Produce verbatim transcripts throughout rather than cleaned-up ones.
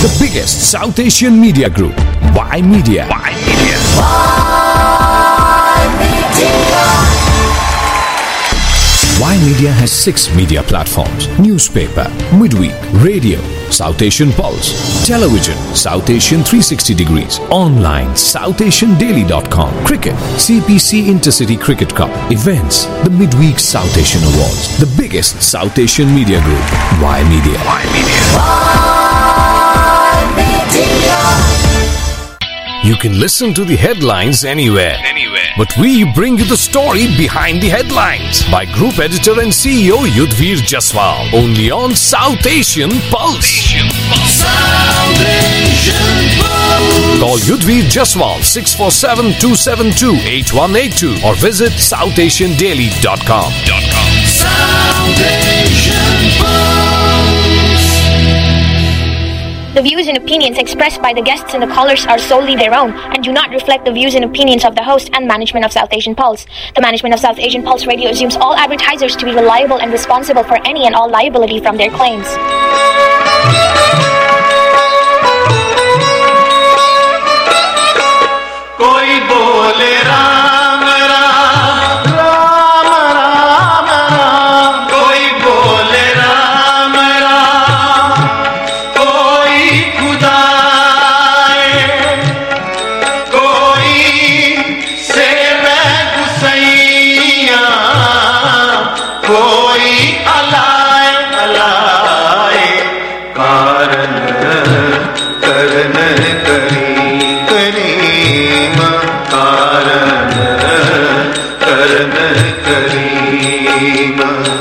The biggest South Asian media group, Y Media. Y Media. Y Media. Y Media has six media platforms: newspaper, midweek, radio, South Asian Pulse, television, South Asian three sixty degrees, online, south asian daily dot com, cricket, C P C Intercity Cricket Cup, events, the Midweek South Asian Awards, the biggest South Asian media group, Y Media. Y Media. Y Media. You can listen to the headlines anywhere. Anywhere. But we bring you the story behind the headlines by Group Editor and C E O Yudhvir Jaswal. Only on South Asian Pulse. Asian Pulse. South Asian Pulse. Call Yudhvir Jaswal six four seven, two seven two, eight one eight two or visit south asian daily dot com. South Asian Pulse. The views and opinions expressed by the guests and the callers are solely their own and do not reflect the views and opinions of the host and management of South Asian Pulse. The management of South Asian Pulse Radio assumes all advertisers to be reliable and responsible for any and all liability from their claims. कोई बोले राम राम राम राम राम, कोई बोले राम राम, कोई खुदाए, कोई सेवे गुसैया, कोई अलाए अलाए, कारण करन करी करीम, कारण करन करीम,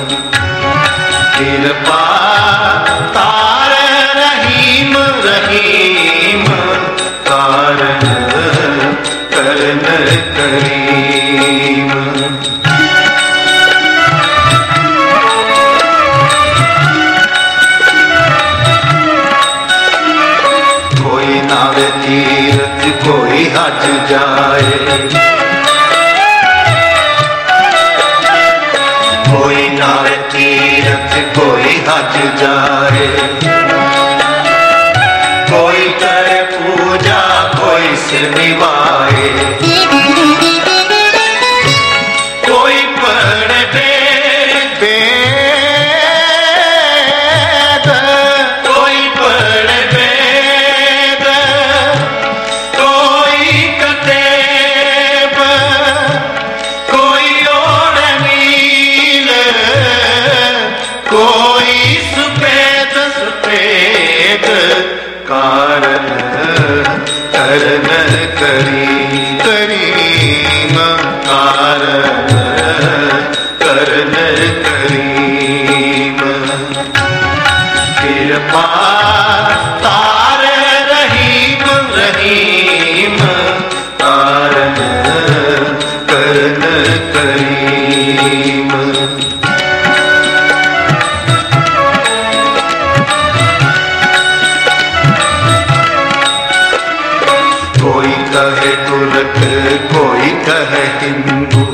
कृपा तार रहीम रहीम, कारण करन करीम। कोई नावे तीरथ कोई हज जाए, कोई नावे तीरथ कोई हज जाए, कोई करे पूजा कोई सिर निभाए, कोई पढ़े वेद वेद, कोई पढ़े वेद, कोई कतेब, कोई और नील, कोई सुपेद सुपेद, कारण करन करी करीम, कारण करन करीम, कृपा तार रहीम रहीम, कारण करन करीम। कोई कहे तुर्क कोई कहे हिंदू,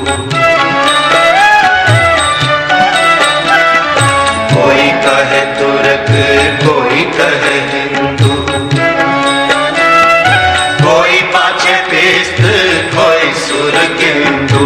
कोई कहे तुर्क कोई कहे हिंदू, कोई पाछे पेस्त कोई सुर किंदू,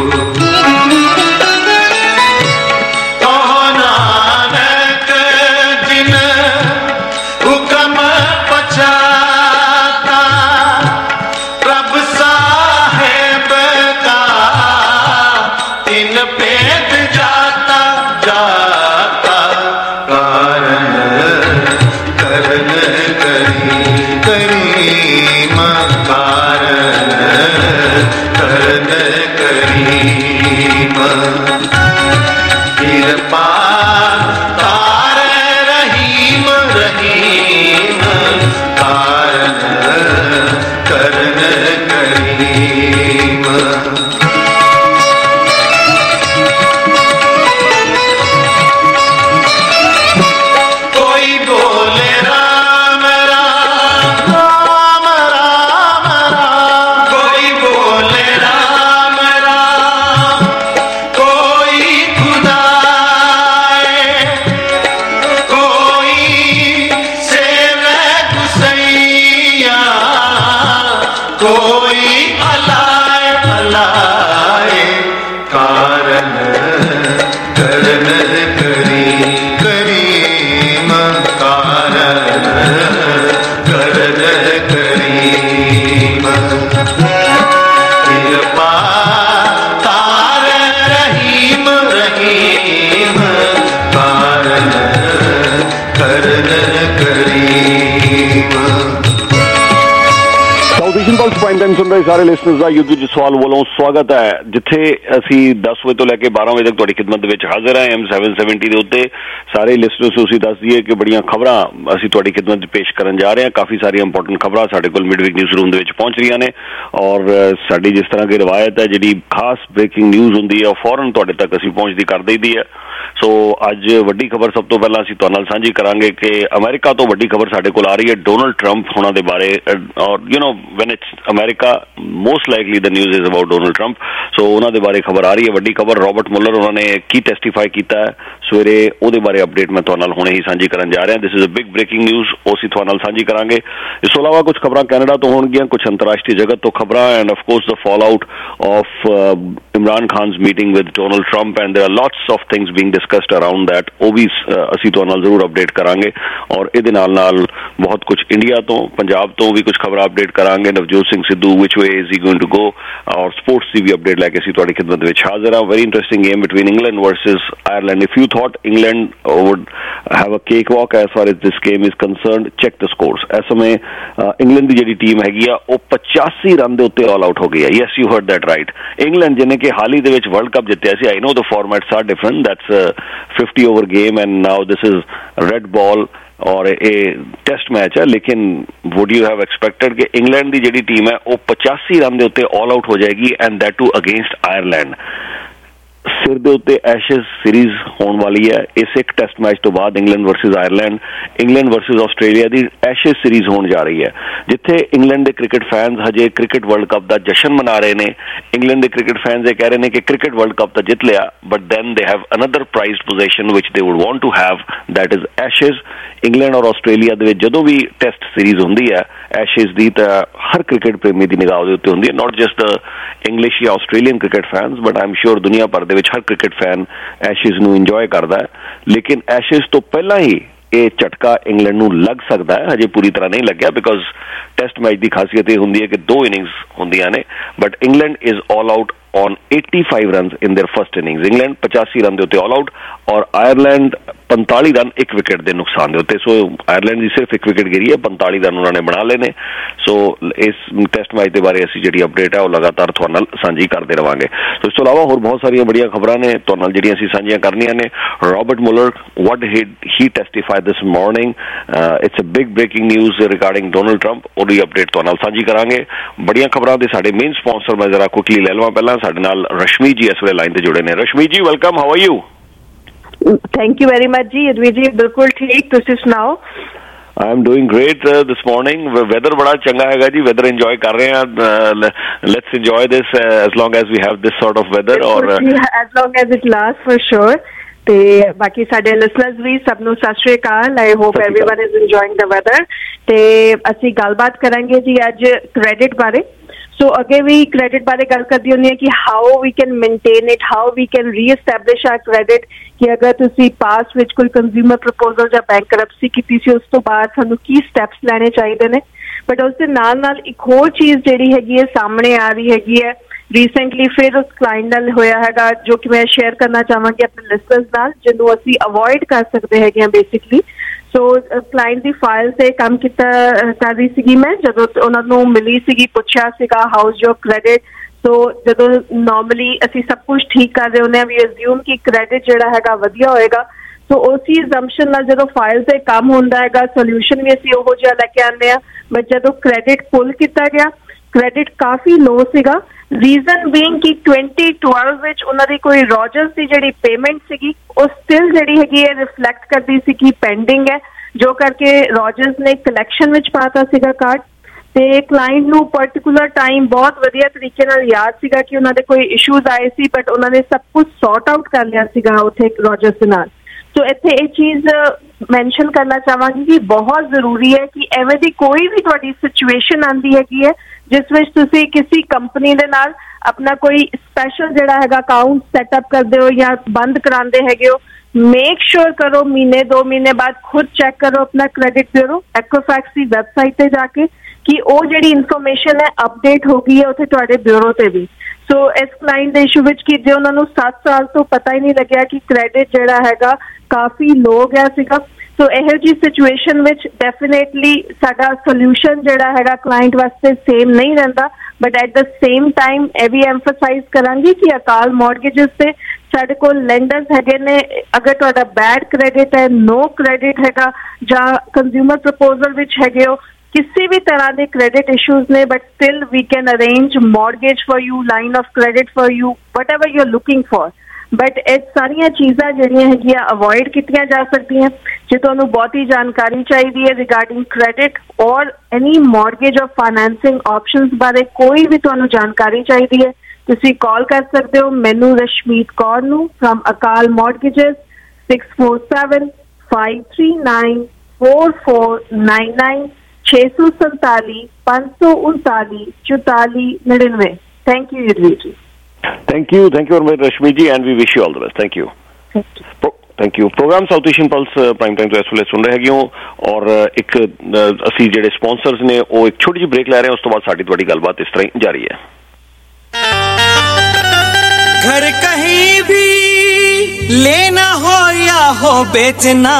तो नानक जिन हुक्म पछाता, प्रभ साहेब का तीन पेद जाता जाता, कारण करन करी करीम, कारण करन करीम, कृपा तार रहीम रहीम, कारण करन करीम। कोई बोले राम राम राम कोई अलाए अलाए कारण करन करी करीम कारण करन करीम कृपा तार रहीम रहीम कारण Karan Karim. South Asian Pulse prime Time ਸੁਣ ਰਹੇ ਸਾਰੇ ਲਿਸਨਰਸ ਦਾ ਯੂਟਿਊਬ ਜਸਵਾਲ ਵੱਲੋਂ ਸਵਾਗਤ ਹੈ, ਜਿੱਥੇ ਅਸੀਂ ਦਸ ਵਜੇ ਤੋਂ ਲੈ ਕੇ ਬਾਰਾਂ ਵਜੇ ਤੱਕ ਤੁਹਾਡੀ ਖਿਦਮਤ ਦੇ ਵਿੱਚ ਹਾਜ਼ਰ ਹਾਂ ਐਮ ਸੈਵਨ ਸੈਵਨਟੀ ਦੇ ਉੱਤੇ। ਸਾਰੇ ਲਿਸਨਰਸ ਨੂੰ ਅਸੀਂ ਦੱਸ ਦਈਏ ਕਿ ਬੜੀਆਂ ਖਬਰਾਂ ਅਸੀਂ ਤੁਹਾਡੀ ਖਿਦਮਤ 'ਚ ਪੇਸ਼ ਕਰਨ ਜਾ ਰਹੇ ਹਾਂ। ਕਾਫੀ ਸਾਰੀਆਂ ਇੰਪੋਰਟੈਂਟ ਖਬਰਾਂ ਸਾਡੇ ਕੋਲ ਮਿਡਵੀਕ ਨਿਊਜ਼ ਰੂਮ ਦੇ ਵਿੱਚ ਪਹੁੰਚ ਰਹੀਆਂ ਨੇ, ਔਰ ਸਾਡੀ ਜਿਸ ਤਰ੍ਹਾਂ ਦੀ ਰਵਾਇਤ ਹੈ, ਜਿਹੜੀ ਖਾਸ ਬ੍ਰੇਕਿੰਗ ਨਿਊਜ਼ ਹੁੰਦੀ ਹੈ ਉਹ ਫੌਰਨ ਤੁਹਾਡੇ ਤੱਕ ਅਸੀਂ ਪਹੁੰਚਦੀ ਕਰ ਦਈਦੀ ਹੈ। ਸੋ ਅੱਜ ਵੱਡੀ ਖਬਰ ਸਭ ਤੋਂ ਪਹਿਲਾਂ ਅਸੀਂ ਤੁਹਾਡੇ ਨਾਲ ਸਾਂਝੀ ਕਰਾਂਗੇ ਕਿ ਅਮਰੀਕਾ ਤੋਂ ਵੱਡੀ ਖਬਰ ਸਾਡੇ ਕੋਲ ਆ ਰਹੀ ਹੈ ਡੋਨਲਡ ਟਰੰਪ ਹੋਣਾ ਦੇ ਬਾਰੇ। Or you know when it's America most likely the news is about Donald Trump. So ਉਹਨਾਂ ਦੇ ਬਾਰੇ ਖਬਰ ਆ ਰਹੀ ਹੈ ਵੱਡੀ ਖਬਰ। ਰੋਬਰਟ ਮੁਲਰ ਉਹਨਾਂ ਨੇ ਕੀ ਟੈਸਟੀਫਾਈ ਕੀਤਾ ਹੈ ਸਵੇਰੇ, ਉਹਦੇ ਬਾਰੇ ਅਪਡੇਟ ਮੈਂ ਤੁਹਾਡੇ ਨਾਲ ਹੁਣੇ ਹੀ ਸਾਂਝੀ ਕਰਨ ਜਾ ਰਿਹਾ। This is a big breaking news, ਉਹ ਅਸੀਂ ਤੁਹਾਡੇ ਨਾਲ ਸਾਂਝੀ ਕਰਾਂਗੇ। ਇਸ ਤੋਂ ਇਲਾਵਾ ਕੁਝ ਖਬਰਾਂ ਕੈਨੇਡਾ ਤੋਂ ਹੋਣਗੀਆਂ, ਕੁਝ ਅੰਤਰਰਾਸ਼ਟਰੀ ਜਗਤ ਤੋਂ ਖਬਰਾਂ, and of course the fall out of Imran Khan's meeting with Donald Trump, and there are lots of things being discussed around that, ਉਹ ਵੀ ਅਸੀਂ ਤੁਹਾਡੇ ਨਾਲ ਜ਼ਰੂਰ ਅਪਡੇਟ ਕਰਾਂਗੇ। ਔਰ ਇਹਦੇ ਨਾਲ ਨਾਲ ਬਹੁਤ ਕੁਝ ਇੰਡੀਆ ਤੋਂ, ਪੰਜਾਬ ਤੋਂ ਵੀ ਕੁਝ ਖਬਰਾਂ ਅਪਡੇਟ ਕਰਾਂਗੇ। Navjot Singh Sidhu which way is he going to go, ਔਰ ਸਪੋਰਟਸ ਦੀ ਵੀ ਅਪਡੇਟ ਲੈ ਕੇ ਅਸੀਂ ਤੁਹਾਡੀ ਖਿਦਮਤ ਵਿੱਚ ਹਾਜ਼ਰ ਹਾਂ। Very interesting game between England versus Ireland. If you thought England would have a cakewalk as far as this game is concerned, check the scores। ਇਸ ਸਮੇਂ ਇੰਗਲੈਂਡ ਦੀ ਜਿਹੜੀ ਟੀਮ ਹੈਗੀ ਆ ਉਹ ਪਚਾਸੀ ਰਨ ਦੇ ਉੱਤੇ ਆਲ ਆਊਟ ਹੋ ਗਈ ਹੈ। Yes, you heard that right. England ਜਿਹਨੇ ਕਿ ਹਾਲ ਹੀ ਦੇ ਵਿੱਚ ਵਰਲਡ ਕੱਪ ਜਿੱਤਿਆ ਸੀ, I know the formats are different, that's fifty over game and now this is red ball ਔਰ ਇਹ ਟੈਸਟ ਮੈਚ ਹੈ, ਲੇਕਿਨ ਵੁੱਡ ਯੂ ਹੈਵ ਐਕਸਪੈਕਟਡ ਕਿ ਇੰਗਲੈਂਡ ਦੀ ਜਿਹੜੀ ਟੀਮ ਹੈ ਉਹ ਪਚਾਸੀ ਰਨ ਦੇ ਉੱਤੇ ਆਲ ਆਊਟ ਹੋ ਜਾਏਗੀ, and that too against Ireland. ਸਿਰ ਦੇ ਉੱਤੇ ਐਸ਼ੇਜ਼ ਸੀਰੀਜ਼ ਹੋਣ ਵਾਲੀ ਹੈ। ਇਸ ਇੱਕ ਟੈਸਟ ਮੈਚ ਤੋਂ ਬਾਅਦ England versus Ireland, England versus Australia ਦੀ ਐਸ਼ੇਜ਼ ਸੀਰੀਜ਼ ਹੋਣ ਜਾ ਰਹੀ ਹੈ, ਜਿੱਥੇ ਇੰਗਲੈਂਡ ਦੇ ਕ੍ਰਿਕਟ ਫੈਨਸ ਹਜੇ ਕ੍ਰਿਕਟ ਵਰਲਡ ਕੱਪ ਦਾ ਜਸ਼ਨ ਮਨਾ ਰਹੇ ਨੇ। ਇੰਗਲੈਂਡ ਦੇ ਕ੍ਰਿਕਟ ਫੈਨਸ ਇਹ ਕਹਿ ਰਹੇ ਨੇ ਕਿ ਕ੍ਰਿਕਟ ਵਰਲਡ ਕੱਪ ਤਾਂ ਜਿੱਤ ਲਿਆ, but then they have another prized position ਵਿਚ they would want to have, that is Ashes. England ਔਰ ਆਸਟ੍ਰੇਲੀਆ ਦੇ ਵਿੱਚ ਜਦੋਂ ਵੀ ਟੈਸਟ ਸੀਰੀਜ਼ ਹੁੰਦੀ ਹੈ ਐਸ਼ੇਜ਼ ਦੀ, ਤਾਂ ਹਰ ਕ੍ਰਿਕਟ ਪ੍ਰੇਮੀ ਦੀ ਨਿਗਾਹ ਉਹਦੇ ਉੱਤੇ ਹੁੰਦੀ ਹੈ, ਨਾਟ ਜਸਟ ਦ ਇੰਗਲਿਸ਼ ਜਾਂ Australian cricket fans, but I am sure ਦੁਨੀਆ ਭਰ ਦੇ ਵਿੱਚ ਹਰ ਕ੍ਰਿਕਟ ਫੈਨ ਐਸ਼ੇਜ਼ ਨੂੰ ਇੰਜੋਏ ਕਰਦਾ ਹੈ। ਲੇਕਿਨ ਐਸ਼ੇਜ਼ ਤੋਂ ਪਹਿਲਾਂ ਹੀ ਇਹ ਝਟਕਾ ਇੰਗਲੈਂਡ ਨੂੰ ਲੱਗ ਸਕਦਾ ਹੈ, ਹਜੇ ਪੂਰੀ ਤਰ੍ਹਾਂ ਨਹੀਂ ਲੱਗਿਆ, ਬਿਕਾਜ਼ ਟੈਸਟ ਮੈਚ ਦੀ ਖਾਸੀਅਤ ਇਹ ਹੁੰਦੀ ਹੈ ਕਿ ਦੋ ਇਨਿੰਗਸ ਹੁੰਦੀਆਂ ਨੇ, but England is all out on eighty-five runs in their first innings। England ਪਚਾਸੀ ਰਨ ਦੇ ਉੱਤੇ ਆਲ ਆਊਟ ਔਰ ਆਇਰਲੈਂਡ ਪੰਤਾਲੀ ਰਨ ਇੱਕ ਵਿਕਟ ਦੇ ਨੁਕਸਾਨ ਦੇ ਉੱਤੇ। ਸੋ ਆਇਰਲੈਂਡ ਦੀ ਸਿਰਫ ਇੱਕ ਵਿਕਟ ਗਿਰੀ ਹੈ, ਪੰਤਾਲੀ ਰਨ ਉਹਨਾਂ ਨੇ ਬਣਾ ਲਏ ਨੇ। ਸੋ ਇਸ ਟੈਸਟ ਮੈਚ ਦੇ ਬਾਰੇ ਅਸੀਂ ਜਿਹੜੀ ਅਪਡੇਟ ਹੈ ਉਹ ਲਗਾਤਾਰ ਤੁਹਾਡੇ ਨਾਲ ਸਾਂਝੀ ਕਰਦੇ ਰਵਾਂਗੇ। ਸੋ ਇਸ ਤੋਂ ਇਲਾਵਾ ਹੋਰ ਬਹੁਤ ਸਾਰੀਆਂ ਬੜੀਆਂ ਖਬਰਾਂ ਨੇ ਤੁਹਾਡੇ ਨਾਲ ਜਿਹੜੀਆਂ ਅਸੀਂ ਸਾਂਝੀਆਂ ਕਰਨੀਆਂ ਨੇ। Robert Mueller, what did he testify this morning, uh, it's a big breaking news regarding Donald Trump, ਉਹਦੀ ਅਪਡੇਟ ਤੁਹਾਡੇ ਨਾਲ ਸਾਂਝੀ ਕਰਾਂਗੇ। ਬੜੀਆਂ ਖਬਰਾਂ ਦੇ ਸਾਡੇ ਮੇਨ ਸਪਾਂਸਰ ਮੈਂ ਜ਼ਰਾ ਕੁਇਕਲੀ ਲੈ ਲਵਾਂ ਪਹਿਲਾਂ। ਸਾਡੇ ਨਾਲ ਰਸ਼ਮੀ ਜੀ ਇਸ ਵੇਲੇ ਲਾਈਨ ਤੇ ਜੁੜੇ ਨੇ। Rashmi ji, welcome, how are you? Thank you very much ji. Advir ਜੀ ਬਿਲਕੁਲ ਠੀਕ, ਤੁਸੀਂ ਸੁਣਾਓ? I am doing great uh, this morning. Weather ਬੜਾ ਚੰਗਾ ਹੈਗਾ ਜੀ, weather enjoy ਕਰ ਰਹੇ ਹਾਂ। Let's enjoy this uh, as long as we have this sort of weather, or as long as it lasts for sure। ਤੇ ਬਾਕੀ ਸਾਡੇ ਲਿਸਨਰਸ ਵੀ ਸਭ ਨੂੰ ਸਤਿ ਸ਼੍ਰੀ ਅਕਾਲ। I hope everyone is enjoying the weather. ਤੇ ਅਸੀਂ ਗੱਲਬਾਤ ਕਰਾਂਗੇ ਜੀ ਅੱਜ ਕ੍ਰੈਡਿਟ ਬਾਰੇ। ਸੋ ਅੱਗੇ ਵੀ ਕ੍ਰੈਡਿਟ ਬਾਰੇ ਗੱਲ ਕਰਦੀ ਹੁੰਦੀ ਹੈ ਕਿ how we can maintain it, how we can reestablish our credit, ਕਿ ਅਗਰ ਤੁਸੀਂ ਪਾਸ ਵਿੱਚ ਕੋਈ ਕੰਜ਼ਿਊਮਰ ਪ੍ਰਪੋਜ਼ਲ ਜਾਂ ਬੈਂਕਰਪਸੀ ਕੀਤੀ ਸੀ, ਉਸ ਤੋਂ ਬਾਅਦ ਸਾਨੂੰ ਕੀ ਸਟੈਪਸ ਲੈਣੇ ਚਾਹੀਦੇ ਨੇ। ਬਟ ਉਸ ਦੇ ਨਾਲ ਨਾਲ ਇੱਕ ਹੋਰ ਚੀਜ਼ ਜਿਹੜੀ ਹੈਗੀ ਹੈ ਸਾਹਮਣੇ ਆ ਰਹੀ ਹੈਗੀ ਹੈ ਰੀਸੈਂਟਲੀ, ਫਿਰ ਉਸ ਕਲਾਇੰਟ ਨਾਲ ਹੋਇਆ ਹੈਗਾ, ਜੋ ਕਿ ਮੈਂ ਸ਼ੇਅਰ ਕਰਨਾ ਚਾਹਾਂਗੀ ਆਪਣੇ ਲਿਸਨਰਸ ਨਾਲ, ਜਿਹਨੂੰ ਅਸੀਂ ਅਵੋਇਡ ਕਰ ਸਕਦੇ ਹੈਗੇ ਹਾਂ ਬੇਸਿਕਲੀ। ਸੋ ਕਲਾਇੰਟ ਦੀ ਫਾਈਲ ਤੇ ਕੰਮ ਕੀਤਾ ਕਰ ਰਹੀ ਸੀਗੀ ਮੈਂ, ਜਦੋਂ ਉਹਨਾਂ ਨੂੰ ਮਿਲੀ ਸੀਗੀ, ਪੁੱਛਿਆ ਸੀਗਾ ਹਾਊਜ਼ ਯੋਰ ਕ੍ਰੈਡਿਟ। ਸੋ ਜਦੋਂ ਨੋਰਮਲੀ ਅਸੀਂ ਸਭ ਕੁਝ ਠੀਕ ਕਰ ਰਹੇ ਹੁੰਦੇ ਹਾਂ, ਵੀ ਅਜ਼ਿਊਮ ਕਿ ਕ੍ਰੈਡਿਟ ਜਿਹੜਾ ਹੈਗਾ ਵਧੀਆ ਹੋਏਗਾ। ਸੋ ਉਸੀ ਅਜ਼ੰਪਸ਼ਨ ਨਾਲ ਜਦੋਂ ਫਾਈਲ ਤੇ ਕੰਮ ਹੁੰਦਾ ਹੈਗਾ, ਸੋਲਿਊਸ਼ਨ ਵੀ ਅਸੀਂ ਉਹੋ ਜਿਹਾ ਲੈ ਕੇ ਆਉਂਦੇ ਹਾਂ। ਬਟ ਜਦੋਂ ਕ੍ਰੈਡਿਟ ਪੁੱਲ ਕੀਤਾ ਗਿਆ, ਕ੍ਰੈਡਿਟ ਕਾਫੀ ਲੋ ਸੀਗਾ। ਰੀਜ਼ਨ ਬੀਇੰਗ ਕਿ ਟਵੈਂਟੀ ਟਵੈਲਵ ਵਿੱਚ ਉਹਨਾਂ ਦੀ ਕੋਈ ਰੋਜਰਸ ਦੀ ਜਿਹੜੀ ਪੇਮੈਂਟ ਸੀਗੀ ਉਹ ਸਟਿਲ ਜਿਹੜੀ ਹੈਗੀ ਹੈ ਰਿਫਲੈਕਟ ਕਰਦੀ ਸੀ ਕਿ ਪੈਂਡਿੰਗ ਹੈ, ਜੋ ਕਰਕੇ ਰੋਜਰਸ ਨੇ ਕਲੈਕਸ਼ਨ ਵਿੱਚ ਪਾਤਾ ਸੀਗਾ ਕਾਰਡ। ਤੇ ਕਲਾਇੰਟ ਨੂੰ ਪਰਟੀਕੂਲਰ ਟਾਈਮ ਬਹੁਤ ਵਧੀਆ ਤਰੀਕੇ ਨਾਲ ਯਾਦ ਸੀਗਾ ਕਿ ਉਹਨਾਂ ਦੇ ਕੋਈ ਇਸ਼ੂਜ਼ ਆਏ ਸੀ, ਬਟ ਉਹਨਾਂ ਨੇ ਸਭ ਕੁਝ ਸੌਰਟ ਆਊਟ ਕਰ ਲਿਆ ਸੀਗਾ ਉੱਥੇ ਰੋਜਰਸ ਦੇ ਨਾਲ। ਸੋ ਇੱਥੇ ਇਹ ਚੀਜ਼ ਮੈਂਸ਼ਨ ਕਰਨਾ ਚਾਹਾਂਗੀ ਕਿ ਬਹੁਤ ਜ਼ਰੂਰੀ ਹੈ ਕਿ ਐਵੇਂ ਦੀ ਕੋਈ ਵੀ ਤੁਹਾਡੀ ਸਿਚੁਏਸ਼ਨ ਆਉਂਦੀ ਹੈਗੀ ਹੈ ਜਿਸ ਵਿੱਚ ਤੁਸੀਂ ਕਿਸੇ ਕੰਪਨੀ ਦੇ ਨਾਲ ਆਪਣਾ ਕੋਈ ਸਪੈਸ਼ਲ ਜਿਹੜਾ ਹੈਗਾ ਅਕਾਊਂਟ ਸੈਟਅਪ ਕਰਦੇ ਹੋ ਜਾਂ ਬੰਦ ਕਰਾਉਂਦੇ ਹੈਗੇ ਹੋ, ਮੇਕ ਸ਼ੋਰ ਕਰੋ ਮਹੀਨੇ ਦੋ ਮਹੀਨੇ ਬਾਅਦ ਖੁਦ ਚੈੱਕ ਕਰੋ ਆਪਣਾ ਕ੍ਰੈਡਿਟ ਬਿਊਰੋ ਐਕੋਫੈਕਸ ਦੀ ਵੈਬਸਾਈਟ ਤੇ ਜਾ ਕੇ ਕਿ ਉਹ ਜਿਹੜੀ ਇਨਫੋਰਮੇਸ਼ਨ ਹੈ ਅਪਡੇਟ ਹੋ ਗਈ ਹੈ ਉੱਥੇ ਤੁਹਾਡੇ ਬਿਊਰੋ ਤੇ ਵੀ। ਸੋ ਇਸ ਕਲਾਇੰਟ ਦੇ ਇਸ਼ੂ ਵਿੱਚ ਕਿ ਜੇ ਉਹਨਾਂ ਨੂੰ ਸੱਤ ਸਾਲ ਤੋਂ ਪਤਾ ਹੀ ਨਹੀਂ ਲੱਗਿਆ ਕਿ ਕ੍ਰੈਡਿਟ ਜਿਹੜਾ ਹੈਗਾ ਕਾਫੀ ਲੋ ਗਿਆ ਸੀਗਾ, ਸੋ ਇਹੋ ਜਿਹੀ ਸਿਚੁਏਸ਼ਨ ਵਿੱਚ ਡੈਫੀਨੇਟਲੀ ਸਾਡਾ ਸੋਲਿਊਸ਼ਨ ਜਿਹੜਾ ਹੈਗਾ ਕਲਾਇੰਟ ਵਾਸਤੇ ਸੇਮ ਨਹੀਂ ਰਹਿੰਦਾ, but at the same time ਇਹ ਵੀ ਐਮਫਸਾਈਜ਼ ਕਰਾਂਗੀ ਕਿ ਅਕਾਲ ਮੌਰਗੇਜਸ ਤੇ ਸਾਡੇ ਕੋਲ ਲੈਂਡਰਸ ਹੈਗੇ ਨੇ। ਅਗਰ ਤੁਹਾਡਾ ਬੈਡ ਕ੍ਰੈਡਿਟ ਹੈ, ਨੋ ਕ੍ਰੈਡਿਟ ਹੈਗਾ ਜਾਂ ਕੰਜ਼ਿਊਮਰ ਪ੍ਰਪੋਜ਼ਲ ਵਿੱਚ ਹੈਗੇ ਹੋ, किसी भी तरह के क्रेडिट इश्यूज ने, but still we can arrange mortgage for you, line of credit for you, whatever you are looking for. But ये सारिया चीज़ां जिहड़ियां हैगियां अवॉइड कीतियां जा सकदियां। जे तुहानूं बहुती जानकारी चाहिए है रिगार्डिंग क्रेडिट और एनी मॉर्गेज और फाइनेंसिंग ऑप्शनस बारे कोई भी तुहानूं जानकारी चाहिए है, तुसीं कॉल कर सकते हो मैनू रशमीत कौर नूं from Akal mortgages six four seven five three nine four four nine nine छे सौ संताली पाँच सौ उनताली चौताली निन्यानवे। Thank you Yudhveer ji. Thank you thank you Rashmi ji and we wish you all the best. Thank you thank you. Program South Asian Pulse Prime Time तो इस ਵੇਲੇ सुन रहे हो और एक ਅਸੀਂ ਜਿਹੜੇ ਸਪਾਂਸਰਸ ਨੇ ਉਹ ਇੱਕ ਛੋਟੀ ਜਿਹੀ ਬ੍ਰੇਕ ਲੈ ਰਹੇ ਹਾਂ, ਉਸ ਤੋਂ ਬਾਅਦ ਸਾਡੀ ਤੁਹਾਡੀ ਗੱਲਬਾਤ ਇਸ ਤਰ੍ਹਾਂ ਹੀ ਜਾਰੀ ਹੈ। घर कहीं भी लेना हो या हो बेचना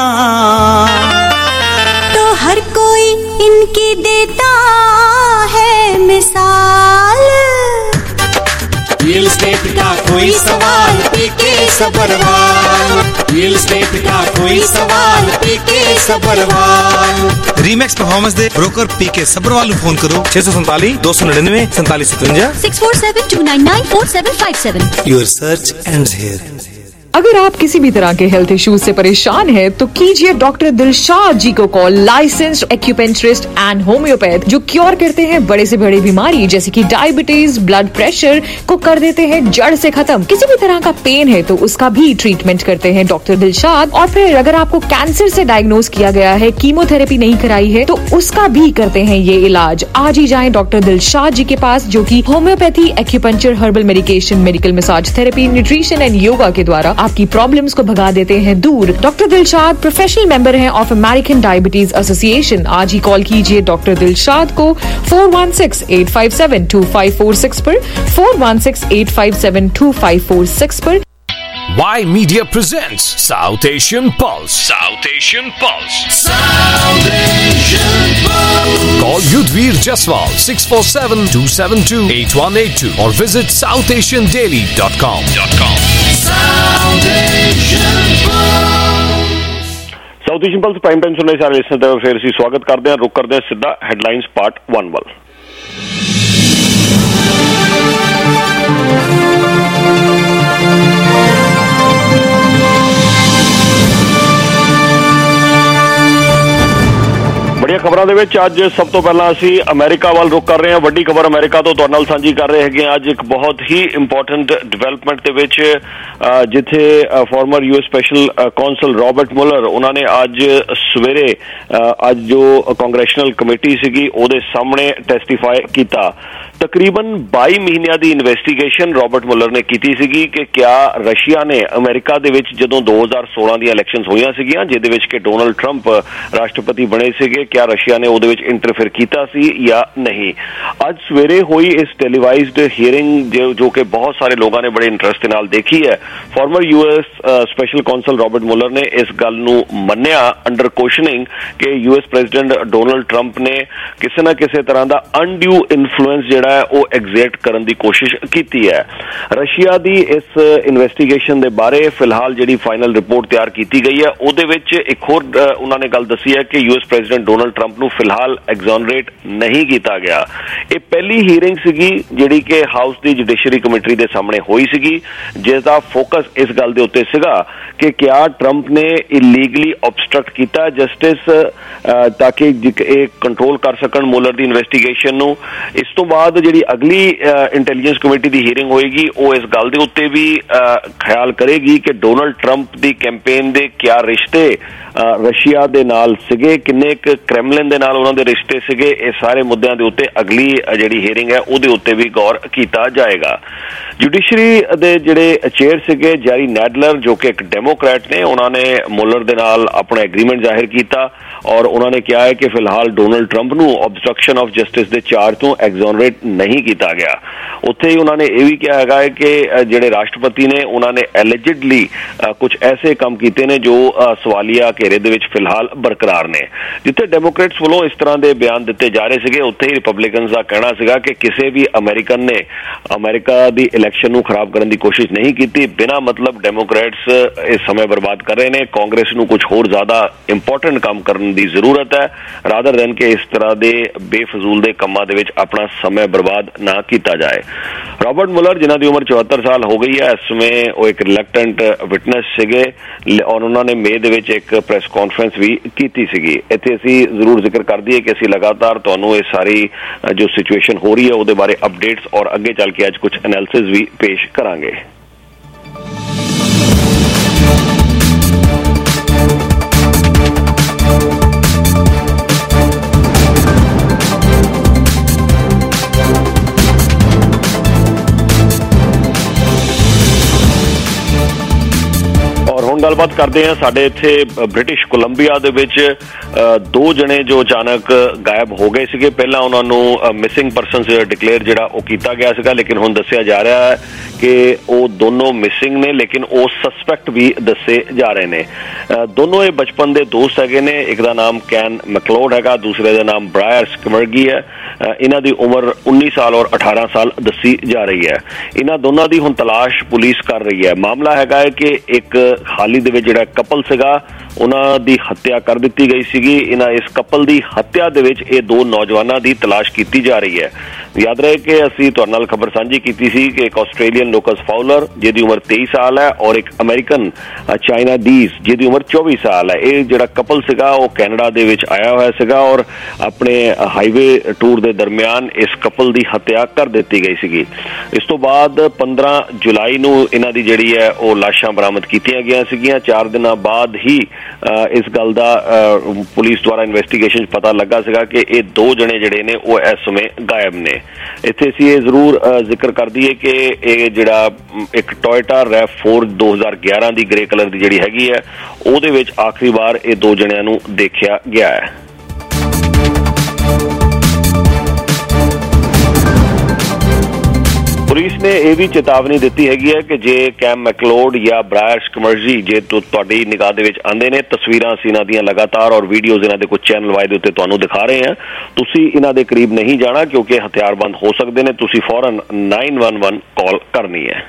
तो हर कोई इनकी देता है मिसाल। रियल एस्टेट का कोई सवाल पीके सबरवाल, रियल एस्टेट का कोई सवाल पीके सबरवाल। रीमैक्स परफॉर्मेंस दे ब्रोकर पीके सबरवाल फोन करो छह सौ सैंतालीस दो सौ निन्यानवे सैंतालीस सतवंजा six four seven two nine nine four seven five seven. Your search ends here. अगर आप किसी भी तरह के हेल्थ इश्यूज से परेशान हैं तो कीजिए डॉक्टर दिलशाद जी को call, licensed acupuncturist and homeopath जो क्योर करते हैं बड़े से बड़ी बीमारी जैसे कि डायबिटीज, ब्लड प्रेशर को कर देते हैं जड़ से खत्म। किसी भी तरह का पेन है तो उसका भी ट्रीटमेंट करते हैं डॉक्टर दिलशाद। और फिर अगर आपको कैंसर से डायग्नोज किया गया है, कीमोथेरेपी नहीं कराई है तो उसका भी करते हैं ये इलाज। आज ही जाएं डॉक्टर दिलशाद जी के पास जो कि homeopathy, acupuncture, herbal medication, medical massage therapy, nutrition and yoga के द्वारा आपकी प्रॉब्लम्स को भगा देते हैं दूर। डॉक्टर दिलशाद प्रोफेशनल मेंबर हैं ऑफ अमेरिकन डायबिटीज एसोसिएशन। आज ही कॉल कीजिए डॉक्टर दिलशाद को four one six eight five seven two five four six पर, four one six eight five seven two five four six पर। Y Media presents South Asian Pulse. South Asian Pulse. South Asian Pulse. Call Yudhveer Jaswal six four seven two seven two eight one eight two or visit south asian daily dot com. South Asian Pulse. South Asian Pulse prime Time ਸੁਣ ਰਹੇ ਸਾਰੇ listener ਦਾ ਫਿਰ ਅਸੀਂ ਸਵਾਗਤ ਕਰਦੇ ਹਾਂ। ਰੁਕ ਕਰਦੇ ਹਾਂ ਸਿੱਧਾ ਹੈਡਲਾਈਨਸ ਪਾਰਟ वन ਵੱਲ। ਬੜੀਆਂ ਖਬਰਾਂ ਦੇ ਵਿੱਚ ਅੱਜ ਸਭ ਤੋਂ ਪਹਿਲਾਂ ਅਸੀਂ ਅਮਰੀਕਾ ਵੱਲ ਰੁਕ ਕਰ ਰਹੇ ਹਾਂ। ਵੱਡੀ ਖਬਰ ਅਮਰੀਕਾ ਤੋਂ ਤੁਹਾਡੇ ਨਾਲ ਸਾਂਝੀ ਕਰ ਰਹੇ ਹੈਗੇ ਹਾਂ। ਅੱਜ ਇੱਕ ਬਹੁਤ ਹੀ ਇੰਪੋਰਟੈਂਟ ਡਿਵੈਲਪਮੈਂਟ ਦੇ ਵਿੱਚ ਜਿੱਥੇ former U S special counsel Robert Mueller ਉਹਨਾਂ ਨੇ ਅੱਜ ਸਵੇਰੇ ਅੱਜ ਜੋ ਕਾਂਗਰੈਸ਼ਨਲ ਕਮੇਟੀ ਸੀਗੀ ਉਹਦੇ ਸਾਹਮਣੇ ਟੈਸਟੀਫਾਈ ਕੀਤਾ। ਤਕਰੀਬਨ ਬਾਈ ਮਹੀਨਿਆਂ ਦੀ ਇਨਵੈਸਟੀਗੇਸ਼ਨ ਰਾਬਰਟ ਮੁਲਰ ਨੇ ਕੀਤੀ ਸੀਗੀ ਕਿ ਕਿਆ ਰਸ਼ੀਆ ਨੇ ਅਮਰੀਕਾ ਦੇ ਵਿੱਚ ਜਦੋਂ ਦੋ ਹਜ਼ਾਰ ਸੋਲਾਂ ਦੀਆਂ ਇਲੈਕਸ਼ਨਸ ਹੋਈਆਂ ਸੀਗੀਆਂ ਜਿਹਦੇ ਵਿੱਚ ਕਿ ਡੋਨਲਡ ਟਰੰਪ ਰਾਸ਼ਟਰਪਤੀ ਬਣੇ ਸੀਗੇ, ਕਿਆ ਰਸ਼ੀਆ ਨੇ ਉਹਦੇ ਵਿੱਚ ਇੰਟਰਫੇਅਰ ਕੀਤਾ ਸੀ ਜਾਂ ਨਹੀਂ। ਅੱਜ ਸਵੇਰੇ ਹੋਈ ਇਸ ਟੈਲੀਵਾਈਜ਼ਡ ਹੀਅਰਿੰਗ ਜੋ ਜੋ ਕਿ ਬਹੁਤ ਸਾਰੇ ਲੋਕਾਂ ਨੇ ਬੜੇ ਇੰਟਰਸਟ ਨਾਲ ਦੇਖੀ ਹੈ, former U S special counsel Robert Mueller ਨੇ ਇਸ ਗੱਲ ਨੂੰ ਮੰਨਿਆ ਅੰਡਰ ਕੁਐਸਚਨਿੰਗ ਕਿ U S president Donald Trump ਨੇ ਕਿਸੇ ਨਾ ਕਿਸੇ ਤਰ੍ਹਾਂ ਦਾ ਅਨਡਿਊ ਇਨਫਲੂਐਂਸ ਜਿਹੜਾ ਹੈ ਉਹ ਐਗਜ਼ੈਕਟ ਕਰਨ ਦੀ ਕੋਸ਼ਿਸ਼ ਕੀਤੀ ਹੈ। ਰਸ਼ੀਆ ਦੀ ਇਸ ਇਨਵੈਸਟੀਗੇਸ਼ਨ ਦੇ ਬਾਰੇ ਫਿਲਹਾਲ ਜਿਹੜੀ ਫਾਈਨਲ ਰਿਪੋਰਟ ਤਿਆਰ ਕੀਤੀ ਗਈ ਹੈ ਉਹਦੇ ਵਿੱਚ ਇੱਕ ਹੋਰ ਉਹਨਾਂ ਨੇ ਗੱਲ ਦੱਸੀ ਹੈ ਕਿ U S president Donald Trump ਨੂੰ ਫਿਲਹਾਲ ਐਗਜ਼ੋਨਰੇਟ ਨਹੀਂ ਕੀਤਾ ਗਿਆ। ਇਹ ਪਹਿਲੀ ਹੀਅਰਿੰਗ ਸੀਗੀ ਜਿਹੜੀ ਕਿ ਹਾਊਸ ਦੀ ਜੁਡੀਸ਼ਰੀ ਕਮੇਟੀ ਦੇ ਸਾਹਮਣੇ ਹੋਈ ਸੀਗੀ ਜਿਸ ਦਾ ਫੋਕਸ ਇਸ ਗੱਲ ਦੇ ਉੱਤੇ ਸੀਗਾ ਕਿ ਕਿਆ ਟਰੰਪ ਨੇ ਇਲੀਗਲੀ ਆਬਸਟਰਕਟ ਕੀਤਾ ਜਸਟਿਸ ਤਾਂ ਕਿ ਇਹ ਕੰਟਰੋਲ ਕਰ ਸਕਣ ਮੁਲਰ ਦੀ ਇਨਵੈਸਟੀਗੇਸ਼ਨ ਨੂੰ। ਇਸ ਤੋਂ ਬਾਅਦ ਬਾਅਦ ਜਿਹੜੀ ਅਗਲੀ ਇੰਟੈਲੀਜੈਂਸ ਕਮੇਟੀ ਦੀ ਹੀਅਰਿੰਗ ਹੋਏਗੀ ਉਹ ਇਸ ਗੱਲ ਦੇ ਉੱਤੇ ਵੀ ਖਿਆਲ ਕਰੇਗੀ ਕਿ ਡੋਨਲਡ ਟਰੰਪ ਦੀ ਕੈਂਪੇਨ ਦੇ ਕਿਆ ਰਿਸ਼ਤੇ ਰਸ਼ੀਆ ਦੇ ਨਾਲ ਸੀਗੇ, ਕਿੰਨੇ ਕੁ ਕ੍ਰੈਮਲਿਨ ਦੇ ਨਾਲ ਉਹਨਾਂ ਦੇ ਰਿਸ਼ਤੇ ਸੀਗੇ। ਇਹ ਸਾਰੇ ਮੁੱਦਿਆਂ ਦੇ ਉੱਤੇ ਅਗਲੀ ਜਿਹੜੀ ਹੀਅਰਿੰਗ ਹੈ ਉਹਦੇ ਉੱਤੇ ਵੀ ਗੌਰ ਕੀਤਾ ਜਾਏਗਾ। ਜੁਡੀਸ਼ਰੀ ਦੇ ਜਿਹੜੇ ਚੇਅਰ ਸੀਗੇ ਜੈਰੀ ਨੈਡਲਰ, ਜੋ ਕਿ ਇੱਕ ਡੈਮੋਕ੍ਰੈਟ ਨੇ, ਉਹਨਾਂ ਨੇ ਮੁਲਰ ਦੇ ਨਾਲ ਆਪਣਾ ਐਗਰੀਮੈਂਟ ਜ਼ਾਹਿਰ ਕੀਤਾ ਔਰ ਉਹਨਾਂ ਨੇ ਕਿਹਾ ਹੈ ਕਿ ਫਿਲਹਾਲ ਡੋਨਲਡ ਟਰੰਪ ਨੂੰ ਆਬਸਟਰਕਸ਼ਨ ਆਫ ਜਸਟਿਸ ਦੇ ਚਾਰਜ ਤੋਂ ਐਗਜ਼ੋਨਰੇਟ ਨਹੀਂ ਕੀਤਾ ਗਿਆ। ਉੱਥੇ ਹੀ ਉਹਨਾਂ ਨੇ ਇਹ ਵੀ ਕਿਹਾ ਹੈਗਾ ਹੈ ਕਿ ਜਿਹੜੇ ਰਾਸ਼ਟਰਪਤੀ ਨੇ ਉਹਨਾਂ ਨੇ ਐਲੀਜਿਡਲੀ ਕੁਝ ਐਸੇ ਕੰਮ ਕੀਤੇ ਨੇ ਜੋ ਸਵਾਲੀਆ ਘੇਰੇ ਦੇ ਵਿੱਚ ਫਿਲਹਾਲ ਬਰਕਰਾਰ ਨੇ। ਜਿੱਥੇ ਡੈਮੋਕ੍ਰੇਟਸ ਵੱਲੋਂ ਇਸ ਤਰ੍ਹਾਂ ਦੇ ਬਿਆਨ ਦਿੱਤੇ ਜਾ ਰਹੇ ਸੀਗੇ, ਉੱਥੇ ਹੀ ਰਿਪਬਲਿਕਨਸ ਦਾ ਕਹਿਣਾ ਸੀਗਾ ਕਿ ਕਿਸੇ ਵੀ ਅਮਰੀਕਨ ਨੇ ਅਮਰੀਕਾ ਦੀ ਇਲੈਕਸ਼ਨ ਨੂੰ ਖਰਾਬ ਕਰਨ ਦੀ ਕੋਸ਼ਿਸ਼ ਨਹੀਂ ਕੀਤੀ। ਬਿਨਾਂ ਮਤਲਬ ਡੈਮੋਕ੍ਰੇਟਸ ਇਸ ਸਮੇਂ ਬਰਬਾਦ ਕਰ ਰਹੇ ਨੇ। ਕਾਂਗਰਸ ਨੂੰ ਕੁਝ ਹੋਰ ਜ਼ਿਆਦਾ ਇੰਪੋਰਟੈਂਟ ਕੰਮ ਕਰਨ ਦੀ ਜ਼ਰੂਰਤ ਹੈ ਰਾਦਰ ਦੈਨ ਕਿ ਇਸ ਤਰ੍ਹਾਂ ਦੇ ਬੇਫਜ਼ੂਲ ਦੇ ਕੰਮਾਂ ਦੇ ਵਿੱਚ ਆਪਣਾ ਸਮੇਂ ਬਰਬਾਦ ਨਾ ਕੀਤਾ ਜਾਏ। ਰਾਬਰਟ ਮੁਲਰ, ਜਿਨ੍ਹਾਂ ਦੀ ਉਮਰ ਚੁਹੱਤਰ ਸਾਲ ਹੋ ਗਈ ਹੈ, ਇਸ ਸਮੇਂ ਉਹ ਇੱਕ ਰਿਲੈਕਟੈਂਟ ਵਿਟਨੈਸ ਸੀਗੇ ਔਰ ਉਹਨਾਂ ਨੇ ਮਈ ਦੇ ਵਿੱਚ ਇੱਕ ਪ੍ਰੈਸ ਕਾਨਫਰੰਸ ਵੀ ਕੀਤੀ ਸੀਗੀ। ਇੱਥੇ ਅਸੀਂ ਜ਼ਰੂਰ ਜ਼ਿਕਰ ਕਰ ਦਈਏ ਕਿ ਅਸੀਂ ਲਗਾਤਾਰ ਤੁਹਾਨੂੰ ਇਹ ਸਾਰੀ ਜੋ ਸਿਚੁਏਸ਼ਨ ਹੋ ਰਹੀ ਹੈ ਉਹਦੇ ਬਾਰੇ ਅਪਡੇਟਸ ਔਰ ਅੱਗੇ ਚੱਲ ਕੇ ਅੱਜ ਕੁਝ ਐਨਾਲਿਸਿਸ ਵੀ ਪੇਸ਼ ਕਰਾਂਗੇ। ਹੁਣ ਗੱਲਬਾਤ ਕਰਦੇ ਹਾਂ। ਸਾਡੇ ਇੱਥੇ ਬ੍ਰਿਟਿਸ਼ ਕੋਲੰਬੀਆ ਦੇ ਵਿੱਚ ਦੋ ਜਣੇ ਜੋ ਅਚਾਨਕ ਗਾਇਬ ਹੋ ਗਏ ਸੀਗੇ। ਪਹਿਲਾਂ ਉਹਨਾਂ ਨੂੰ ਮਿਸਿੰਗ ਪਰਸਨਸ ਡਿਕਲੇਅਰ ਜਿਹੜਾ ਉਹ ਕੀਤਾ ਗਿਆ ਸੀਗਾ, ਲੇਕਿਨ ਹੁਣ ਦੱਸਿਆ ਜਾ ਰਿਹਾ ਹੈ ਕਿ ਉਹ ਦੋਨੋਂ ਮਿਸਿੰਗ ਨੇ, ਲੇਕਿਨ ਉਹ ਸਸਪੈਕਟ ਵੀ ਦੱਸੇ ਜਾ ਰਹੇ ਨੇ। ਦੋਨੋਂ ਇਹ ਬਚਪਨ ਦੇ ਦੋਸਤ ਹੈਗੇ ਨੇ। ਇੱਕ ਦਾ ਨਾਮ ਕੈਨ ਮੈਕਲੋਡ ਹੈਗਾ, ਦੂਸਰੇ ਦਾ ਨਾਮ ਬ੍ਰਾਇਰ ਸਕਮਰਗੀ ਹੈ। ਇਹਨਾਂ ਦੀ ਉਮਰ ਉੱਨੀ ਸਾਲ ਔਰ ਅਠਾਰਾਂ ਸਾਲ ਦੱਸੀ ਜਾ ਰਹੀ ਹੈ। ਇਹਨਾਂ ਦੋਨਾਂ ਦੀ ਹੁਣ ਤਲਾਸ਼ ਪੁਲਿਸ ਕਰ ਰਹੀ ਹੈ। ਮਾਮਲਾ ਹੈਗਾ ਹੈ ਕਿ ਇੱਕ ਹਾਲੀ ਦੇ ਵਿੱਚ ਜਿਹੜਾ ਕਪਲ ਸੀਗਾ ਉਹਨਾਂ ਦੀ ਹੱਤਿਆ ਕਰ ਦਿੱਤੀ ਗਈ ਸੀਗੀ। ਇਹਨਾਂ ਇਸ ਕਪਲ ਦੀ ਹੱਤਿਆ ਦੇ ਵਿੱਚ ਇਹ ਦੋ ਨੌਜਵਾਨਾਂ ਦੀ ਤਲਾਸ਼ ਕੀਤੀ ਜਾ ਰਹੀ ਹੈ। ਯਾਦ ਰਹੇ ਕਿ ਅਸੀਂ ਤੁਹਾਡੇ ਨਾਲ ਖਬਰ ਸਾਂਝੀ ਕੀਤੀ ਸੀ ਕਿ ਇੱਕ ਆਸਟ੍ਰੇਲੀਅਨ ਲੋਕਸ ਫਾਊਲਰ ਜਿਹਦੀ ਉਮਰ ਤੇਈ ਸਾਲ ਹੈ ਔਰ ਇੱਕ ਅਮਰੀਕਨ ਚਾਈਨਾ ਡੀਸ ਜਿਹਦੀ ਉਮਰ ਚੌਵੀ ਸਾਲ ਹੈ। ਇਹ ਜਿਹੜਾ ਕਪਲ ਸੀਗਾ ਉਹ ਕੈਨੇਡਾ ਦੇ ਵਿੱਚ ਆਇਆ ਹੋਇਆ ਸੀਗਾ ਔਰ ਆਪਣੇ ਹਾਈਵੇ ਟੂਰ ਦੇ ਦਰਮਿਆਨ ਇਸ ਕਪਲ ਦੀ ਹੱਤਿਆ ਕਰ ਦਿੱਤੀ ਗਈ ਸੀਗੀ। ਇਸ ਤੋਂ ਬਾਅਦ ਪੰਦਰਾਂ ਜੁਲਾਈ ਨੂੰ ਇਹਨਾਂ ਦੀ ਜਿਹੜੀ ਹੈ ਉਹ ਲਾਸ਼ਾਂ ਬਰਾਮਦ ਕੀਤੀਆਂ ਗਈਆਂ ਸੀਗੀਆਂ। ਚਾਰ ਦਿਨਾਂ ਬਾਅਦ ਹੀ ਇਸ ਗੱਲ ਦਾ ਪੁਲਿਸ ਦੁਆਰਾ ਇਨਵੈਸਟੀਗੇਸ਼ਨ ਪਤਾ ਲੱਗਾ ਸੀਗਾ ਕਿ ਇਹ ਦੋ ਜਣੇ ਜਿਹੜੇ ਨੇ ਉਹ ਇਸ ਸਮੇਂ ਗਾਇਬ ਨੇ। ਇੱਥੇ ਅਸੀਂ ਇਹ ਜ਼ਰੂਰ ਜ਼ਿਕਰ ਕਰ ਦਈਏ ਕਿ ਇਹ ਜਿਹੜਾ ਇੱਕ ਟੋਇਟਾ ਰੈਵ ਫੋਰ ਦੋ ਹਜ਼ਾਰ ਗਿਆਰਾਂ ਦੀ ਗ੍ਰੇ ਕਲਰ ਦੀ ਜਿਹੜੀ ਹੈਗੀ ਹੈ ਉਹਦੇ ਵਿੱਚ ਆਖਰੀ ਵਾਰ ਇਹ ਦੋ ਜਣਿਆਂ ਨੂੰ ਦੇਖਿਆ ਗਿਆ ਹੈ। ਪੁਲਿਸ ਨੇ ਇਹ ਵੀ ਚੇਤਾਵਨੀ ਦਿੱਤੀ ਹੈਗੀ ਹੈ ਕਿ ਜੇ ਕੈਮ ਮੈਕਲੋਡ ਜਾਂ ਬ੍ਰਾਇਰ ਸਕਮਰਜੀ ਜੇ ਤੁਹਾਡੀ ਨਿਗਾਹ ਦੇ ਵਿੱਚ ਆਉਂਦੇ ਨੇ, ਤਸਵੀਰਾਂ ਅਸੀਂ ਇਹਨਾਂ ਦੀਆਂ ਲਗਾਤਾਰ ਔਰ ਵੀਡੀਓਜ਼ ਇਹਨਾਂ ਦੇ ਕੁਝ ਚੈਨਲ ਵਾਈ ਦੇ ਉੱਤੇ ਤੁਹਾਨੂੰ ਦਿਖਾ ਰਹੇ ਹਾਂ, ਤੁਸੀਂ ਇਹਨਾਂ ਦੇ ਕਰੀਬ ਨਹੀਂ ਜਾਣਾ ਕਿਉਂਕਿ ਹਥਿਆਰਬੰਦ ਹੋ ਸਕਦੇ ਨੇ। ਤੁਸੀਂ ਫੌਰਨ ਨਾਈਨ ਵਨ ਵਨ ਕਾਲ ਕਰਨੀ ਹੈ।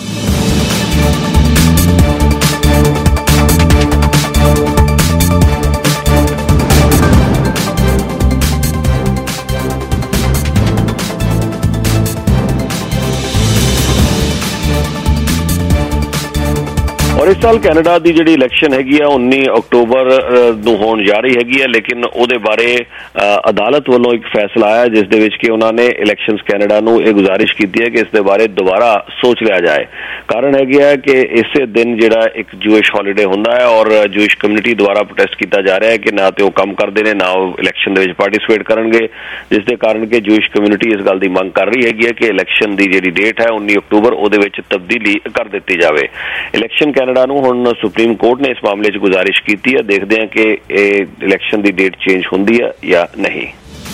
ਔਰ ਇਸ ਸਾਲ ਕੈਨੇਡਾ ਦੀ ਜਿਹੜੀ ਇਲੈਕਸ਼ਨ ਹੈਗੀ ਆ ਉੱਨੀ ਅਕਤੂਬਰ ਨੂੰ ਹੋਣ ਜਾ ਰਹੀ ਹੈਗੀ ਹੈ, ਲੇਕਿਨ ਉਹਦੇ ਬਾਰੇ ਅਦਾਲਤ ਵੱਲੋਂ ਇੱਕ ਫੈਸਲਾ ਆਇਆ ਜਿਸ ਦੇ ਵਿੱਚ ਕਿ ਉਹਨਾਂ ਨੇ ਇਲੈਕਸ਼ਨਸ ਕੈਨੇਡਾ ਨੂੰ ਇਹ ਗੁਜ਼ਾਰਿਸ਼ ਕੀਤੀ ਹੈ ਕਿ ਇਸ ਦੇ ਬਾਰੇ ਦੁਬਾਰਾ ਸੋਚ ਲਿਆ ਜਾਏ। ਕਾਰਨ ਹੈਗਾ ਹੈ ਕਿ ਇਸੇ ਦਿਨ ਜਿਹੜਾ ਇੱਕ ਜੂਇਸ਼ ਹੌਲੀਡੇ ਹੁੰਦਾ ਹੈ ਔਰ ਜੂਇਸ਼ ਕਮਿਊਨਿਟੀ ਦੁਆਰਾ ਪ੍ਰੋਟੈਸਟ ਕੀਤਾ ਜਾ ਰਿਹਾ ਹੈ ਕਿ ਨਾ ਤੇ ਉਹ ਕੰਮ ਕਰਦੇ ਨੇ ਨਾ ਉਹ ਇਲੈਕਸ਼ਨ ਦੇ ਵਿੱਚ ਪਾਰਟਿਸਿਪੇਟ ਕਰਨਗੇ, ਜਿਸ ਦੇ ਕਾਰਨ ਕਿ ਜੂਇਸ਼ ਕਮਿਊਨਿਟੀ ਇਸ ਗੱਲ ਦੀ ਮੰਗ ਕਰ ਰਹੀ ਹੈਗੀ ਹੈ ਕਿ ਇਲੈਕਸ਼ਨ ਦੀ ਜਿਹੜੀ ਡੇਟ ਹੈ ਉੱਨੀ ਅਕਤੂਬਰ ਉਹਦੇ ਵਿੱਚ ਤਬਦੀਲੀ ਕਰ ਦਿੱਤੀ ਜਾਵੇ। ਇਲੈਕਸ਼ਨ ਕੈਨੇਡਾ ਨੂੰ ਹੁਣ ਸੁਪਰੀਮ ਕੋਰਟ ਨੇ ਇਸ ਮਾਮਲੇ 'ਚ ਗੁਜ਼ਾਰਿਸ਼ ਕੀਤੀ ਹੈ। ਦੇਖਦੇ ਹਾਂ ਕਿ ਇਹ ਇਲੈਕਸ਼ਨ ਦੀ ਡੇਟ ਚੇਂਜ ਹੁੰਦੀ ਹੈ ਜਾਂ ਨਹੀਂ।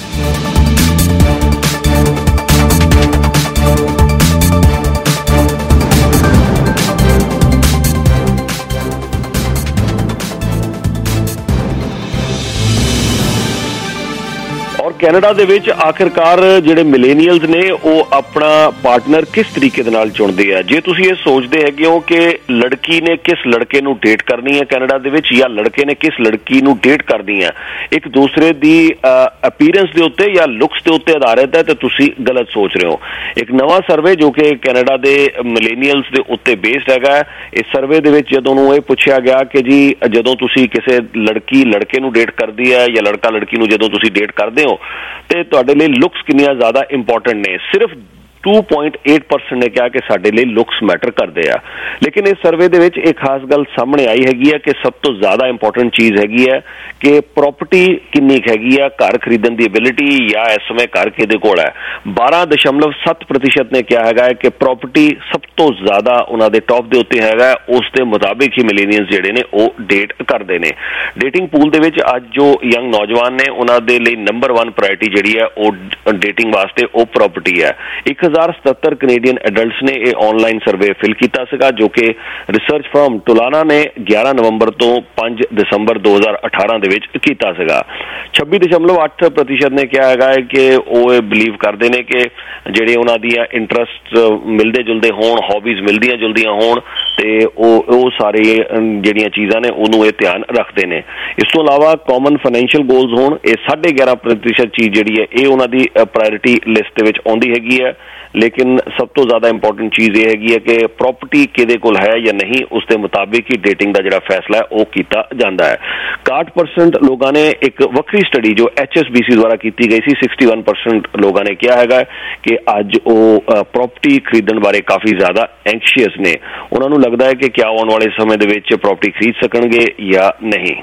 ਔਰ ਕੈਨੇਡਾ ਦੇ ਵਿੱਚ ਆਖਿਰਕਾਰ ਜਿਹੜੇ ਮਿਲੇਨੀਅਲਸ ਨੇ ਉਹ ਆਪਣਾ ਪਾਰਟਨਰ ਕਿਸ ਤਰੀਕੇ ਦੇ ਨਾਲ ਚੁਣਦੇ ਆ। ਜੇ ਤੁਸੀਂ ਇਹ ਸੋਚਦੇ ਹੈਗੇ ਹੋ ਕਿ ਲੜਕੀ ਨੇ ਕਿਸ ਲੜਕੇ ਨੂੰ ਡੇਟ ਕਰਨੀ ਹੈ ਕੈਨੇਡਾ ਦੇ ਵਿੱਚ ਜਾਂ ਲੜਕੇ ਨੇ ਕਿਸ ਲੜਕੀ ਨੂੰ ਡੇਟ ਕਰਨੀ ਹੈ ਇੱਕ ਦੂਸਰੇ ਦੀ ਅਪੀਅਰੈਂਸ ਦੇ ਉੱਤੇ ਜਾਂ ਲੁਕਸ ਦੇ ਉੱਤੇ ਆਧਾਰਿਤ ਹੈ, ਤਾਂ ਤੁਸੀਂ ਗਲਤ ਸੋਚ ਰਹੇ ਹੋ। ਇੱਕ ਨਵਾਂ ਸਰਵੇ ਜੋ ਕਿ ਕੈਨੇਡਾ ਦੇ ਮਿਲੇਨੀਅਲਸ ਦੇ ਉੱਤੇ ਬੇਸਡ ਹੈਗਾ, ਇਸ ਸਰਵੇ ਦੇ ਵਿੱਚ ਜਦੋਂ ਨੂੰ ਇਹ ਪੁੱਛਿਆ ਗਿਆ ਕਿ ਜੀ ਜਦੋਂ ਤੁਸੀਂ ਕਿਸੇ ਲੜਕੀ ਲੜਕੇ ਨੂੰ ਡੇਟ ਕਰਦੀ ਹੈ ਜਾਂ ਲੜਕਾ ਲੜਕੀ ਨੂੰ ਜਦੋਂ ਤੁਸੀਂ ਡੇਟ ਕਰਦੇ ਹੋ ਹੋ ਤੇ ਤੁਹਾਡੇ ਲਈ ਲੁਕਸ ਕਿੰਨੀਆਂ ਜ਼ਿਆਦਾ ਇੰਪੋਰਟੈਂਟ ਨੇ। ਸਿਰਫ टू पॉइंट एट परसेंट ने कहा कि साडे लिए लुक्स मैटर करते हैं, लेकिन इस सर्वे दे विच एक खास गल सामने आई हैगी है कि सब तो ज़्यादा इंपॉर्टेंट चीज़ हैगी है कि प्रॉपर्टी किन्नी हैगी है, घर खरीदण दी एबिलिटी या इस समय घर किहदे कोल है। बारह दशमलव सत्त प्रतिशत ने कहा हैगा है कि प्रॉपर्टी सब तो ज़्यादा उन्हां दे टॉप दे उत्ते हैगा, उस दे मुताबिक ही मिलेनियल्स जिहड़े ने वो डेट करते हैं। डेटिंग पूल दे विच अज जो यंग नौजवान ने उन्हां दे लई नंबर वन प्रायोरिटी जिहड़ी है वो डेटिंग वास्ते वो प्रॉपर्टी है। एक हजार सत्तर कनेडियन एडल्ट्स ने यह ऑनलाइन सर्वे फिल किया सीगा, जो कि रिसर्च फर्म टुलाना ने ग्यारह नवंबर तो पांच दिसंबर दो हज़ार अठारह दे विच कीता सीगा। छब्बी दशमलव अठ प्रतिशत ने कहा है कि वो बिलीव करते हैं कि ਜਿਹੜੇ ਉਹਨਾਂ ਦੀਆਂ ਇੰਟਰਸਟ ਮਿਲਦੇ ਜੁਲਦੇ ਹੋਣ, ਹੌਬੀਜ਼ ਮਿਲਦੀਆਂ ਜੁਲਦੀਆਂ ਹੋਣ ਤੇ ਉਹ ਉਹ ਸਾਰੇ ਜਿਹੜੀਆਂ ਚੀਜ਼ਾਂ ਨੇ ਉਹਨੂੰ ਇਹ ਧਿਆਨ ਰੱਖਦੇ ਨੇ। ਇਸ ਤੋਂ ਇਲਾਵਾ ਕਾਮਨ ਫਾਈਨੈਂਸ਼ੀਅਲ ਗੋਲਸ ਹੋਣ, ਇਹ ਸਾਢੇ ਗਿਆਰਾਂ ਪ੍ਰਤੀਸ਼ਤ ਚੀਜ਼ ਜਿਹੜੀ ਹੈ ਇਹ ਉਹਨਾਂ ਦੀ ਪ੍ਰਾਇੋਰਟੀ ਲਿਸਟ ਦੇ ਵਿੱਚ ਆਉਂਦੀ ਹੈਗੀ ਹੈ। ਲੇਕਿਨ ਸਭ ਤੋਂ ਜ਼ਿਆਦਾ ਇੰਪੋਰਟੈਂਟ ਚੀਜ਼ ਇਹ ਹੈਗੀ ਹੈ ਕਿ ਪ੍ਰੋਪਰਟੀ ਕਿਹਦੇ ਕੋਲ ਹੈ ਜਾਂ ਨਹੀਂ, ਉਸ ਦੇ ਮੁਤਾਬਿਕ ਹੀ ਡੇਟਿੰਗ ਦਾ ਜਿਹੜਾ ਫੈਸਲਾ ਹੈ ਉਹ ਕੀਤਾ ਜਾਂਦਾ ਹੈ। ਇਕਾਹਠ ਪਰਸੈਂਟ ਲੋਕਾਂ ਨੇ ਇੱਕ ਵੱਖਰੀ ਸਟੱਡੀ ਜੋ ਐਚ ਐਸ ਬੀ ਸੀ ਦੁਆਰਾ ਕੀਤੀ ਗਈ ਸੀ, ਇਕਸठ परसेंट ਲੋਕਾਂ ਨੇ ਕਿਹਾ ਹੈਗਾ ਕਿ ਅੱਜ ਉਹ ਪ੍ਰੋਪਰਟੀ ਖਰੀਦਣ ਬਾਰੇ ਕਾਫੀ ਜ਼ਿਆਦਾ ਐਂਕਸ਼ੀਅਸ ਨੇ। ਉਹਨਾਂ ਨੂੰ ਲੱਗਦਾ ਹੈ ਕਿ ਕਿਆ ਆਉਣ ਵਾਲੇ ਸਮੇਂ ਦੇ ਵਿੱਚ ਪ੍ਰੋਪਰਟੀ ਖਰੀਦ ਸਕਣਗੇ ਜਾਂ ਨਹੀਂ।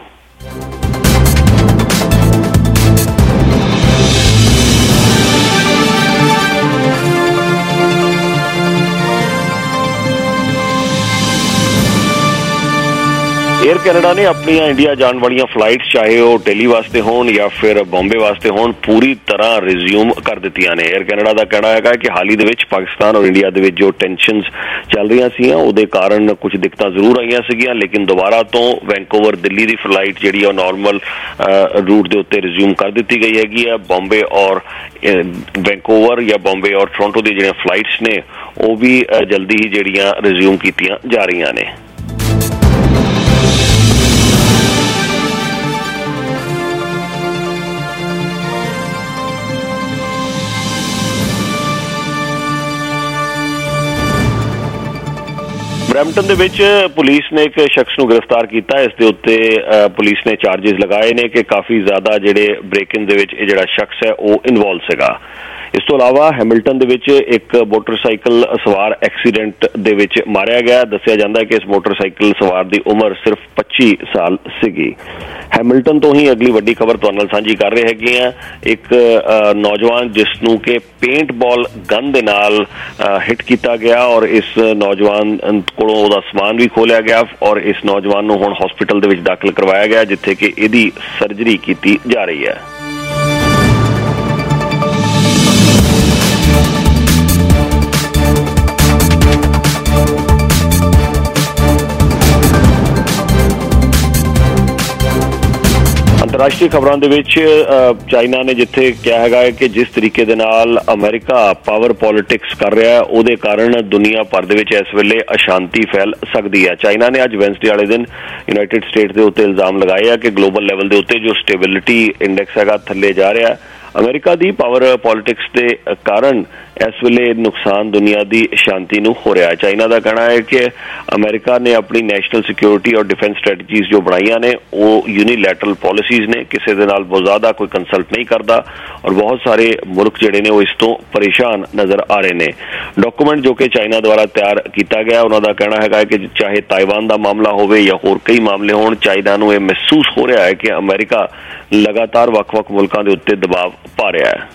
एयर कैनेडा ने अपनी इंडिया जाने वाली फ्लाइट चाहे वो दिल्ली वास्ते होन या फिर बॉम्बे वास्ते होन पूरी तरह रिज्यूम कर दित्तियां ने। एयर कैनेडा का कहना है कि हाल ही दे विच पाकिस्तान और इंडिया दे विच जो टेंशनस चल रही सी उहदे कारण कुछ दिक्कतां जरूर आईयां सीगियां, लेकिन दोबारा तो वैंकूवर दिल्ली की फ्लाइट जिहड़ी है नॉर्मल रूट के उत्ते रिज्यूम कर दी गई हैगी है। बॉम्बे और वैंकूवर या बॉम्बे और टोरंटो दी जिहड़ियां फ्लाइट्स ने वो भी जल्दी ही जिहड़ियां रिज्यूम कीतियां जा रही ने। ब्रैम्पटन दे विच पुलिस ने एक शख्स नूं गिरफ्तार किया। इस दे उत्ते पुलिस ने चार्जिस लगाए ने कि काफ़ी ज़्यादा जिहड़े ब्रेक इन दे विच इह जिहड़ा शख्स है वो इन्वॉल्व सीगा। इस तो इलावा हैमिल्टन दे विच एक मोटरसाइकिल सवार एक्सीडेंट दे विच मारिया गया। दस्सिया जांदा है कि इस मोटरसाइकिल सवार की उम्र सिर्फ पच्ची साल सीगी। हैमिल्टन तो ही अगली वड्डी खबर तुहाडे नाल सांझी कर रहे हैगे आ। एक नौजवान जिसनूं कि पेंट बॉल गन दे नाल हिट किया गया और इस नौजवान कोलों उहदा समान भी खोलिया गया और इस नौजवान नूं हुण हॉस्पिटल दे विच दाखिल करवाया गया, जिथे कि इहदी सर्जरी की जा रही है। अंतरराष्ट्रीय खबरों के विच चाइना ने जिथे क्या है कि जिस तरीके दे नाल अमेरिका पावर पॉलिटिक्स कर रहा है उहदे कारण दुनिया भर दे विच इस वेले अशांति फैल सकती है। चाइना ने अज वैंसडे वाले दिन यूनाइटेड स्टेट्स के उत्ते इल्जाम लगाए है कि ग्लोबल लैवल के उत्ते जो स्टेबिलिटी इंडेक्स है थल्ले जा रहा है। अमेरिका की पावर पॉलिटिक्स के कारण इस वेले नुकसान दुनिया की शांति नूं हो रहा है। चाइना का कहना है कि अमेरिका ने अपनी नैशनल सिक्योरिटी और डिफेंस स्ट्रैटेजीज जो बनाई ने वो यूनीलैटरल पॉलिसीज ने, किसी दे नाल बहुत ज़्यादा कोई कंसल्ट नहीं करता और बहुत सारे मुल्क जिहड़े ने वो इस तो परेशान नज़र आ रहे हैं। डॉक्यूमेंट जो कि चाइना द्वारा तैयार किया गया उन्होंने कहना है कि चाहे ताइवान का मामला हो या होर कई मामले होण, चाइना नूं यह महसूस हो रहा है कि अमेरिका लगातार वख-वख मुल्कां दे उत्ते दबाव पा रहा है।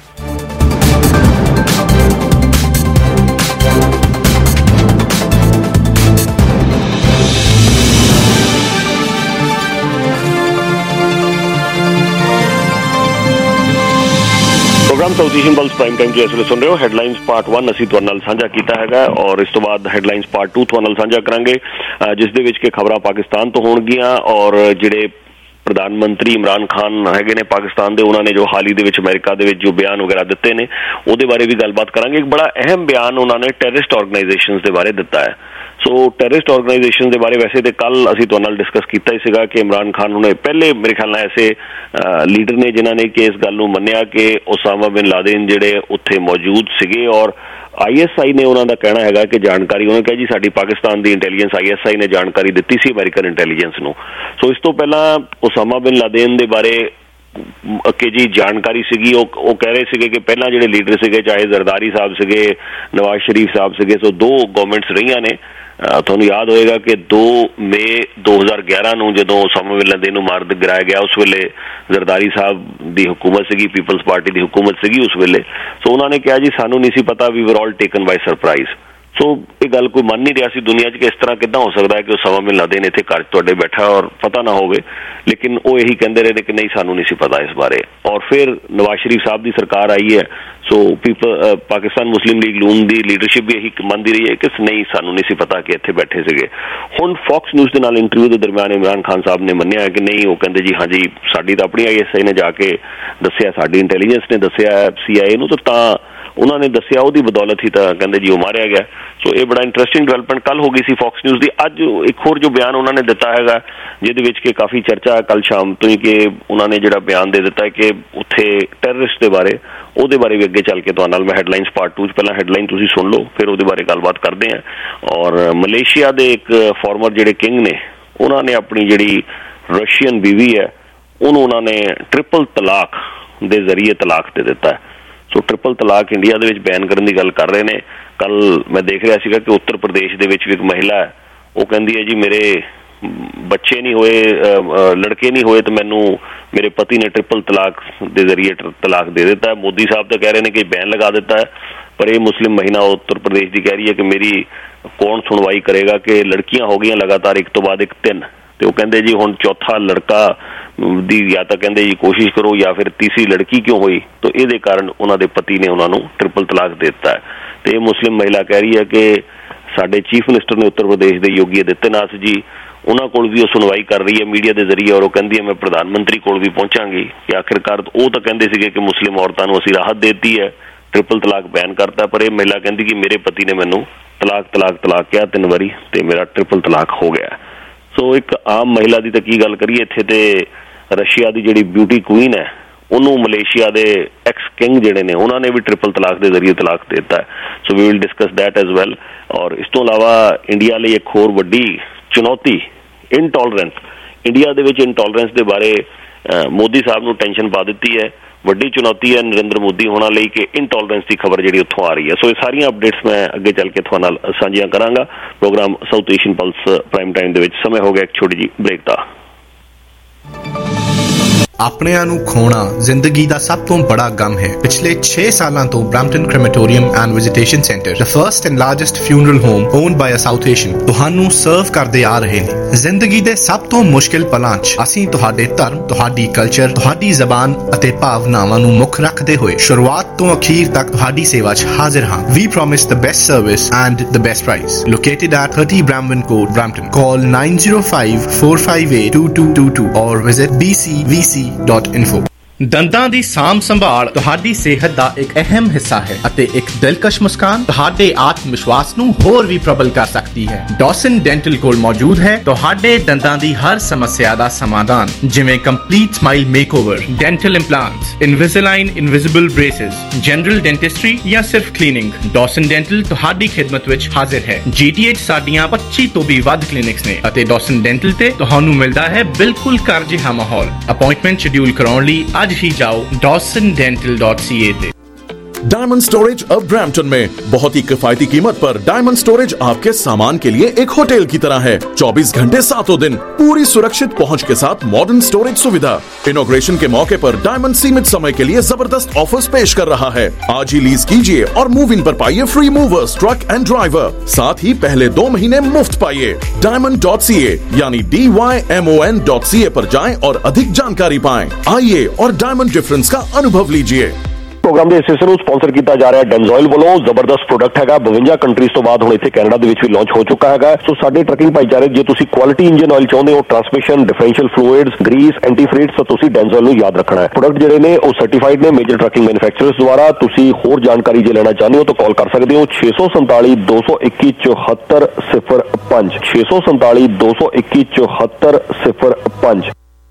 Program South Asian Pulse Prime Time जो इस वे सुन रहे हो। हैडलाइंस पार्ट वन असीं तुहाडे नाल साझा कीता हैगा और इस तो बाद हैडलाइंस पार्ट टू तुहाडे नाल साझा करांगे, जिस दे विच कि खबरां पाकिस्तान तो होणगीਆਂ और जिहड़े प्रधानमंत्री इमरान खान हैगे ने पाकिस्तान दे, उन्होंने जो हाल ही दे विच अमेरिका दे विच जो बयान वगैरह दिते ने उहदे बारे भी गलबात करांगे। एक बड़ा अहम बयान उन्होंने टैररिस्ट ऑर्गेनाइजेशंस दे बारे दिता है। सो टैररिस्ट ऑर्गेनाइजेशन के बारे वैसे तो कल असीं तुहाडे नाल डिस्कस किया ही सीगा कि इमरान खान ने पहले मेरे ख्याल नाल ऐसे लीडर ने जिन्होंने कि इस गल नूं मन्निया कि ओसामा बिन लादेन जिहड़े उत्थे मौजूद सीगे और आई एस आई ने उन्होंने कहना है कि जानकारी उन्होंने कहा जी साडी पाकिस्तान की इंटैलीजेंस आई एस आई ने जानकारी दी सी अमेरिकन इंटैलीजेंस नूं। सो इस तो पहला ओसामा बिन लादेन दे बारे ਕਿ ਜੀ ਜਾਣਕਾਰੀ ਸੀਗੀ, ਉਹ ਉਹ ਕਹਿ ਰਹੇ ਸੀਗੇ ਕਿ ਪਹਿਲਾਂ ਜਿਹੜੇ ਲੀਡਰ ਸੀਗੇ, ਚਾਹੇ ਜ਼ਰਦਾਰੀ ਸਾਹਿਬ ਸੀਗੇ, ਨਵਾਜ਼ ਸ਼ਰੀਫ ਸਾਹਿਬ ਸੀਗੇ, ਸੋ ਦੋ ਗਵਰਨਮੈਂਟਸ ਰਹੀਆਂ ਨੇ। ਤੁਹਾਨੂੰ ਯਾਦ ਹੋਏਗਾ ਕਿ ਦੋ ਮਈ ਦੋ ਹਜ਼ਾਰ ਗਿਆਰਾਂ ਨੂੰ ਜਦੋਂ ਉਸਾਮਾ ਬਿਨ ਲਾਦਨ ਨੂੰ ਮਾਰ ਗਿਰਾਇਆ ਗਿਆ, ਉਸ ਵੇਲੇ ਜ਼ਰਦਾਰੀ ਸਾਹਿਬ ਦੀ ਹੁਕੂਮਤ ਸੀਗੀ, ਪੀਪਲਸ ਪਾਰਟੀ ਦੀ ਹੁਕੂਮਤ ਸੀਗੀ ਉਸ ਵੇਲੇ। ਸੋ ਉਹਨਾਂ ਨੇ ਕਿਹਾ ਜੀ ਸਾਨੂੰ ਨਹੀਂ ਸੀ ਪਤਾ, ਵੀ ਵਰ ਆਲ ਟੇਕਨ ਬਾਈ ਸਰਪ੍ਰਾਈਜ਼। ਸੋ ਇਹ ਗੱਲ ਕੋਈ ਮੰਨ ਨਹੀਂ ਰਿਹਾ ਸੀ ਦੁਨੀਆ 'ਚ ਕਿ ਇਸ ਤਰ੍ਹਾਂ ਕਿੱਦਾਂ ਹੋ ਸਕਦਾ ਹੈ ਕਿ ਉਸਾਮਾ ਬਿਨ ਲਾਦਨ ਇੱਥੇ ਘਰ 'ਚ ਤੁਹਾਡੇ ਬੈਠਾ ਔਰ ਪਤਾ ਨਾ ਹੋਵੇ, ਲੇਕਿਨ ਉਹ ਇਹੀ ਕਹਿੰਦੇ ਰਹੇ ਨੇ ਕਿ ਨਹੀਂ ਸਾਨੂੰ ਨਹੀਂ ਸੀ ਪਤਾ ਇਸ ਬਾਰੇ। ਔਰ ਫਿਰ ਨਵਾਜ਼ ਸ਼ਰੀਫ ਸਾਹਿਬ ਦੀ ਸਰਕਾਰ ਆਈ ਹੈ, so people Pakistan Muslim League Noon ਦੀ ਲੀਡਰਸ਼ਿਪ ਵੀ ਇਹੀ ਮੰਨਦੀ ਰਹੀ ਹੈ ਕਿ ਨਹੀਂ ਸਾਨੂੰ ਨਹੀਂ ਸੀ ਪਤਾ ਕਿ ਇੱਥੇ ਬੈਠੇ ਸੀਗੇ। ਹੁਣ ਫੌਕਸ ਨਿਊਜ਼ ਦੇ ਨਾਲ ਇੰਟਰਵਿਊ ਦੇ ਦਰਮਿਆਨ ਇਮਰਾਨ ਖਾਨ ਸਾਹਿਬ ਨੇ ਮੰਨਿਆ ਕਿ ਨਹੀਂ, ਉਹ ਕਹਿੰਦੇ ਜੀ ਹਾਂਜੀ ਸਾਡੀ ਤਾਂ ਆਪਣੀ ਆਈ ਐਸ ਆਈ ਨੇ ਜਾ ਕੇ ਦੱਸਿਆ, ਸਾਡੀ ਇੰਟੈਲੀਜੈਂਸ ਨੇ ਦੱਸਿਆ ਸੀ ਆਈ ਏ ਨੂੰ, ਤਾਂ ਉਹਨਾਂ ਨੇ ਦੱਸਿਆ ਉਹਦੀ ਬਦੌਲਤ ਹੀ ਤਾਂ ਕਹਿੰਦੇ ਜੀ ਉਹ ਮਾਰਿਆ ਗਿਆ। ਸੋ ਇਹ ਬੜਾ ਇੰਟਰਸਟਿੰਗ ਡਿਵੈਲਪਮੈਂਟ ਕੱਲ ਹੋ ਗਈ ਸੀ ਫੌਕਸ ਨਿਊਜ਼ ਦੀ। ਅੱਜ ਇੱਕ ਹੋਰ ਜੋ ਬਿਆਨ ਉਹਨਾਂ ਨੇ ਦਿੱਤਾ ਹੈਗਾ, ਜਿਹਦੇ ਵਿੱਚ ਕਿ ਕਾਫੀ ਚਰਚਾ ਕੱਲ ਸ਼ਾਮ ਤੋਂ ਹੀ, ਕਿ ਉਹਨਾਂ ਨੇ ਜਿਹੜਾ ਬਿਆਨ ਦੇ ਦਿੱਤਾ ਹੈ ਕਿ ਉੱਥੇ ਟੈਰਰਿਸਟ ਦੇ ਬਾਰੇ, ਉਹਦੇ ਬਾਰੇ ਵੀ ਅੱਗੇ ਚੱਲ ਕੇ ਤੁਹਾਡੇ ਨਾਲ ਮੈਂ ਹੈਡਲਾਈਨਸ ਪਾਰਟ ਟੂ 'ਚ, ਪਹਿਲਾਂ ਹੈਡਲਾਈਨ ਤੁਸੀਂ ਸੁਣ ਲਓ, ਫਿਰ ਉਹਦੇ ਬਾਰੇ ਗੱਲਬਾਤ ਕਰਦੇ ਹਾਂ। ਔਰ ਮਲੇਸ਼ੀਆ ਦੇ ਇੱਕ ਫਾਰਮਰ ਜਿਹੜੇ ਕਿੰਗ ਨੇ, ਉਹਨਾਂ ਨੇ ਆਪਣੀ ਜਿਹੜੀ ਰਸ਼ੀਅਨ ਬੀਵੀ ਹੈ ਉਹਨੂੰ ਉਹਨਾਂ ਨੇ ਟ੍ਰਿਪਲ ਤਲਾਕ ਦੇ ਜ਼ਰੀਏ ਤਲਾਕ ਦੇ ਦਿੱਤਾ ਹੈ। ਸੋ ਟ੍ਰਿਪਲ ਤਲਾਕ ਇੰਡੀਆ ਦੇ ਵਿੱਚ ਬੈਨ ਕਰਨ ਦੀ ਗੱਲ ਕਰ ਰਹੇ ਨੇ। ਕੱਲ ਮੈਂ ਦੇਖ ਰਿਹਾ ਸੀਗਾ ਕਿ ਉੱਤਰ ਪ੍ਰਦੇਸ਼ ਦੇ ਵਿੱਚ ਵੀ ਇੱਕ ਮਹਿਲਾ ਹੈ, ਉਹ ਕਹਿੰਦੀ ਹੈ ਜੀ ਮੇਰੇ ਬੱਚੇ ਨਹੀਂ ਹੋਏ, ਲੜਕੇ ਨਹੀਂ ਹੋਏ, ਤਾਂ ਮੈਨੂੰ ਮੇਰੇ ਪਤੀ ਨੇ ਟ੍ਰਿਪਲ ਤਲਾਕ ਦੇ ਜ਼ਰੀਏ ਤਲਾਕ ਦੇ ਦਿੱਤਾ ਹੈ। ਮੋਦੀ ਸਾਹਿਬ ਤਾਂ ਕਹਿ ਰਹੇ ਨੇ ਕਿ ਬੈਨ ਲਗਾ ਦਿੱਤਾ ਹੈ, ਪਰ ਇਹ ਮੁਸਲਿਮ ਮਹਿਲਾ ਉੱਤਰ ਪ੍ਰਦੇਸ਼ ਦੀ ਕਹਿ ਰਹੀ ਹੈ ਕਿ ਮੇਰੀ ਕੌਣ ਸੁਣਵਾਈ ਕਰੇਗਾ, ਕਿ ਲੜਕੀਆਂ ਹੋ ਗਈਆਂ ਲਗਾਤਾਰ ਇੱਕ ਤੋਂ ਬਾਅਦ ਇੱਕ ਤਿੰਨ, ਤੇ ਉਹ ਕਹਿੰਦੇ ਜੀ ਹੁਣ ਚੌਥਾ ਲੜਕਾ ਦੀ ਜਾਂ ਤਾਂ ਕਹਿੰਦੇ ਜੀ ਕੋਸ਼ਿਸ਼ ਕਰੋ ਜਾਂ ਫਿਰ ਤੀਸਰੀ ਲੜਕੀ ਕਿਉਂ ਹੋਈ, ਤਾਂ ਇਹਦੇ ਕਾਰਨ ਉਹਨਾਂ ਦੇ ਪਤੀ ਨੇ ਉਹਨਾਂ ਨੂੰ ਟ੍ਰਿਪਲ ਤਲਾਕ ਦੇ ਦਿੱਤਾ ਹੈ। ਤੇ ਇਹ ਮੁਸਲਿਮ ਮਹਿਲਾ ਕਹਿ ਰਹੀ ਹੈ ਕਿ ਸਾਡੇ ਚੀਫ ਮਿਨਿਸਟਰ ਨੇ ਉੱਤਰ ਪ੍ਰਦੇਸ਼ ਦੇ ਯੋਗੀ ਆਦਿੱਤਿਆਨਾਥ ਜੀ, ਉਹਨਾਂ ਕੋਲ ਵੀ ਉਹ ਸੁਣਵਾਈ ਕਰ ਰਹੀ ਹੈ ਮੀਡੀਆ ਦੇ ਜ਼ਰੀਏ, ਔਰ ਉਹ ਕਹਿੰਦੀ ਹੈ ਮੈਂ ਪ੍ਰਧਾਨ ਮੰਤਰੀ ਕੋਲ ਵੀ ਪਹੁੰਚਾਂਗੀ ਕਿ ਆਖਿਰਕਾਰ ਉਹ ਤਾਂ ਕਹਿੰਦੇ ਸੀਗੇ ਕਿ ਮੁਸਲਿਮ ਔਰਤਾਂ ਨੂੰ ਅਸੀਂ ਰਾਹਤ ਦੇ ਦਿੱਤੀ ਹੈ, ਟ੍ਰਿਪਲ ਤਲਾਕ ਬੈਨ ਕਰਤਾ, ਪਰ ਇਹ ਮਹਿਲਾ ਕਹਿੰਦੀ ਕਿ ਮੇਰੇ ਪਤੀ ਨੇ ਮੈਨੂੰ ਤਲਾਕ ਤਲਾਕ ਤਲਾਕ ਕਿਹਾ ਤਿੰਨ ਵਾਰੀ, ਤੇ ਮੇਰਾ ਟ੍ਰਿਪਲ ਤਲਾਕ ਹੋ ਗਿਆ। ਸੋ ਇੱਕ ਆਮ ਮਹਿਲਾ ਦੀ ਤਾਂ ਕੀ ਗੱਲ ਕਰੀਏ ਇੱਥੇ, ਤੇ ਰਸ਼ੀਆ ਦੀ ਜਿਹੜੀ ਬਿਊਟੀ ਕੁਈਨ ਹੈ ਉਹਨੂੰ ਮਲੇਸ਼ੀਆ ਦੇ ਐਕਸ ਕਿੰਗ ਜਿਹੜੇ ਨੇ ਉਹਨਾਂ ਨੇ ਵੀ ਟ੍ਰਿਪਲ ਤਲਾਕ ਦੇ ਜ਼ਰੀਏ ਤਲਾਕ ਦੇ ਦਿੱਤਾ ਹੈ। So we will discuss that as well. ਔਰ ਇਸ ਤੋਂ ਇਲਾਵਾ ਇੰਡੀਆ ਲਈ ਇੱਕ ਹੋਰ ਵੱਡੀ ਚੁਣੌਤੀ ਇਨਟੋਲਰੈਂਸ, ਇੰਡੀਆ ਦੇ ਵਿੱਚ ਇਨਟੋਲਰੈਂਸ ਦੇ ਬਾਰੇ ਮੋਦੀ ਸਾਹਿਬ ਨੂੰ ਟੈਨਸ਼ਨ ਪਾ ਦਿੱਤੀ ਹੈ। ਵੱਡੀ ਚੁਣੌਤੀ ਹੈ ਨਰਿੰਦਰ ਮੋਦੀ ਹੋਣਾ ਲਈ ਕਿ ਇਨਟੋਲਰੈਂਸ ਦੀ ਖਬਰ ਜਿਹੜੀ ਉੱਥੋਂ ਆ ਰਹੀ ਹੈ। ਸੋ ਇਹ ਸਾਰੀਆਂ ਅਪਡੇਟਸ ਮੈਂ ਅੱਗੇ ਚੱਲ ਕੇ ਤੁਹਾਡੇ ਨਾਲ ਸਾਂਝੀਆਂ ਕਰਾਂਗਾ program South Asian Pulse prime Time ਦੇ ਵਿੱਚ। ਸਮੇਂ ਹੋ ਗਿਆ ਇੱਕ ਛੋਟੀ ਜਿਹੀ ਬ੍ਰੇਕ ਦਾ। ਆਪਣਿਆਂ ਨੂੰ ਖੋਣਾ ਜ਼ਿੰਦਗੀ ਦਾ ਸਭ ਤੋਂ ਬੜਾ ਗਮ ਹੈ। ਪਿਛਲੇ ਛੇ ਸਾਲਾਂ ਤੋਂ Brampton crematorium and visitation centre, the first and largest funeral home owned by a South Asian, ਤੁਹਾਨੂੰ ਸਰਵ ਕਰਦੇ ਆ ਰਹੇ ਨੇ। ਜ਼ਿੰਦਗੀ ਦੇ ਸਭ ਤੋਂ ਮੁਸ਼ਕਿਲ ਪਲਾਂ 'ਚ ਅਸੀਂ ਤੁਹਾਡੇ ਧਰਮ, ਤੁਹਾਡੀ ਕਲਚਰ, ਤੁਹਾਡੀ ਜ਼ਬਾਨ ਅਤੇ ਭਾਵਨਾਵਾਂ ਨੂੰ ਮੁੱਖ ਰੱਖਦੇ ਹੋਏ ਸ਼ੁਰੂਆਤ ਤੋਂ ਅਖੀਰ ਤੱਕ ਤੁਹਾਡੀ ਸੇਵਾ 'ਚ ਹਾਜ਼ਰ ਹਾਂ। We promise the best service and the best price. Located at thirty Bramwin Court, Brampton. Call nine zero five, four five eight, two two two two or visit b c v c dot info. ਦੰਦਾਂ ਦੀ ਸਾਂਭ ਸੰਭਾਲ ਤੁਹਾਡੀ ਸਿਹਤ ਦਾ ਇੱਕ ਅਹਿਮ ਹਿੱਸਾ ਹੈ ਅਤੇ ਇੱਕ ਦਿਲਕਸ਼ ਮੁਸਕਾਨ ਤੁਹਾਡੇ ਆਤਮ ਵਿਸ਼ਵਾਸ ਨੂੰ ਹੋਰ ਵੀ ਪ੍ਰਬਲ ਕਰ ਸਕਦੀ ਹੈ। ਡੌਸਨ ਡੈਂਟਲ ਕੋਲ ਮੌਜੂਦ ਹੈ ਤੁਹਾਡੇ ਦੰਦਾਂ ਦੀ ਹਰ ਸਮੱਸਿਆ ਦਾ ਸਮਾਧਾਨ, ਜਿਵੇਂ complete smile makeover, dental implants, Invisalign invisible braces, general dentistry ਜਾਂ ਸਿਰਫ ਕਲੀਨਿੰਗ। ਡੌਸਨ ਡੈਂਟਲ ਤੁਹਾਡੀ ਖਿਦਮਤ ਵਿੱਚ ਹਾਜ਼ਰ ਹੈ। ਜੀ ਟੀ ਐਚ ਸਾਡੀਆਂ ਪੱਚੀ ਤੋਂ ਵੀ ਵੱਧ ਕਲੀਨਿਕਸ ਨੇ ਅਤੇ ਡੌਸਨ ਡੈਂਟਲ ਤੇ ਤੁਹਾਨੂੰ ਮਿਲਦਾ ਹੈ ਬਿਲਕੁਲ ਘਰ ਜਿਹਾ ਮਾਹੌਲ। ਅਪਾਇੰਟਮੈਂਟ ਸ਼ਡਿਊਲ ਕਰਾਉਣ ਲਈ आज ही जाओ dawson dental dot c a पे। डायमंड स्टोरेज अब ब्रैम्पटन में बहुत ही किफायती कीमत पर डायमंड स्टोरेज आपके सामान के लिए एक होटल की तरह है। चौबीस घंटे सातों दिन पूरी सुरक्षित पहुंच के साथ मॉडर्न स्टोरेज सुविधा। इनॉग्रेशन के मौके पर डायमंड सीमित समय के लिए जबरदस्त ऑफर्स पेश कर रहा है। आज ही लीज कीजिए और मूव इन पर पाइए free movers, truck and driver, साथ ही पहले दो महीने मुफ्त पाइए। डायमंड डॉट सी ए यानी D Y M O N dot C A पर जाएं और अधिक जानकारी पाएं। आइए और डायमंड डिफरेंस का अनुभव लीजिए। ਪ੍ਰੋਗਰਾਮ ਦੇ ਇਸ ਹਿੱਸੇ ਨੂੰ ਸਪਾਂਸਰ ਕੀਤਾ ਜਾ ਰਿਹਾ ਡੈਨਜ਼ੋਇਲ ਵੱਲੋਂ। ਜ਼ਬਰਦਸਤ ਪ੍ਰੋਡਕਟ ਹੈਗਾ, ਬਵੰਜਾ ਕੰਟਰੀਜ਼ ਤੋਂ ਬਾਅਦ ਹੁਣ ਇੱਥੇ ਕੈਨੇਡਾ ਦੇ ਵਿੱਚ ਵੀ ਲਾਂਚ ਹੋ ਚੁੱਕਾ ਹੈਗਾ। ਸੋ ਸਾਡੇ ਟਰੱਕਿੰਗ ਭਾਈਚਾਰੇ ਜੇ ਤੁਸੀਂ ਕੁਆਲਿਟੀ ਇੰਜਨ ਆਇਲ ਚਾਹੁੰਦੇ ਹੋ, transmission, differential fluids, grease, antifreeze, ਤਾਂ ਤੁਸੀਂ ਡੈਨਜ਼ੋਇਲ ਨੂੰ ਯਾਦ ਰੱਖਣਾ ਹੈ। ਪ੍ਰੋਡਕਟ ਜਿਹੜੇ ਨੇ ਉਹ ਸਰਟੀਫਾਈਡ ਨੇ ਮੇਜਰ ਟਰੱਕਿੰਗ ਮੈਨੂਫੈਕਚਰਰਸ ਦੁਆਰਾ। ਤੁਸੀਂ ਹੋਰ ਜਾਣਕਾਰੀ ਜੇ ਲੈਣਾ ਚਾਹੁੰਦੇ ਹੋ ਤਾਂ ਕਾਲ ਕਰ ਸਕਦੇ ਹੋ ਛੇ ਸੌ ਸੰਤਾਲੀ ਦੋ ਸੌ ਇੱਕੀ ਚੌਹੱਤਰ ਸਿਫਰ ਪੰਜ, ਛੇ ਸੌ ਸੰਤਾਲੀ ਦੋ ਸੌ ਇੱਕੀ ਚੌਹੱਤਰ ਸਿਫਰ ਪੰਜ।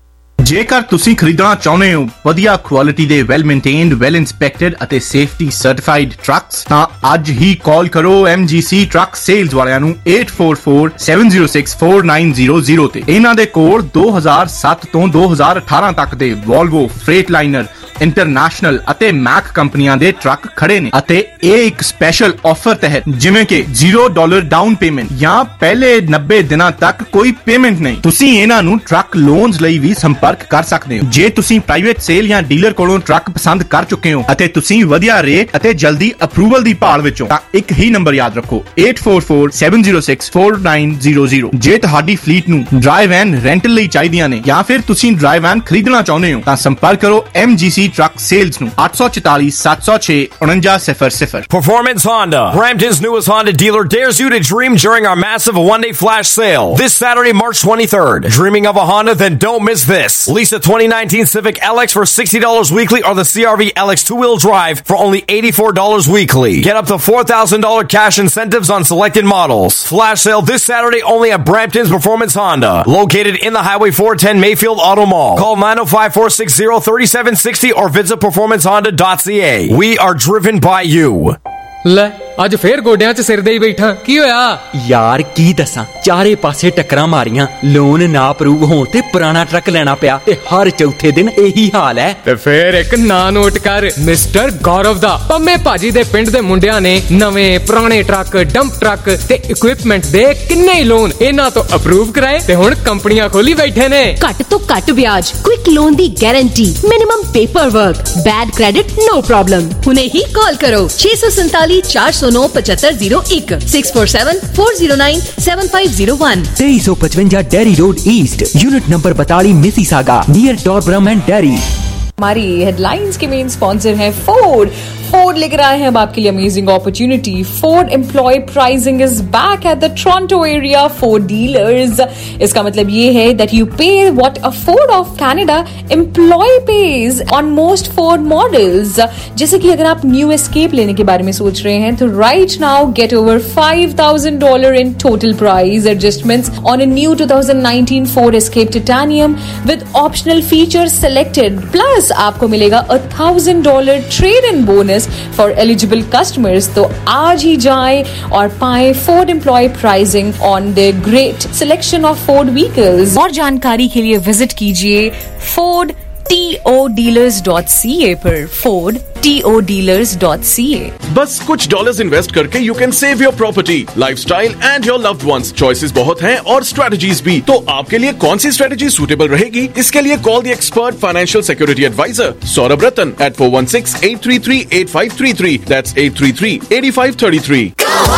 ਜੇਕਰ ਤੁਸੀਂ ਖਰੀਦਣਾ ਚਾਹੁੰਦੇ ਹੋ ਵਧੀਆ ਕੁਆਲਿਟੀ ਦੇ ਵੈਲ ਮੇਨਟੇਨਡ ਵੈਲ ਇੰਸਪੈਕਟਡ ਅਤੇ ਸੇਫਟੀ ਸਰਟੀਫਾਈਡ ਟਰੱਕਸ ਤਾਂ ਅੱਜ ਹੀ ਕਾਲ ਕਰੋ M G C truck sales ਵਾਲਿਆਂ ਨੂੰ eight four four seven zero six four nine zero zero ਤੇ। ਇਹਨਾਂ ਦੇ ਕੋਲ ਦੋ ਹਜ਼ਾਰ ਸੱਤ ਤੋਂ ਦੋ ਹਜ਼ਾਰ ਅਠਾਰਾਂ ਤੱਕ ਦੇ Volvo, Freightliner, ਇੰਟਰਨੈਸ਼ਨਲ ਅਤੇ ਮੈਕ ਕੰਪਨੀਆਂ ਦੇ ਟਰੱਕ ਖੜੇ ਨੇ ਅਤੇ ਇਹ ਇੱਕ ਸਪੈਸ਼ਲ ਆਫਰ ਤਹਿਤ ਜਿਵੇਂ ਕਿ ਜ਼ੀਰੋ ਡਾਲਰ ਡਾਊਨ ਪੇਮੈਂਟ ਜਾਂ ਪਹਿਲੇ ਨੱਬੇ ਦਿਨਾਂ ਤੱਕ ਕੋਈ ਪੇਮੈਂਟ ਨਹੀਂ, ਤੁਸੀਂ ਇਹਨਾਂ ਨੂੰ ਟਰੱਕ ਲੋਨਸ ਲਈ ਵੀ ਸੰਪਰਕ ਕਰ ਸਕਦੇ ਹੋ। ਜੇ ਤੁਸੀਂ ਪ੍ਰਾਈਵੇਟ ਸੇਲ ਜਾਂ ਡੀਲਰ ਕੋਲੋਂ ਟਰੱਕ ਪਸੰਦ ਕਰ ਚੁੱਕੇ ਹੋ ਅਤੇ ਤੁਸੀਂ ਵਧੀਆ ਰੇਟ ਅਤੇ ਜਲਦੀ ਅਪਰੂਵਲ ਦੀ ਭਾਲ ਵਿੱਚ ਹੋ ਤਾਂ ਇੱਕ ਹੀ ਨੰਬਰ ਯਾਦ ਰੱਖੋ eight four four seven zero six four nine zero zero। ਜੇ ਤੁਹਾਡੀ ਫਲੀਟ ਨੂੰ ਡਰਾਈਵ ਐਂਡ ਰੈਂਟਲ ਲਈ ਚਾਹੀਦੀਆਂ ਨੇ ਜਾਂ ਫਿਰ ਤੁਸੀਂ ਡਰਾਈਵ ਐਂਡ ਖਰੀਦਣਾ ਚਾਹੁੰਦੇ ਹੋ ਤਾਂ ਸੰਪਰਕ ਕਰੋ M G C Truck Sales ਨੂੰ eight four four seven zero six nine nine zero zero। Performance Honda, Brampton's newest Honda dealer, dares you to dream during our massive one-day flash sale this Saturday, March twenty-third. Dreaming of a Honda? Then don't miss this. Lease a twenty nineteen Civic L X for sixty dollars weekly or the C R V L X two-wheel drive for only eighty-four dollars weekly. Get up to four thousand dollars cash incentives on selected models. Flash sale this Saturday only at Brampton's Performance Honda, located in the Highway four ten Mayfield Auto Mall. Call nine oh five, four six zero, three seven six zero or visit performance honda dot c a. We are driven by you. ਲੈ ਅੱਜ ਫੇਰ ਗੋਡਿਆਂ 'ਚ ਸਿਰ ਦੇ ਹੀ ਬੈਠਾ, ਕੀ ਹੋਇਆ ਯਾਰ? ਕੀ ਦੱਸਾਂ, ਚਾਰੇ ਪਾਸੇ ਟੱਕਰਾਂ ਮਾਰੀਆਂ, ਲੋਨ ਨਾ ਅਪਰੂਵ ਹੋਣ ਤੇ ਪੁਰਾਣਾ ਟਰੱਕ ਲੈਣਾ ਪਿਆ ਤੇ ਹਰ ਚੌਥੇ ਦਿਨ ਇਹੀ ਹਾਲ ਹੈ। ਤੇ ਫੇਰ ਇੱਕ ਨਾਂ ਨੋਟ ਕਰ, ਮਿਸਟਰ ਗੌਰਵ ਦਾ। ਪੰਮੇ ਭਾਜੀ ਦੇ ਪਿੰਡ ਦੇ ਮੁੰਡਿਆਂ ਨੇ ਨਵੇਂ ਪੁਰਾਣੇ ਟਰੱਕ, ਡੰਪ ਟਰੱਕ ਤੇ ਇਕਵਿਪਮੈਂਟ ਦੇ ਕਿੰਨੇ ਹੀ ਲੋਨ ਇਹਨਾਂ ਤੋਂ ਅਪਰੂਵ ਕਰਾਏ ਤੇ ਹੁਣ ਕੰਪਨੀਆਂ ਖੋਲੀ ਬੈਠੇ ਨੇ। ਘੱਟ ਤੋਂ ਘੱਟ ਵਿਆਜ, ਕੁਇਕ ਲੋਨ ਦੀ guarantee, minimum paper work, bad credit no problem. ਹੁਣੇ ਹੀ ਕਾਲ ਕਰੋ ਛੇ ਸੌ ਸੰਤਾਲੀ ਚਾਰ ਸੌ ਨੌ ਪਚੱਤਰ ਜ਼ੀਰੋ ਇੱਕ six four seven four zero nine seven five zero one। तेईस सौ पचवंजा Derry Road East, unit number बताली, Mississauga, near Torbram and Derry. हमारी हेडलाइंस के मेन स्पॉन्सर है फोर्ड। फोर्ड लेकर आए हैं अब आपके लिए amazing opportunity. Ford employee pricing is back at the Toronto area Ford dealers. इसका मतलब ये है that you pay what a Ford of Canada employee pays on most Ford models. जैसे कि अगर आप न्यू एस्केप लेने के बारे में सोच रहे हैं तो right now get over five thousand dollars in total price adjustments on a new twenty nineteen Ford Escape Titanium with optional features selected. Plus आपको मिलेगा a thousand dollar trade in bonus for eligible customers। तो आज ही जाएं और पाएं Ford Employee Pricing on their great selection of Ford vehicles। और जानकारी के लिए विजिट कीजिए Ford T O dealers dot c a पर Ford T O dealers dot c a। बस कुछ डॉलर्स इन्वेस्ट करके you can save your property, lifestyle and your loved ones. Choices बहुत हैं और स्ट्रेटजीज भी। तो आपके लिए कौन सी स्ट्रेटजी सूटेबल रहेगी? इसके लिए call the expert financial security advisor Saurabh Ratan at four one six eight three three eight five three three। That's eight three three eight five three three।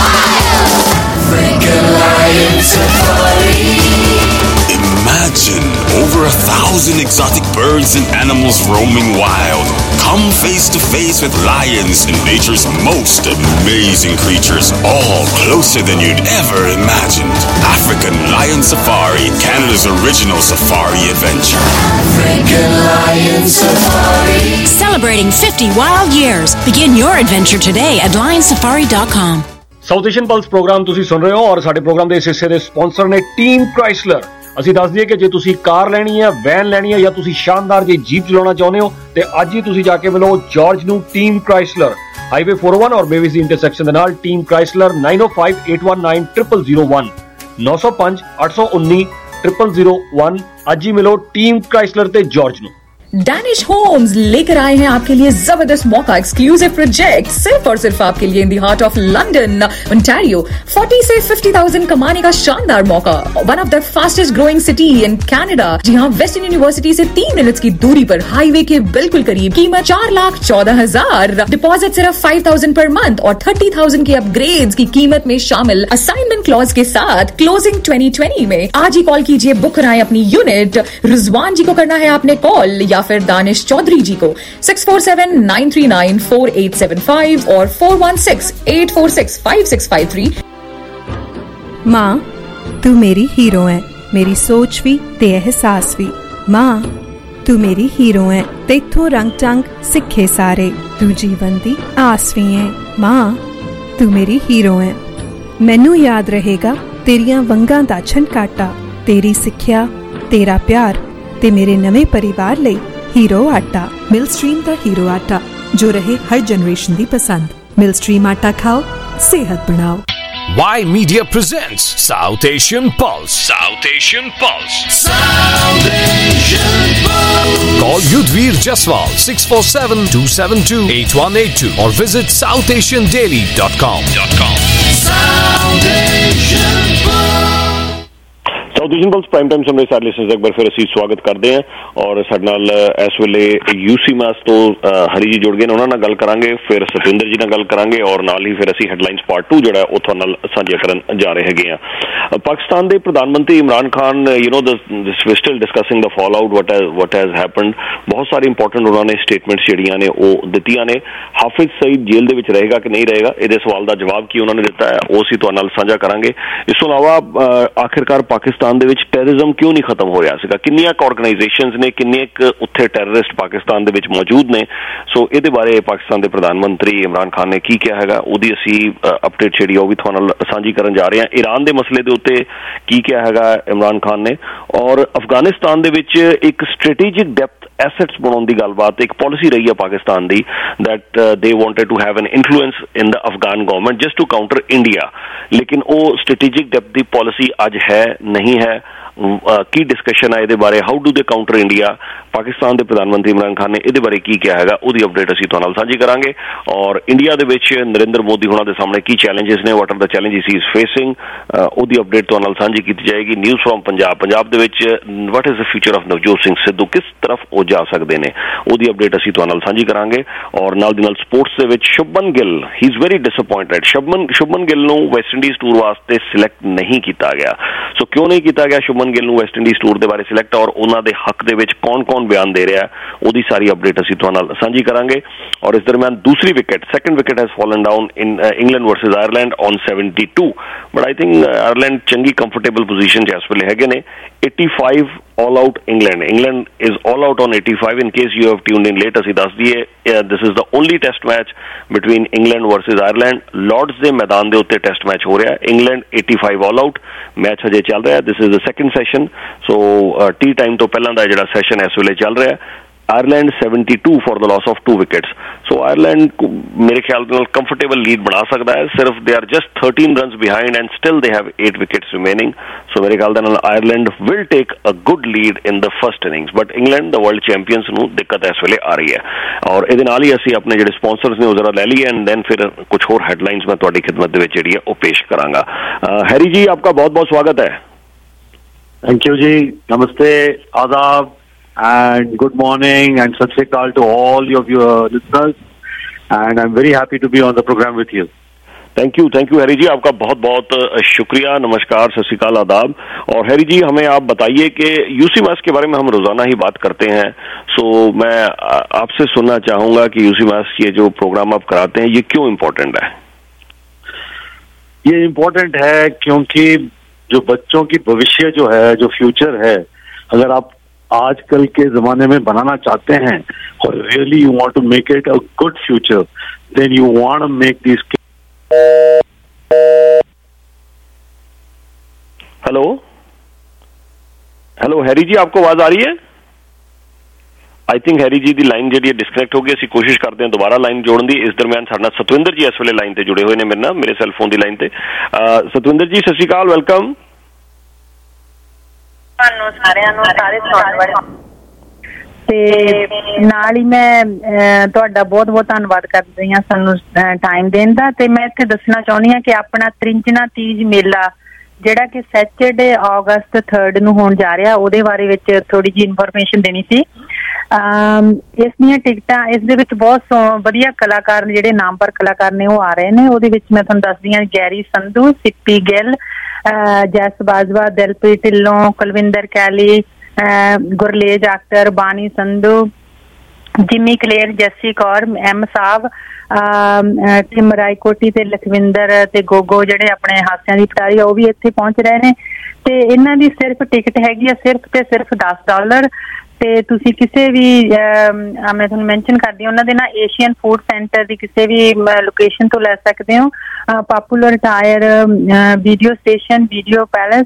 Imagine over a thousand exotic birds and animals roaming wild. Come face to face with lions and nature's most amazing creatures, all closer than you'd ever imagined. African Lion Safari, Canada's original safari adventure. African Lion Safari. Celebrating fifty wild years. Begin your adventure today at lion safari dot com. South Asian Pulse programme ਤੁਸੀਂ ਸੁਣ ਰਹੇ ਹੋ ਔਰ ਸਾਡੇ programme ਦੇ ਇਸ ਹਿੱਸੇ ਦੇ ਸਪਾਂਸਰ ਨੇ ਟੀਮ ਕ੍ਰਾਈਸਲਰ। ਅਸੀਂ ਦੱਸ ਦਈਏ ਕਿ ਜੇ ਤੁਸੀਂ ਕਾਰ ਲੈਣੀ ਹੈ, ਵੈਨ ਲੈਣੀ ਹੈ ਜਾਂ ਤੁਸੀਂ ਸ਼ਾਨਦਾਰ ਜਿਹੀ ਜੀਪ ਚਲਾਉਣਾ ਚਾਹੁੰਦੇ ਹੋ ਤੇ ਅੱਜ ਹੀ ਤੁਸੀਂ ਜਾ ਕੇ ਮਿਲੋ ਜਾਰਜ ਨੂੰ team Chrysler, highway four oh one ਔਰ ਮੇਵਿਸ ਦੀ ਇੰਟਰਸੈਕਸ਼ਨ ਦੇ ਨਾਲ। Team Chrysler nine oh five eight one nine zero zero zero one nine oh five eight one nine zero zero zero one। ਅੱਜ ही मिलो team Chrysler ते George नु। Danish Homes लेकर आए हैं आपके लिए जबरदस्त मौका, एक्सक्लूसिव प्रोजेक्ट सिर्फ और सिर्फ आपके लिए in the heart of London Ontario. forty से fifty thousand कमाने का शानदार मौका। One of the fastest growing city in Canada, जी हाँ, वेस्टर्न यूनिवर्सिटी से तीन मिनट्स की दूरी पर, हाईवे के बिल्कुल करीब। कीमत चार लाख चौदह हजार, डिपॉजिट सिर्फ five thousand पर मंथ और thirty thousand के अपग्रेड्स की कीमत में शामिल असाइनमेंट क्लॉज के साथ। क्लोजिंग twenty twenty में। आज ही कॉल कीजिए, बुक कराएं अपनी यूनिट। रिजवान जी को करना है आपने कॉल या फिर दानिश चौधरी जी को six four seven nine three nine four eight seven five और four one six eight four six five six five three। माँ, तू मेरी हीरो है, मेरी सोच भी ते एहसास भी। माँ, तू मेरी हीरो है, तेथों रंग टंग सिखे सारे, तू जीवन दी आस भी है। माँ, तू मेरी हीरो है, मैनू याद रहेगा तेरियां वंगां दा छनकाटा, तेरी सिक्ख्या, तेरा प्यार, ਤੇ ਮੇਰੇ ਨਵੇਂ ਪਰਿਵਾਰ ਲਈ ਹੀਰੋ ਆਟਾ। ਮਿਲ ਸਟਰੀਮ ਦਾ ਹੀਰੋ ਆਟਾ ਜੋ ਰਹੇ ਹਰ ਜਨਰੇਸ਼ਨ ਦੀ ਪਸੰਦ। ਮਿਲ ਸਟਰੀਮ ਆਟਾ ਖਾਓ, सेहत बनाओ। Y Media presents South Asian Pulse. South Asian Pulse. South Asian Pulse. Call Yudhvir Jaswal six four seven, two seven two, eight one eight two or visit south asian daily dot com. South Asian Pulse. South Asian Pulse prime time ਸਮੇਂ ਸਾਰੇ listeners ਇੱਕ ਵਾਰ ਫਿਰ ਅਸੀਂ ਸਵਾਗਤ ਕਰਦੇ ਹਾਂ ਔਰ ਸਾਡੇ ਨਾਲ ਇਸ ਵੇਲੇ ਯੂਸੀਮਾਸ ਤੋਂ ਹਰੀ ਜੀ ਜੁੜ ਗਏ ਨੇ, ਉਹਨਾਂ ਨਾਲ ਗੱਲ ਕਰਾਂਗੇ, ਫਿਰ ਸਤਵਿੰਦਰ ਜੀ ਨਾਲ ਗੱਲ ਕਰਾਂਗੇ ਔਰ ਨਾਲ ਹੀ ਫਿਰ ਅਸੀਂ ਹੈਡਲਾਈਨਸ ਪਾਰਟ ਟੂ ਜਿਹੜਾ ਉਹ ਤੁਹਾਡੇ ਨਾਲ ਸਾਂਝਾ ਕਰਨ ਜਾ ਰਹੇ ਹੈਗੇ ਹਾਂ। ਪਾਕਿਸਤਾਨ ਦੇ ਪ੍ਰਧਾਨ ਮੰਤਰੀ Imran Khan you know this we still discussing the fall out what what has happened. ਬਹੁਤ ਸਾਰੀ ਇੰਪੋਰਟੈਂਟ ਉਹਨਾਂ ਨੇ ਸਟੇਟਮੈਂਟਸ ਜਿਹੜੀਆਂ ਨੇ ਉਹ ਦਿੱਤੀਆਂ ਨੇ। ਹਾਫਿਜ਼ ਸਈਦ ਜੇਲ੍ਹ ਦੇ ਵਿੱਚ ਰਹੇਗਾ ਕਿ ਨਹੀਂ ਰਹੇਗਾ, ਇਹਦੇ ਸਵਾਲ ਦਾ ਜਵਾਬ ਕੀ ਉਹਨਾਂ ਨੇ ਦਿੱਤਾ ਹੈ ਉਹ ਅਸੀਂ ਤੁਹਾਡੇ ਨਾਲ ਸਾਂਝਾ ਕਰਾਂਗੇ। ਇਸ ਤੋਂ ਇਲਾਵਾ ਆਖਿਰਕਾਰ ਪਾਕਿਸਤਾਨ ਦੇ ਵਿੱਚ ਟੈਰਰਿਜ਼ਮ ਕਿਉਂ ਨਹੀਂ ਖਤਮ ਹੋ ਰਿਹਾ ਸੀਗਾ, ਕਿੰਨੀਆਂ ਕੁ ਆਰਗੇਨਾਈਜੇਸ਼ਨਸ ਨੇ, ਕਿੰਨੇ ਕੁ ਉੱਥੇ ਟੈਰਰਿਸਟ ਪਾਕਿਸਤਾਨ ਦੇ ਵਿੱਚ ਮੌਜੂਦ ਨੇ। ਸੋ ਇਹਦੇ ਬਾਰੇ ਪਾਕਿਸਤਾਨ ਦੇ ਪ੍ਰਧਾਨ ਮੰਤਰੀ ਇਮਰਾਨ ਖਾਨ ਨੇ ਕੀ ਕਿਹਾ ਹੈਗਾ ਉਹਦੀ ਅਸੀਂ ਅਪਡੇਟ ਜਿਹੜੀ ਉਹ ਵੀ ਤੁਹਾਡੇ ਨਾਲ ਸਾਂਝੀ ਕਰਨ ਜਾ ਰਹੇ ਹਾਂ। ਈਰਾਨ ਦੇ ਮਸਲੇ ਦੇ ਉੱਤੇ ਕੀ ਕਿਹਾ ਹੈਗਾ ਇਮਰਾਨ ਖਾਨ ਨੇ, ਔਰ ਅਫਗਾਨਿਸਤਾਨ ਦੇ ਵਿੱਚ ਇੱਕ ਸਟ੍ਰੈਟੇਜਿਕ ਡੈਪਥ ਐਸੈਟਸ ਬਣਾਉਣ ਦੀ ਗੱਲਬਾਤ ਇੱਕ ਪਾਲਿਸੀ ਰਹੀ ਹੈ ਪਾਕਿਸਤਾਨ ਦੀ that uh, they wanted to have an influence in the Afghan government just to counter India, ਲੇਕਿਨ ਉਹ ਸਟ੍ਰੈਟੇਜਿਕ ਡੈਪਥ ਦੀ ਪਾਲਿਸੀ ਅੱਜ ਹੈ ਨਹੀਂ ਹੈ। ਕੀ ਡਿਸਕਸ਼ਨ ਹੈ ਇਹਦੇ ਬਾਰੇ, how do they counter India. Pakistan ਦੇ ਪ੍ਰਧਾਨ ਮੰਤਰੀ ਇਮਰਾਨ ਖਾਨ ਨੇ ਇਹਦੇ ਬਾਰੇ ਕੀ ਕਿਹਾ ਹੈਗਾ ਉਹਦੀ ਅਪਡੇਟ ਅਸੀਂ ਤੁਹਾਡੇ ਨਾਲ ਸਾਂਝੀ ਕਰਾਂਗੇ। ਔਰ ਇੰਡੀਆ ਦੇ ਵਿੱਚ ਨਰਿੰਦਰ ਮੋਦੀ ਹੋਣਾ ਦੇ ਸਾਹਮਣੇ ਕੀ ਚੈਲੰਜਸ ਨੇ, what are the challenges he is facing, ਉਹਦੀ ਅਪਡੇਟ ਤੁਹਾਡੇ ਨਾਲ ਸਾਂਝੀ ਕੀਤੀ ਜਾਏਗੀ। ਨਿਊਜ਼ ਫਰੋਮ ਪੰਜਾਬ, ਪੰਜਾਬ ਦੇ ਵਿੱਚ what is the future of Navjot Singh Sidhu, ਕਿਸ ਤਰਫ ਉਹ ਜਾ ਸਕਦੇ ਨੇ ਉਹਦੀ ਅਪਡੇਟ ਅਸੀਂ ਤੁਹਾਡੇ ਨਾਲ ਸਾਂਝੀ ਕਰਾਂਗੇ। ਔਰ ਨਾਲ ਦੀ ਨਾਲ ਸਪੋਰਟਸ ਦੇ ਵਿੱਚ Shubman Gill he is very disappointed. Shubman Shubman Gill ਨੂੰ ਵੈਸਟ ਇੰਡੀਜ਼ ਟੂਰ ਵਾਸਤੇ ਸਿਲੈਕਟ ਨਹੀਂ ਕੀਤਾ ਗਿਆ। ਸੋ ਕਿਉਂ ਨਹੀਂ ਕੀਤਾ ਗਿਆ ਸ਼ੁਭਮਨ ਗਿੱਲ ਨੂੰ ਵੈਸਟ ਇੰਡੀਜ਼ ਟੂਰ ਦੇ ਬਾਰੇ ਸਿਲੈਕਟ, ਔਰ ਉਹਨਾਂ ਦੇ ਹੱਕ ਦੇ ਵਿੱਚ ਕੌਣ ਕੌਣ ਬਿਆਨ ਦੇ ਰਿਹਾ ਉਹਦੀ ਸਾਰੀ ਅਪਡੇਟ ਅਸੀਂ ਤੁਹਾਡੇ ਨਾਲ ਸਾਂਝੀ ਕਰਾਂਗੇ। ਔਰ ਇਸ ਦਰਮਿਆਨ ਦੂਸਰੀ wicket second wicket has fallen down in England versus Ireland on seventy two, but I think Ireland ਚੰਗੀ ਕੰਫਰਟੇਬਲ ਪੋਜੀਸ਼ਨ 'ਚ ਇਸ ਵੇਲੇ ਹੈਗੇ ਨੇ। eighty-five all out England. England is all out on eighty-five. In case you have tuned in late, ਅਸੀਂ ਦੱਸ ਦਈਏ this is the only test match between England versus Ireland. Lords ਦੇ ਮੈਦਾਨ ਦੇ ਉੱਤੇ ਟੈਸਟ ਮੈਚ ਹੋ ਰਿਹਾ। England eighty-five all out match ਹਜੇ ਚੱਲ ਰਿਹਾ। This is the second session. So tea time ਤੋਂ ਪਹਿਲਾਂ ਦਾ ਜਿਹੜਾ ਸੈਸ਼ਨ ਇਸ ਵੇਲੇ ਚੱਲ ਰਿਹਾ। Ireland seventy-two for the loss of two wickets. So Ireland ਮੇਰੇ ਖਿਆਲ ਨਾਲ ਕੰਫਰਟੇਬਲ ਲੀਡ ਬਣਾ ਸਕਦਾ ਹੈ। ਸਿਰਫ they are just thirteen runs behind and still they have eight wickets remaining. So ਮੇਰੇ ਖਿਆਲ ਨਾਲ Ireland will take a good lead in the first innings. But England the world champions ਨੂੰ ਦਿੱਕਤ ਇਸ ਵੇਲੇ ਆ ਰਹੀ ਹੈ। ਔਰ ਇਹਦੇ ਨਾਲ ਹੀ ਅਸੀਂ ਆਪਣੇ ਜਿਹੜੇ ਸਪਾਂਸਰਸ ਨੇ ਉਹ ਜ਼ਰਾ ਲੈ ਲਈਏ ਐਂਡ ਦੈਨ ਫਿਰ ਕੁਝ ਹੋਰ ਹੈਡਲਾਈਨਸ ਮੈਂ ਤੁਹਾਡੀ ਖਿਦਮਤ ਦੇ ਵਿੱਚ ਜਿਹੜੀ ਹੈ ਉਹ ਪੇਸ਼ ਕਰਾਂਗਾ। हैरी जी आपका बहुत बहुत स्वागत है। थैंक यू जी, नमस्ते, आदाब and good morning and sat sri akal to all of your listeners, and I'm very happy to be on the program with you. Thank you thank you Harry ji, आपका बहुत बहुत शुक्रिया, नमस्कार, सत श्री अकाल, आदाब। और हैरी जी हमें आप बताइए कि यूसीमास के बारे में हम रोजाना ही बात करते हैं, सो मैं आपसे सुनना चाहूंगा कि यूसीमास ये जो प्रोग्राम आप कराते हैं ये क्यों इम्पोर्टेंट है। ये इम्पोर्टेंट है क्योंकि जो बच्चों की भविष्य जो है, जो फ्यूचर है, अगर आप आजकल के जमाने में बनाना चाहते हैं और really you want to make it a good future, then you want to make this. Hello hello Harry ji, आपको आवाज आ रही है? आई थिंक हैरी जी की लाइन जी डिस्कनैक्ट हो गई। असीं कोशिश करते हैं दोबारा लाइन जोड़न दी। इस दरमियान साडे नाल सतविंदर जी इस वेले लाइन ते जुड़े हुए ने मेरे नाल, मेरे सैलफोन की लाइन ते। सतविंदर जी सत श्री अकाल, वेलकम। ਤੁਹਾਨੂੰ ਸਾਰਿਆਂ ਨੂੰ ਸਾਰੇ ਸੁਣਨ ਵਾਲੇ ਤੇ ਨਾਲ ਹੀ ਮੈਂ ਤੁਹਾਡਾ ਬਹੁਤ ਬਹੁਤ ਧੰਨਵਾਦ ਕਰਦੀ ਹਾਂ ਸਾਨੂੰ ਟਾਈਮ ਦੇਣ ਦਾ। ਤੇ ਮੈਂ ਇੱਥੇ ਦੱਸਣਾ ਚਾਹੁੰਦੀ ਹਾਂ ਕਿ ਆਪਣਾ ਤ੍ਰਿੰਜਨਾ ਤੀਜ ਮੇਲਾ ਜਿਹੜਾ ਕਿ ਸੈਚਰਡੇ ਅਗਸਤ ਥਰਡ ਨੂੰ ਹੋਣ ਜਾ ਰਿਹਾ, ਉਹਦੇ ਬਾਰੇ ਵਿੱਚ ਥੋੜੀ ਜਿਹੀ ਇਨਫੋਰਮੇਸ਼ਨ ਦੇਣੀ ਸੀ। ਇਸ ਦੀਆਂ ਟਿਕਟਾਂ, ਇਸ ਦੇ ਵਿੱਚ ਬਹੁਤ ਵਧੀਆ ਕਲਾਕਾਰ ਨੇ, ਜਿਹੜੇ ਨਾਮਵਰ ਕਲਾਕਾਰ ਨੇ ਉਹ ਆ ਰਹੇ ਨੇ। ਉਹਦੇ ਵਿੱਚ ਮੈਂ ਤੁਹਾਨੂੰ ਦੱਸਦੀ ਹਾਂ Garry Sandhu, Sippy Gill, Jass Bajwa, Dilpreet Dhillon, Kulwinder Kally, Gurlez Akhtar, Baani Sandhu, Jimmy Kaler, Jessie Kaur, M Sahib, Tim Raikoti ਤੇ ਲਖਵਿੰਦਰ ਤੇ ਗੋਗੋ ਜਿਹੜੇ ਆਪਣੇ ਹਾਸਿਆਂ ਦੀ ਪਟਾਰੀ ਉਹ ਵੀ ਇੱਥੇ ਪਹੁੰਚ ਰਹੇ ਨੇ। ਤੇ ਇਹਨਾਂ ਦੀ ਸਿਰਫ ਟਿਕਟ ਹੈਗੀ ਆ ਸਿਰਫ ਤੇ ਸਿਰਫ ਦਸ ਡਾਲਰ। ਤੇ ਤੁਸੀਂ ਕਿਸੇ ਵੀ ਮੈਂ ਤੁਹਾਨੂੰ ਮੈਂਸ਼ਨ ਕਰਦੀ ਹਾਂ ਉਹਨਾਂ ਦੇ ਨਾਲ ਏਸ਼ੀਅਨ ਫੂਡ ਸੈਂਟਰ ਦੀ ਕਿਸੇ ਵੀ ਲੋਕੇਸ਼ਨ ਤੋਂ ਲੈ ਸਕਦੇ ਹੋ। Popular tyre, video station, video palace,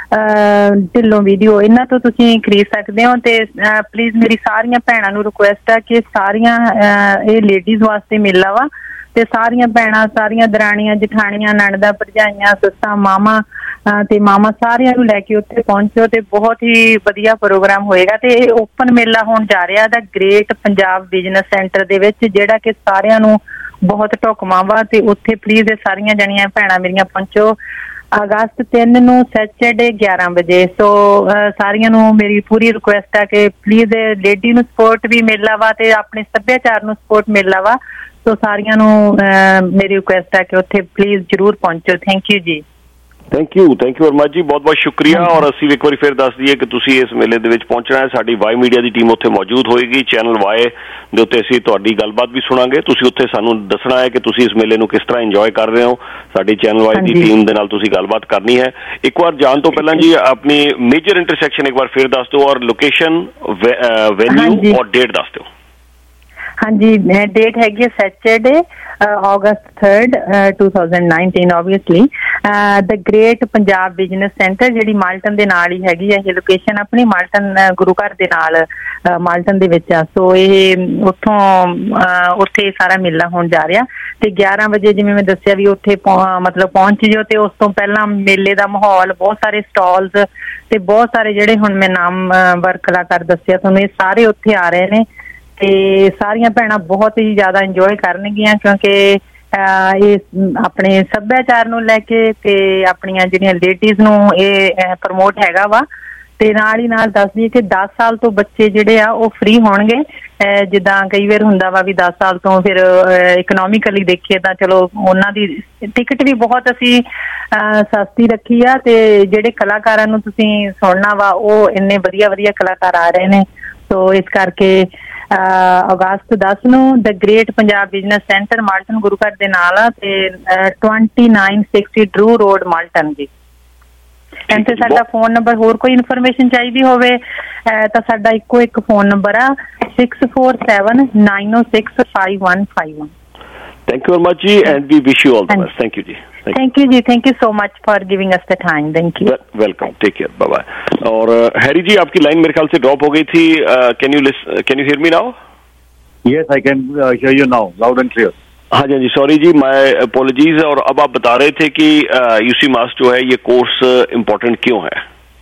Dhillon video, ਇਹਨਾਂ ਤੋਂ ਤੁਸੀਂ ਖਰੀਦ ਸਕਦੇ ਹੋ। ਤੇ ਪਲੀਜ਼ ਮੇਰੀ ਸਾਰੀਆਂ ਭੈਣਾਂ ਨੂੰ ਰਿਕੁਐਸਟ ਆ ਕਿ ਸਾਰੀਆਂ ਇਹ ਲੇਡੀਜ਼ ਵਾਸਤੇ ਮੇਲਾ ਵਾ, ਤੇ ਸਾਰੀਆਂ ਭੈਣਾਂ, ਸਾਰੀਆਂ ਦਰਾਣੀਆਂ, ਜਠਾਣੀਆਂ, ਨਣਦਾਂ, ਭਰਜਾਈਆਂ, ਸੱਸਾਂ, ਮਾਵਾਂ ਤੇ ਮਾਮਾ ਸਾਰਿਆਂ ਨੂੰ ਲੈ ਕੇ ਉੱਥੇ ਪਹੁੰਚੋ ਤੇ ਬਹੁਤ ਹੀ ਵਧੀਆ ਪ੍ਰੋਗਰਾਮ ਹੋਏਗਾ। ਤੇ ਇਹ ਓਪਨ ਮੇਲਾ ਹੋਣ ਜਾ ਰਿਹਾ ਦਾ ਗ੍ਰੇਟ ਪੰਜਾਬ ਬਿਜ਼ਨਸ ਸੈਂਟਰ ਦੇ ਵਿੱਚ, ਜਿਹੜਾ ਕਿ ਸਾਰਿਆਂ ਨੂੰ ਬਹੁਤ ਢੁਕਵਾਂ ਵਾ। ਤੇ ਉੱਥੇ ਪਲੀਜ਼ ਇਹ ਸਾਰੀਆਂ ਜਣੀਆਂ ਭੈਣਾਂ ਮੇਰੀਆਂ ਪਹੁੰਚੋ ਅਗਸਤ ਤਿੰਨ ਨੂੰ ਸੈਚਰਡੇ ਗਿਆਰਾਂ ਵਜੇ। ਸੋ ਸਾਰਿਆਂ ਨੂੰ ਮੇਰੀ ਪੂਰੀ ਰਿਕੁਐਸਟ ਆ ਕਿ ਪਲੀਜ਼ ਲੇਡੀ ਨੂੰ ਸਪੋਰਟ ਵੀ ਮੇਲਾ ਵਾ ਤੇ ਆਪਣੇ ਸੱਭਿਆਚਾਰ ਨੂੰ ਸਪੋਰਟ ਮੇਲਾ ਵਾ। ਸੋ ਸਾਰਿਆਂ ਨੂੰ ਮੇਰੀ ਰਿਕੁਐਸਟ ਹੈ ਕਿ ਉੱਥੇ ਪਲੀਜ਼ ਜ਼ਰੂਰ ਪਹੁੰਚੋ। ਥੈਂਕ ਯੂ ਜੀ। Thank you thank you very much ਜੀ, ਬਹੁਤ ਬਹੁਤ ਸ਼ੁਕਰੀਆ। ਔਰ ਅਸੀਂ ਇੱਕ ਵਾਰੀ ਫਿਰ ਦੱਸ ਦਈਏ ਕਿ ਤੁਸੀਂ ਇਸ ਮੇਲੇ ਦੇ ਵਿੱਚ ਪਹੁੰਚਣਾ ਹੈ। ਸਾਡੀ ਵਾਈ ਮੀਡੀਆ ਦੀ ਟੀਮ ਉੱਥੇ ਮੌਜੂਦ ਹੋਏਗੀ। ਚੈਨਲ ਵਾਈ ਦੇ ਉੱਤੇ ਅਸੀਂ ਤੁਹਾਡੀ ਗੱਲਬਾਤ ਵੀ ਸੁਣਾਂਗੇ। ਤੁਸੀਂ ਉੱਥੇ ਸਾਨੂੰ ਦੱਸਣਾ ਹੈ ਕਿ ਤੁਸੀਂ ਇਸ ਮੇਲੇ ਨੂੰ ਕਿਸ ਤਰ੍ਹਾਂ ਇੰਜੋਏ ਕਰ ਰਹੇ ਹੋ। ਸਾਡੀ ਚੈਨਲ ਵਾਈ ਦੀ ਟੀਮ ਦੇ ਨਾਲ ਤੁਸੀਂ ਗੱਲਬਾਤ ਕਰਨੀ ਹੈ। ਇੱਕ ਵਾਰ ਜਾਣ ਤੋਂ ਪਹਿਲਾਂ ਜੀ ਆਪਣੀ ਮੇਜਰ ਇੰਟਰਸੈਕਸ਼ਨ ਇੱਕ ਵਾਰ ਫਿਰ ਦੱਸ ਦਿਓ, ਔਰ ਲੋਕੇਸ਼ਨ, ਵੈਨਿਊ ਔਰ ਡੇਟ ਦੱਸ ਦਿਓ। ਹਾਂਜੀ, ਡੇਟ ਹੈਗੀ ਸੈਚਰਡੇ ਅਗਸਤ third two thousand nineteen obviously the great Punjab business centre, ਜਿਹੜੀ ਮਾਲਟਨ ਦੇ ਨਾਲ ਹੀ ਹੈਗੀ ਹੈ। ਇਹ ਲੋਕੇਸ਼ਨ ਆਪਣੀ ਮਾਲਟਨ ਗੁਰੂ ਘਰ ਦੇ ਨਾਲ ਮਾਲਟਨ ਦੇ ਵਿੱਚ ਆ। ਸੋ ਇਹ ਉੱਥੋਂ ਉੱਥੇ ਸਾਰਾ ਮੇਲਾ ਹੋਣ ਜਾ ਰਿਹਾ। ਤੇ ਗਿਆਰਾਂ ਵਜੇ ਜਿਵੇਂ ਮੈਂ ਦੱਸਿਆ ਵੀ ਉੱਥੇ ਮਤਲਬ ਪਹੁੰਚ ਜਿਓ। ਤੇ ਉਸ ਤੋਂ ਪਹਿਲਾਂ ਮੇਲੇ ਦਾ ਮਾਹੌਲ, ਬਹੁਤ ਸਾਰੇ ਸਟਾਲਸ ਤੇ ਬਹੁਤ ਸਾਰੇ ਜਿਹੜੇ ਹੁਣ ਮੈਂ ਨਾਮ ਵਰ ਕਲਾਕਾਰ ਦੱਸਿਆ ਤੁਹਾਨੂੰ, ਇਹ ਸਾਰੇ ਉੱਥੇ ਆ ਰਹੇ ਨੇ। ਤੇ ਸਾਰੀਆਂ ਭੈਣਾਂ ਬਹੁਤ ਹੀ ਜ਼ਿਆਦਾ ਇੰਜੋਏ ਕਰਨਗੀਆਂ ਕਿਉਂਕਿ ਇਹ ਆਪਣੇ ਸੱਭਿਆਚਾਰ ਨੂੰ ਲੈ ਕੇ ਤੇ ਆਪਣੀਆਂ ਜਿਹੜੀਆਂ ਲੇਡੀਜ਼ ਨੂੰ ਇਹ ਪ੍ਰਮੋਟ ਹੈਗਾ ਵਾ। ਤੇ ਨਾਲ ਹੀ ਨਾਲ ਦੱਸ ਦਈਏ ਕਿ ਦਸ ਸਾਲ ਤੋਂ ਬੱਚੇ ਜਿਹੜੇ ਆ ਉਹ ਫ੍ਰੀ ਹੋਣਗੇ। ਜਿੱਦਾਂ ਕਈ ਵਾਰ ਹੁੰਦਾ ਵਾ ਵੀ ਦਸ ਸਾਲ ਤੋਂ ਫਿਰ ਇਕਨੋਮਿਕਲੀ ਦੇਖੀਏ ਤਾਂ ਚਲੋ ਉਹਨਾਂ ਦੀ ਟਿਕਟ ਵੀ ਬਹੁਤ ਅਸੀਂ ਸਸਤੀ ਰੱਖੀ ਆ। ਤੇ ਜਿਹੜੇ ਕਲਾਕਾਰਾਂ ਨੂੰ ਤੁਸੀਂ ਸੁਣਨਾ ਵਾ ਉਹ ਇੰਨੇ ਵਧੀਆ ਵਧੀਆ ਕਲਾਕਾਰ ਆ ਰਹੇ ਨੇ। ਸੋ ਇਸ ਕਰਕੇ ਅਗਸਤ ਦਸ ਨੂੰ the great Punjab business centre Malton ਗੁਰੂ ਘਰ ਦੇ ਨਾਲ ਆ ਤੇ twenty nine sixty Drew Road Malton ਜੀ। ਤੇ ਸਾਡਾ ਫੋਨ ਨੰਬਰ, ਹੋਰ ਕੋਈ ਇਨਫੋਰਮੇਸ਼ਨ ਚਾਹੀਦੀ ਹੋਵੇ ਤਾਂ ਸਾਡਾ ਇੱਕੋ ਇੱਕ ਫੋਨ ਨੰਬਰ ਆ six four seven nine O six five one five one. Thank you very much ji, and we wish you all the best. Thank you ji. Thank, thank you ji. Thank you so much for giving us the time. Thank you. Well, welcome. Take care. Bye bye. और Harry ji, आपकी line मेरे ख्याल से drop हो गई थी. Can you listen? Can you hear me now? Yes, I can uh, hear you now, loud and clear. हाँ जी, जी सॉरी जी, माय अपोलॉजीज। और अब आप बता रहे थे कि यूसी मास जो है ये कोर्स इम्पोर्टेंट क्यों है?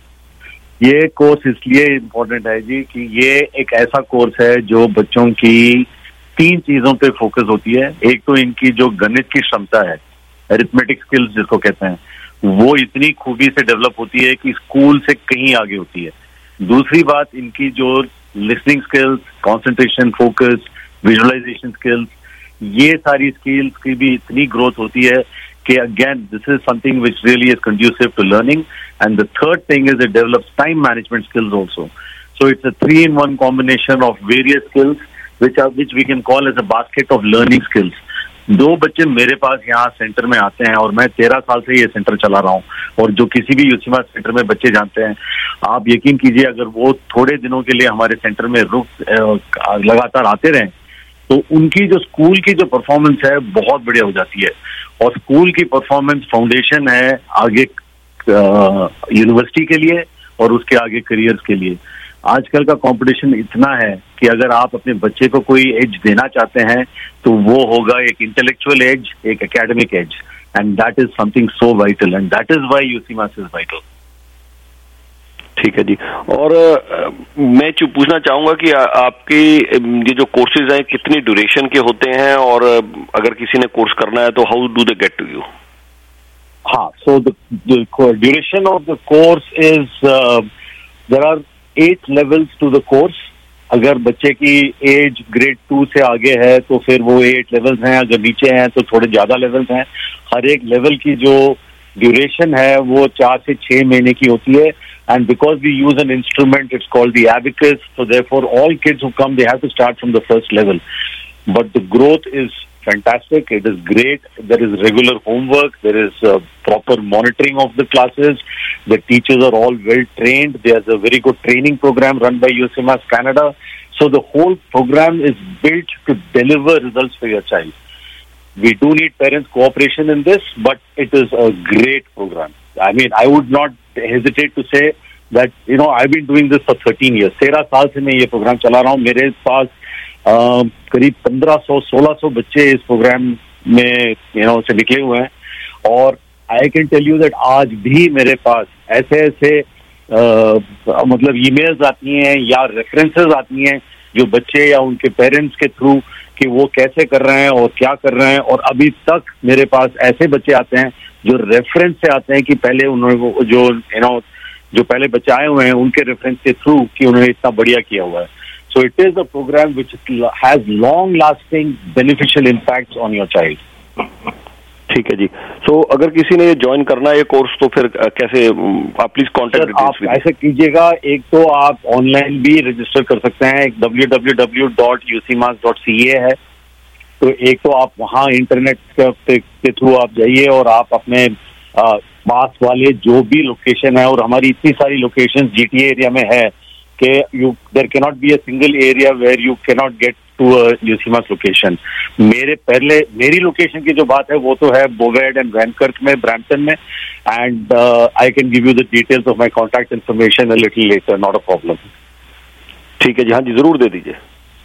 ये कोर्स इसलिए इम्पोर्टेंट है जी कि ये एक ऐसा कोर्स है जो बच्चों की तीन चीजों पे फोकस होती है। एक तो इनकी जो गणित की क्षमता है, अरिथमेटिक स्किल्स जिसको कहते हैं, वो इतनी खूबी से डेवलप होती है कि स्कूल से कहीं आगे होती है। दूसरी बात, इनकी जो listening skills, concentration, focus, visualisation skills, ये सारी स्किल्स की भी इतनी ग्रोथ होती है कि again this is something which really is conducive to learning. And the third thing is it develops time management skills also. So it's a three in one combination of various skills which are which we can call as a basket of learning skills। दो बच्चे मेरे पास यहाँ centre में आते हैं और मैं तेरह साल से ये सेंटर चला रहा हूँ, और जो किसी भी यूसीमा सेंटर में बच्चे जानते हैं, आप यकीन कीजिए अगर वो थोड़े दिनों के लिए हमारे सेंटर में रुक लगातार आते रहें तो उनकी जो स्कूल की जो परफॉर्मेंस है बहुत बढ़िया हो जाती है। और स्कूल की परफॉर्मेंस फाउंडेशन है आगे यूनिवर्सिटी के लिए और उसके आगे करियर्स के लिए। आजकल का कंपटीशन इतना है कि अगर आप अपने बच्चे को कोई एज देना चाहते हैं तो वो होगा एक इंटेलेक्चुअल एज, एक academic edge, and that is something so vital, and that is why UCMAS is vital. ठीक है जी। और मैं जो पूछना चाहूंगा कि आपके ये जो कोर्सेज हैं कितनी ड्यूरेशन के होते हैं, और अगर किसी ने कोर्स करना है तो how do they get to you? हाँ, so the duration of the course is there are eight levels to the course. अगर बच्चे की एज ग्रेड टू से आगे है तो फिर वो एट लेवल्स हैं, अगर नीचे हैं तो थोड़े ज्यादा लेवल्स हैं। हर एक लेवल की जो ड्यूरेशन है वो चार से छह महीने की होती है। And because we use an instrument, it's called the abacus, so therefore all kids who come they have to start from the first level, but the growth is fantastic. It is great. There is regular homework. There is uh, proper monitoring of the classes. The teachers are all well trained. There's a very good training program run by UCMAS Canada. So the whole program is built to deliver results for your child. We do need parents' cooperation in this, but it is a great program. I mean, I would not hesitate to say that, you know, I've been doing this for thirteen years. तेरह साल से मैं ये programme चला रहा हूँ. मेरे पास uh, करीब पंद्रह सौ सोलह सौ बच्चे इस प्रोग्राम में, you know, से निकले हुए हैं. और I can tell you that आज भी मेरे पास ऐसे ऐसे uh, मतलब ईमेल्स आती हैं या रेफरेंसेस आती हैं जो बच्चे या उनके पेरेंट्स के थ्रू कि वो कैसे कर रहे हैं और क्या कर रहे हैं. और अभी तक मेरे पास ऐसे बच्चे आते हैं जो रेफरेंस से आते हैं कि पहले उन्होंने जो यू नो जो पहले बच्चे आए हुए हैं उनके रेफरेंस के थ्रू कि उन्होंने इतना बढ़िया किया हुआ है. So it is a programme which has long lasting beneficial impact on your child. ठीक है जी. सो so, अगर किसी ने ज्वाइन करना है ये कोर्स तो फिर कैसे, आप प्लीज कॉन्टेक्ट आप ऐसे कीजिएगा. एक तो आप ऑनलाइन भी रजिस्टर कर सकते हैं, W W W dot UCMAS dot C A है. तो एक तो आप वहाँ इंटरनेट के थ्रू आप जाइए और आप अपने आ, पास वाले जो भी लोकेशन है, और हमारी इतनी सारी लोकेशन जीटीए एरिया में है कि you there can not be a single area where you can not get to a UCMAS location. मेरे पहले मेरी लोकेशन की जो बात है वो तो है बोवेड एंड वैनकर्क में, ब्रैम्पटन में. And I can give you the details of my contact information a little later, not a problem. ठीक है जी, हाँ जी, जरूर दे दीजिए.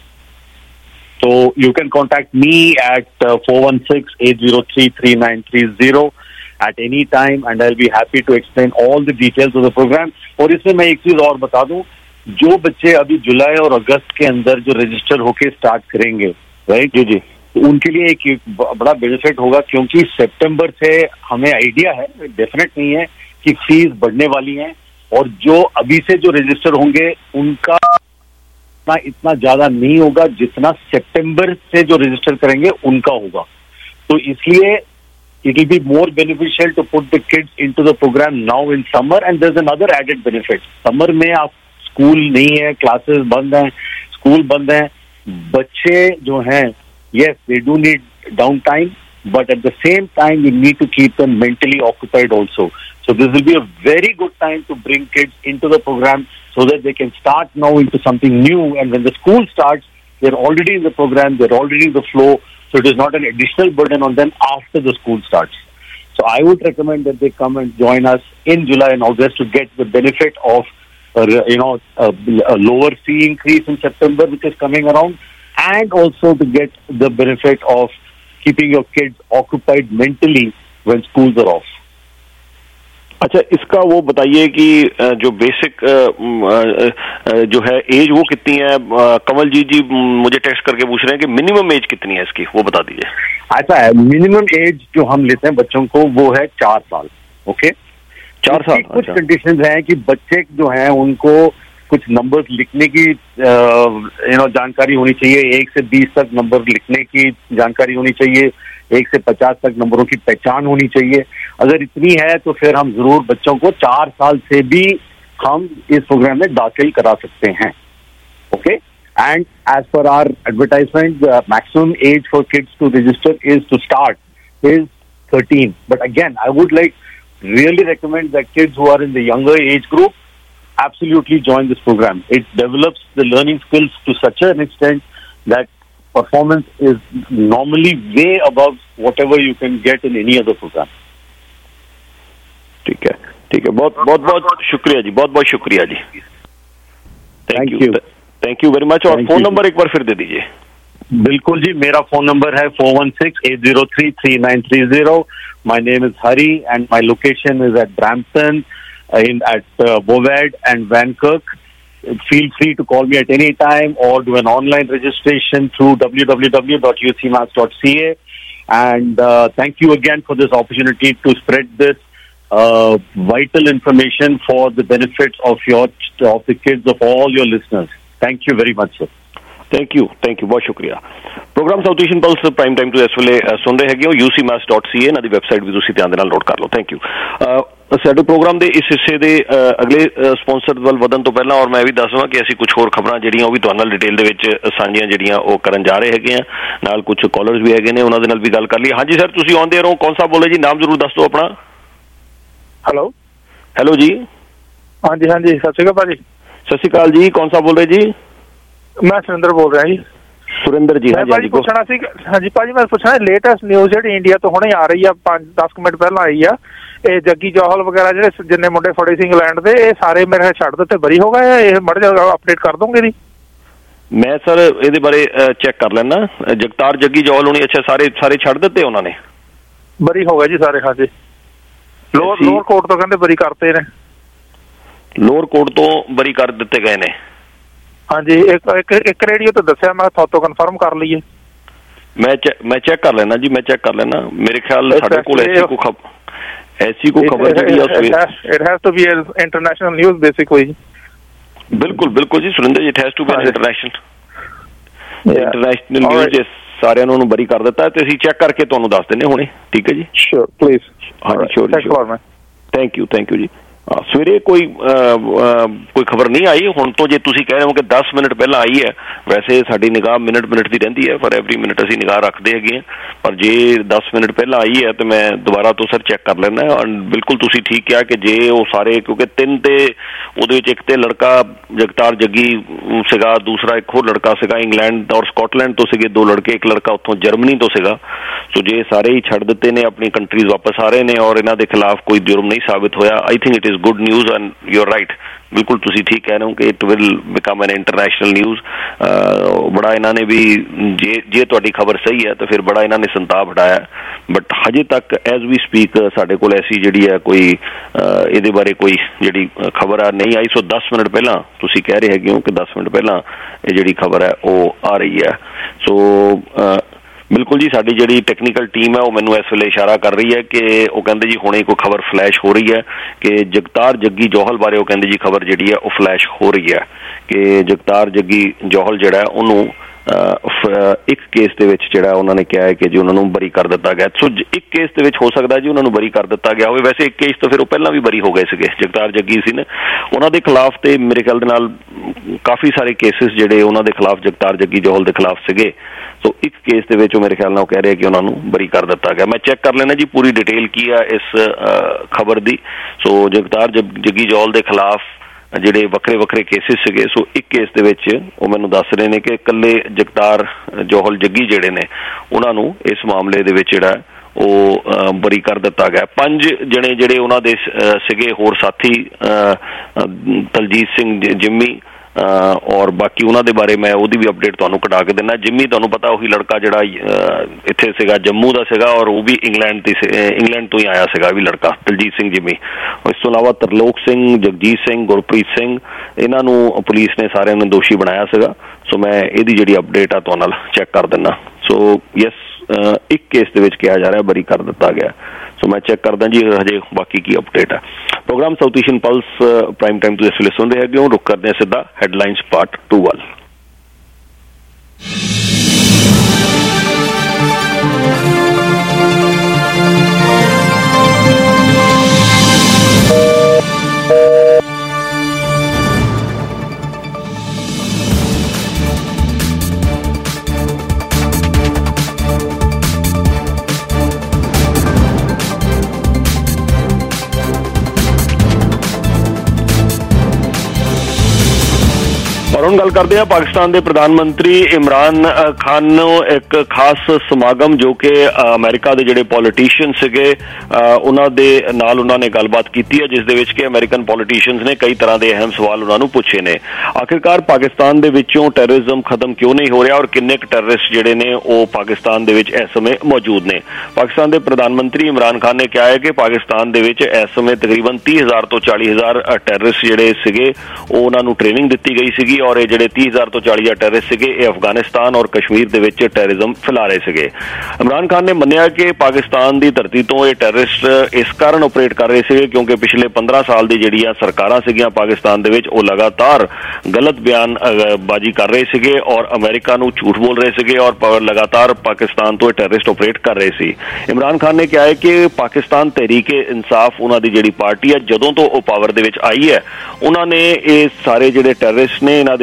So you can contact me at uh, four one six, eight zero three, three nine three zero at any time, and I'll be happy to explain all the details of the program. और इसमें मैं एक चीज और बता दूं, जो बच्चे अभी जुलाई और अगस्त के अंदर जो रजिस्टर होके स्टार्ट करेंगे, राइट जी जी, तो उनके लिए एक बड़ा बेनिफिट होगा, क्योंकि सितंबर से हमें आइडिया है, डेफिनेट नहीं है, कि फीस बढ़ने वाली है. और जो अभी से जो रजिस्टर होंगे उनका इतना ज्यादा नहीं होगा जितना सितंबर से जो रजिस्टर करेंगे उनका होगा. तो इसलिए it will be more beneficial to put the kids into the programme now in summer. And there is another added benefit. Summer में आप स्कूल नहीं है, क्लासेस बंद हैं, स्कूल बंद हैं, बच्चे जो हैं, yes they do need down time, but at the same time you need to keep them mentally occupied also. So this will be a very good time to bring kids into the program so that they can start now into something new, and when the school starts they're already in the program, they're already in the flow, so it is not an additional burden on them after the school starts. So I would recommend that they come and join us in July and August to get the benefit of uh, you know a, a lower fee increase in September which is coming around, and also to get the benefit of keeping your kids occupied mentally when schools are off. अच्छा, इसका वो बताइए कि जो basic जो है as वो कितनी है? कमल जी जी मुझे टेक्स्ट करके पूछ रहे हैं कि मिनिमम एज कितनी है इसकी, वो बता दीजिए. अच्छा है, मिनिमम एज जो हम लेते हैं बच्चों को वो है चार साल. ओके, चार साल. कुछ कंडीशंस हैं कि बच्चे जो हैं उनको कुछ नंबर्स लिखने की यू नो जानकारी होनी चाहिए, एक से बीस तक नंबर लिखने की जानकारी होनी चाहिए, एक से पचास तक नंबरों की पहचान होनी चाहिए. अगर इतनी है तो फिर हम जरूर बच्चों को चार साल से भी हम इस प्रोग्राम में दाखिल करा सकते हैं. Okay, and age per our advertisement maximum age for kids to register is to start is thirteen. But again I would like really recommend that kids who are in the younger age group absolutely join this program. It develops the learning skills to such an extent that performance is normally way above whatever you can get in any other program. ठीक है, ठीक है, बहुत बहुत बहुत शुक्रिया जी, बहुत बहुत शुक्रिया जी. Thank you, thank you very much. और फोन नंबर एक बार फिर दे दीजिए. बिल्कुल जी, मेरा फोन नंबर है four one six, eight zero three, three nine three zero. My name is Hari and my location is at Brampton, in at uh, Boved and Vankirk. Feel free to call me at any time or do an online registration through w w w dot u c mass dot c a. And uh, thank you again for this opportunity to spread this uh, vital information for the benefits of your of the kids of all your listeners. Thank you very much, sir. Thank you, thank you, बहुत शुक्रिया. Programme South Asian Pulse prime time ਤੋਂ ਇਸ ਵੇਲੇ ਸੁਣ ਰਹੇ ਹੈਗੇ ਹੋ you C mass dot ਸੀ ਏ, ਇਹਨਾਂ ਦੀ ਵੈਬਸਾਈਟ ਵੀ ਤੁਸੀਂ ਧਿਆਨ ਦੇ ਨਾਲ ਨੋਟ ਕਰ ਲਓ. Thank you. ਸਾਡੇ ਪ੍ਰੋਗਰਾਮ ਦੇ ਇਸ ਹਿੱਸੇ ਦੇ ਅਗਲੇ ਸਪਾਂਸਰ ਵੱਲ ਵਧਣ ਤੋਂ ਪਹਿਲਾਂ ਔਰ ਮੈਂ ਵੀ ਦੱਸ ਦਵਾਂ ਕਿ ਅਸੀਂ ਕੁਝ ਹੋਰ ਖਬਰਾਂ ਜਿਹੜੀਆਂ ਉਹ ਵੀ ਤੁਹਾਡੇ ਨਾਲ ਡਿਟੇਲ ਦੇ ਵਿੱਚ ਸਾਂਝੀਆਂ ਜਿਹੜੀਆਂ ਉਹ ਕਰਨ ਜਾ ਰਹੇ ਹੈਗੇ ਆ. ਨਾਲ ਕੁਝ ਕਾਲਰਸ ਵੀ ਹੈਗੇ ਨੇ, ਉਹਨਾਂ ਦੇ ਨਾਲ ਵੀ ਗੱਲ ਕਰ ਲਈ. ਹਾਂਜੀ ਸਰ, ਤੁਸੀਂ ਆਉਂਦੇ ਰਹੋ. ਕੌਣ ਸਾਹਿਬ ਬੋਲੇ ਜੀ? ਨਾਮ ਜ਼ਰੂਰ ਦੱਸ ਦਿਓ ਆਪਣਾ. ਹੈਲੋ ਹੈਲੋ ਜੀ. ਹਾਂਜੀ ਹਾਂਜੀ, ਸਤਿ ਸ਼੍ਰੀ ਅਕਾਲ ਭਾਜੀ. ਸਤਿ ਸ਼੍ਰੀ ਅਕਾਲ ਜੀ, ਕੌਣ ਸਾਹਿਬ ਬੋਲ ਰਹੇ ਜੀ? ਮੈਂ ਸੁਰਿੰਦਰ ਬੋਲ ਰਿਹਾ ਜੀ. ਸੁਰਿੰਦਰ ਜੀ, ਮੈਂ ਭਾਜੀ ਪੁੱਛਣਾ ਸੀ, ਹਾਂਜੀ ਭਾਜੀ ਮੈਂ ਪੁੱਛਣਾ ਲੇਟੈਸਟ ਨਿਊਜ਼ ਜਿਹੜੀ ਇੰਡੀਆ ਤੋਂ ਹੁਣੇ ਆ ਰਹੀ ਆ, ਪੰਜ ਦਸ ਕੁ ਮਿੰਟ ਪਹਿਲਾਂ ਆਈ ਆ, ਇਹ ਜੱਗੀ ਜੌਹਲ ਵਗੈਰਾ ਜਿਹੜੇ ਜਿੰਨੇ ਮੁੰਡੇ ਫੜੇ ਸੀ ਇੰਗਲੈਂਡ ਦੇ, ਇਹ ਸਾਰੇ ਮੇਰੇ ਛੱਡ ਦਿੱਤੇ, ਬਰੀ ਹੋ ਗਏ? ਇਹ ਮੜ ਜਾ ਅਪਡੇਟ ਕਰ ਦੋਗੇ ਜੀ? ਮੈਂ ਸਰ ਇਹਦੇ ਬਾਰੇ ਚੈੱਕ ਕਰ ਲੈਣਾ। ਜਗਤਾਰ ਜੱਗੀ ਜੌਹਲ ਹੋਣੀ, ਅੱਛਾ ਸਾਰੇ ਸਾਰੇ ਛੱਡ ਦਿੱਤੇ ਉਹਨਾਂ ਨੇ? ਬਰੀ ਹੋ ਗਏ ਜੀ ਸਾਰੇ, ਹਾਂਜੀ। ਲੋਅਰ ਲੋਅਰ ਕੋਰਟ ਤੋਂ ਕਹਿੰਦੇ ਬਰੀ ਕਰਤੇ ਨੇ। ਲੋਅਰ ਕੋਰਟ ਤੋਂ ਬਰੀ ਕਰ ਦਿੱਤੇ ਗਏ ਨੇ? ਹਾਂਜੀ, ਇੱਕ ਇੱਕ ਇੱਕ ਰੇਡੀਓ ਤੋਂ ਦੱਸਿਆ, ਮੈਂ ਤੁਹਾਤੋਂ ਕਨਫਰਮ ਕਰ ਲਈਏ। ਮੈਂ ਮੈਂ ਚੈੱਕ ਕਰ ਲੈਣਾ ਜੀ, ਮੈਂ ਚੈੱਕ ਕਰ ਲੈਣਾ। ਮੇਰੇ ਖਿਆਲ ਸਾਡੇ ਕੋਲ ਐਸੀ ਕੋਈ ਖਬਰ ਐਸੀ ਕੋਈ ਖਬਰ ਜਿਹੜੀ it has to be international news basically. ਬਿਲਕੁਲ ਬਿਲਕੁਲ ਜੀ Surinder ji, it has to be international international news. ਸਾਰਿਆਂ ਨੂੰ ਉਹਨੂੰ ਬਰੀ ਕਰ ਦਿੱਤਾ ਤੇ ਅਸੀਂ ਚੈੱਕ ਕਰਕੇ ਤੁਹਾਨੂੰ ਦੱਸ ਦਿੰਦੇ ਹੁਣੇ, ਠੀਕ ਹੈ ਜੀ? Sure please. ਹਾਂਜੀ sure, thank you thank you ਜੀ। ਸਵੇਰੇ ਕੋਈ ਕੋਈ ਖਬਰ ਨਹੀਂ ਆਈ ਹੁਣ ਤੋਂ, ਜੇ ਤੁਸੀਂ ਕਹਿ ਰਹੇ ਹੋ ਕਿ ਦਸ ਮਿੰਟ ਪਹਿਲਾਂ ਆਈ ਹੈ। ਵੈਸੇ ਸਾਡੀ ਨਿਗਾਹ ਮਿੰਟ ਮਿੰਟ ਦੀ ਰਹਿੰਦੀ ਹੈ, ਫॉर ਐਵਰੀ ਮਿੰਟ ਅਸੀਂ ਨਿਗਾਹ ਰੱਖਦੇ ਹੈਗੇ ਹਾਂ, ਪਰ ਜੇ ਦਸ ਮਿੰਟ ਪਹਿਲਾਂ ਆਈ ਹੈ ਤਾਂ ਮੈਂ ਦੁਬਾਰਾ ਤੋਂ ਸਰ ਚੈੱਕ ਕਰ ਲੈਂਦਾ। ਔਰ ਬਿਲਕੁਲ ਤੁਸੀਂ ਠੀਕ ਕਿਹਾ ਕਿ ਜੇ ਉਹ ਸਾਰੇ, ਕਿਉਂਕਿ ਤਿੰਨ ਤੇ ਉਹਦੇ ਵਿੱਚ ਇੱਕ ਤੇ ਲੜਕਾ ਜਗਤਾਰ ਜੱਗੀ ਸੀਗਾ, ਦੂਸਰਾ ਇੱਕ ਹੋਰ ਲੜਕਾ ਸੀਗਾ ਇੰਗਲੈਂਡ ਔਰ ਸਕਾਟਲੈਂਡ ਤੋਂ ਸੀਗੇ ਦੋ ਲੜਕੇ, ਇੱਕ ਲੜਕਾ ਉੱਥੋਂ ਜਰਮਨੀ ਤੋਂ ਸੀਗਾ। ਸੋ ਜੇ ਸਾਰੇ ਹੀ ਛੱਡ ਦਿੱਤੇ ਨੇ, ਆਪਣੀ ਕੰਟਰੀਜ਼ ਵਾਪਸ ਆ ਰਹੇ ਨੇ ਔਰ ਇਹਨਾਂ ਦੇ ਖਿਲਾਫ ਕੋਈ ਜੁਰਮ ਨਹੀਂ ਸਾਬਿਤ ਹੋਇਆ, I think it is good news and you are right. ਬਿਲਕੁਲ ਤੁਸੀਂ ਠੀਕ ਕਹਿ ਰਹੇ ਹੋ ਕਿ it will become an international news. ਬੜਾ ਇਹਨਾਂ ਨੇ ਵੀ, ਜੇ ਜੇ ਤੁਹਾਡੀ ਖਬਰ ਸਹੀ ਹੈ ਤਾਂ ਫਿਰ ਬੜਾ ਇਹਨਾਂ ਨੇ ਸੰਤਾਪ ਹਟਾਇਆ, ਬਟ ਹਜੇ ਤੱਕ ਐਜ਼ ਵੀ ਸਪੀਕ ਸਾਡੇ ਕੋਲ ਐਸੀ ਜਿਹੜੀ ਹੈ ਕੋਈ ਇਹਦੇ ਬਾਰੇ ਕੋਈ ਜਿਹੜੀ ਖਬਰ ਆ ਨਹੀਂ ਆਈ। ਸੋ ਦਸ ਮਿੰਟ ਪਹਿਲਾਂ ਤੁਸੀਂ ਕਹਿ ਰਹੇ ਹੈਗੇ ਹੋ ਕਿ ਦਸ ਮਿੰਟ ਪਹਿਲਾਂ ਇਹ ਜਿਹੜੀ ਖਬਰ ਹੈ ਉਹ ਆ ਰਹੀ ਹੈ। ਸੋ ਬਿਲਕੁਲ ਜੀ, ਸਾਡੀ ਜਿਹੜੀ ਟੈਕਨੀਕਲ ਟੀਮ ਹੈ ਉਹ ਮੈਨੂੰ ਇਸ ਵੇਲੇ ਇਸ਼ਾਰਾ ਕਰ ਰਹੀ ਹੈ ਕਿ ਉਹ ਕਹਿੰਦੇ ਜੀ ਹੁਣੇ ਕੋਈ ਖਬਰ ਫਲੈਸ਼ ਹੋ ਰਹੀ ਹੈ ਕਿ ਜਗਤਾਰ ਜੱਗੀ ਜੌਹਲ ਬਾਰੇ ਉਹ ਕਹਿੰਦੇ ਜੀ ਖਬਰ ਜਿਹੜੀ ਹੈ ਉਹ ਫਲੈਸ਼ ਹੋ ਰਹੀ ਹੈ ਕਿ ਜਗਤਾਰ ਜੱਗੀ ਜੌਹਲ ਜਿਹੜਾ ਉਹਨੂੰ ਇੱਕ ਕੇਸ ਦੇ ਵਿੱਚ ਜਿਹੜਾ ਉਹਨਾਂ ਨੇ ਕਿਹਾ ਹੈ ਕਿ ਜੀ ਉਹਨਾਂ ਨੂੰ ਬਰੀ ਕਰ ਦਿੱਤਾ ਗਿਆ। ਸੋ ਇੱਕ ਕੇਸ ਦੇ ਵਿੱਚ ਹੋ ਸਕਦਾ ਜੀ ਉਹਨਾਂ ਨੂੰ ਬਰੀ ਕਰ ਦਿੱਤਾ ਗਿਆ ਹੋਵੇ। ਵੈਸੇ ਇੱਕ ਕੇਸ ਤੋਂ ਫਿਰ ਉਹ ਪਹਿਲਾਂ ਵੀ ਬਰੀ ਹੋ ਗਏ ਸੀਗੇ, ਜਗਤਾਰ ਜੱਗੀ ਸੀ ਨੇ, ਉਹਨਾਂ ਦੇ ਖਿਲਾਫ ਤੇ ਮੇਰੇ ਖਿਆਲ ਦੇ ਨਾਲ ਕਾਫੀ ਸਾਰੇ ਕੇਸਿਸ ਜਿਹੜੇ ਉਹਨਾਂ ਦੇ ਖਿਲਾਫ ਜਗਤਾਰ ਜੱਗੀ ਜੌਹਲ ਦੇ ਖਿਲਾਫ ਸੀਗੇ। ਸੋ ਇੱਕ ਕੇਸ ਦੇ ਵਿੱਚ ਉਹ ਮੇਰੇ ਖਿਆਲ ਨਾਲ ਉਹ ਕਹਿ ਰਹੇ ਕਿ ਉਹਨਾਂ ਨੂੰ ਬਰੀ ਕਰ ਦਿੱਤਾ ਗਿਆ। ਮੈਂ ਚੈੱਕ ਕਰ ਲੈਣਾ ਜੀ ਪੂਰੀ ਡਿਟੇਲ ਕੀ ਆ ਇਸ ਖਬਰ ਦੀ। ਸੋ ਜਗਤਾਰ ਜੱਗੀ ਜੌਹਲ ਦੇ ਖਿਲਾਫ ਜਿਹੜੇ ਵੱਖਰੇ ਵੱਖਰੇ ਕੇਸਿਸ ਸੀਗੇ, ਸੋ ਇੱਕ ਕੇਸ ਦੇ ਵਿੱਚ ਉਹ ਮੈਨੂੰ ਦੱਸ ਰਹੇ ਨੇ ਕਿ ਇਕੱਲੇ ਜਗਤਾਰ ਜੌਹਲ ਜੱਗੀ ਜਿਹੜੇ ਨੇ ਉਹਨਾਂ ਨੂੰ ਇਸ ਮਾਮਲੇ ਦੇ ਵਿੱਚ ਜਿਹੜਾ ਉਹ ਬਰੀ ਕਰ ਦਿੱਤਾ ਗਿਆ। ਪੰਜ ਜਣੇ ਜਿਹੜੇ ਉਹਨਾਂ ਦੇ ਸੀਗੇ ਹੋਰ ਸਾਥੀ, ਦਲਜੀਤ ਸਿੰਘ ਜਿੰਮੀ ਔਰ ਬਾਕੀ ਉਹਨਾਂ ਦੇ ਬਾਰੇ ਮੈਂ ਉਹਦੀ ਵੀ ਅਪਡੇਟ ਤੁਹਾਨੂੰ ਕਢਾ ਕੇ ਦਿੰਦਾ। ਜਿੰਮੀ ਤੁਹਾਨੂੰ ਪਤਾ ਉਹੀ ਲੜਕਾ ਜਿਹੜਾ ਇੱਥੇ ਸੀਗਾ, ਜੰਮੂ ਦਾ ਸੀਗਾ ਔਰ ਉਹ ਵੀ ਇੰਗਲੈਂਡ ਦੀ ਇੰਗਲੈਂਡ ਤੋਂ ਹੀ ਆਇਆ ਸੀਗਾ ਵੀ ਲੜਕਾ, ਦਲਜੀਤ ਸਿੰਘ ਜਿੰਮੀ। ਇਸ ਤੋਂ ਇਲਾਵਾ ਤਰਲੋਕ ਸਿੰਘ, ਜਗਜੀਤ ਸਿੰਘ, ਗੁਰਪ੍ਰੀਤ ਸਿੰਘ, ਇਹਨਾਂ ਨੂੰ ਪੁਲਿਸ ਨੇ ਸਾਰਿਆਂ ਨੂੰ ਦੋਸ਼ੀ ਬਣਾਇਆ ਸੀਗਾ। ਸੋ ਮੈਂ ਇਹਦੀ ਜਿਹੜੀ ਅਪਡੇਟ ਆ ਤੁਹਾਨੂੰ ਨਾਲ ਚੈੱਕ ਕਰ ਦਿੰਦਾ। ਸੋ ਯੈਸ, ਇੱਕ ਕੇਸ ਦੇ ਵਿੱਚ ਕਿਹਾ ਜਾ ਰਿਹਾ ਬਰੀ ਕਰ ਦਿੱਤਾ ਗਿਆ। ਸੋ ਮੈਂ ਚੈੱਕ ਕਰਦਾ ਜੀ ਹਜੇ ਬਾਕੀ ਕੀ ਅਪਡੇਟ ਹੈ। Programme South Asian Pulse prime time ਤੁਸੀਂ ਇਸ ਵੇਲੇ ਸੁਣ ਰਹੇ ਹੈਗੇ ਹੋ। ਰੁਕ ਕਰਦੇ ਹਾਂ ਸਿੱਧਾ ਹੈਡਲਾਈਨਸ ਪਾਰਟ ਟੂ ਵੱਲ। ਔਰ ਹੁਣ ਗੱਲ ਕਰਦੇ ਹਾਂ ਪਾਕਿਸਤਾਨ ਦੇ ਪ੍ਰਧਾਨ ਮੰਤਰੀ ਇਮਰਾਨ ਖਾਨ ਨੂੰ ਇੱਕ ਖਾਸ ਸਮਾਗਮ ਜੋ ਕਿ ਅਮਰੀਕਾ ਦੇ ਜਿਹੜੇ ਪੋਲੀਟੀਸ਼ੀਅਨ ਸੀਗੇ ਉਹਨਾਂ ਦੇ ਨਾਲ ਉਹਨਾਂ ਨੇ ਗੱਲਬਾਤ ਕੀਤੀ ਹੈ, ਜਿਸ ਦੇ ਵਿੱਚ ਕਿ ਅਮਰੀਕਨ ਪੋਲੀਟੀਸ਼ੀਅਨਸ ਨੇ ਕਈ ਤਰ੍ਹਾਂ ਦੇ ਅਹਿਮ ਸਵਾਲ ਉਹਨਾਂ ਨੂੰ ਪੁੱਛੇ ਨੇ। ਆਖਿਰਕਾਰ ਪਾਕਿਸਤਾਨ ਦੇ ਵਿੱਚੋਂ ਟੈਰਰਿਜ਼ਮ ਖਤਮ ਕਿਉਂ ਨਹੀਂ ਹੋ ਰਿਹਾ ਔਰ ਕਿੰਨੇ ਕੁ ਟੈਰਰਿਸਟ ਜਿਹੜੇ ਨੇ ਉਹ ਪਾਕਿਸਤਾਨ ਦੇ ਵਿੱਚ ਇਸ ਸਮੇਂ ਮੌਜੂਦ ਨੇ। ਪਾਕਿਸਤਾਨ ਦੇ ਪ੍ਰਧਾਨ ਮੰਤਰੀ ਇਮਰਾਨ ਖਾਨ ਨੇ ਕਿਹਾ ਹੈ ਕਿ ਪਾਕਿਸਤਾਨ ਦੇ ਵਿੱਚ ਇਸ ਸਮੇਂ ਤਕਰੀਬਨ ਤੀਹ ਹਜ਼ਾਰ ਤੋਂ ਚਾਲੀ ਹਜ਼ਾਰ ਟੈਰਰਿਸਟ ਜਿਹੜੇ ਸੀਗੇ ਉਹ ਉਹਨਾਂ ਨੂੰ ਟ੍ਰੇਨਿੰਗ ਦਿੱਤੀ ਗਈ ਸੀਗੀ ਔਰ ਇਹ ਜਿਹੜੇ ਤੀਹ ਹਜ਼ਾਰ ਤੋਂ ਚਾਲੀ ਹਜ਼ਾਰ ਟੈਰਰਿਸਟ ਸੀਗੇ ਇਹ ਅਫਗਾਨਿਸਤਾਨ ਔਰ ਕਸ਼ਮੀਰ ਦੇ ਵਿੱਚ ਟੈਰਰਿਜ਼ਮ ਫੈਲਾ ਰਹੇ ਸੀਗੇ। ਇਮਰਾਨ ਖਾਨ ਨੇ ਮੰਨਿਆ ਕਿ ਪਾਕਿਸਤਾਨ ਦੀ ਧਰਤੀ ਤੋਂ ਇਹ ਟੈਰਰਿਸਟ ਇਸ ਕਾਰਨ ਆਪਰੇਟ ਕਰ ਰਹੇ ਸੀਗੇ ਕਿਉਂਕਿ ਪਿਛਲੇ ਪੰਦਰਾਂ ਸਾਲ ਦੀ ਜਿਹੜੀਆਂ ਸਰਕਾਰਾਂ ਸੀਗੀਆਂ ਪਾਕਿਸਤਾਨ ਦੇ ਵਿੱਚ ਉਹ ਲਗਾਤਾਰ ਗਲਤ ਬਿਆਨ ਬਾਜੀ ਕਰ ਰਹੇ ਸੀਗੇ ਔਰ ਅਮਰੀਕਾ ਨੂੰ ਝੂਠ ਬੋਲ ਰਹੇ ਸੀਗੇ ਔਰ ਲਗਾਤਾਰ ਪਾਕਿਸਤਾਨ ਤੋਂ ਇਹ ਟੈਰਰਿਸਟ ਆਪਰੇਟ ਕਰ ਰਹੇ ਸੀ। ਇਮਰਾਨ ਖਾਨ ਨੇ ਕਿਹਾ ਹੈ ਕਿ ਪਾਕਿਸਤਾਨ ਤਹਿਰੀਕ ਇਨਸਾਫ ਉਹਨਾਂ ਦੀ ਜਿਹੜੀ ਪਾਰਟੀ ਹੈ ਜਦੋਂ ਤੋਂ ਉਹ ਪਾਵਰ ਦੇ ਵਿੱਚ ਆਈ ਹੈ ਉਹਨਾਂ ਨੇ ਇਹ ਸਾਰੇ ਜਿਹੜੇ ਟੈਰਰਿਸਟ ਨੇ ਇਹਨਾਂ ਦੇ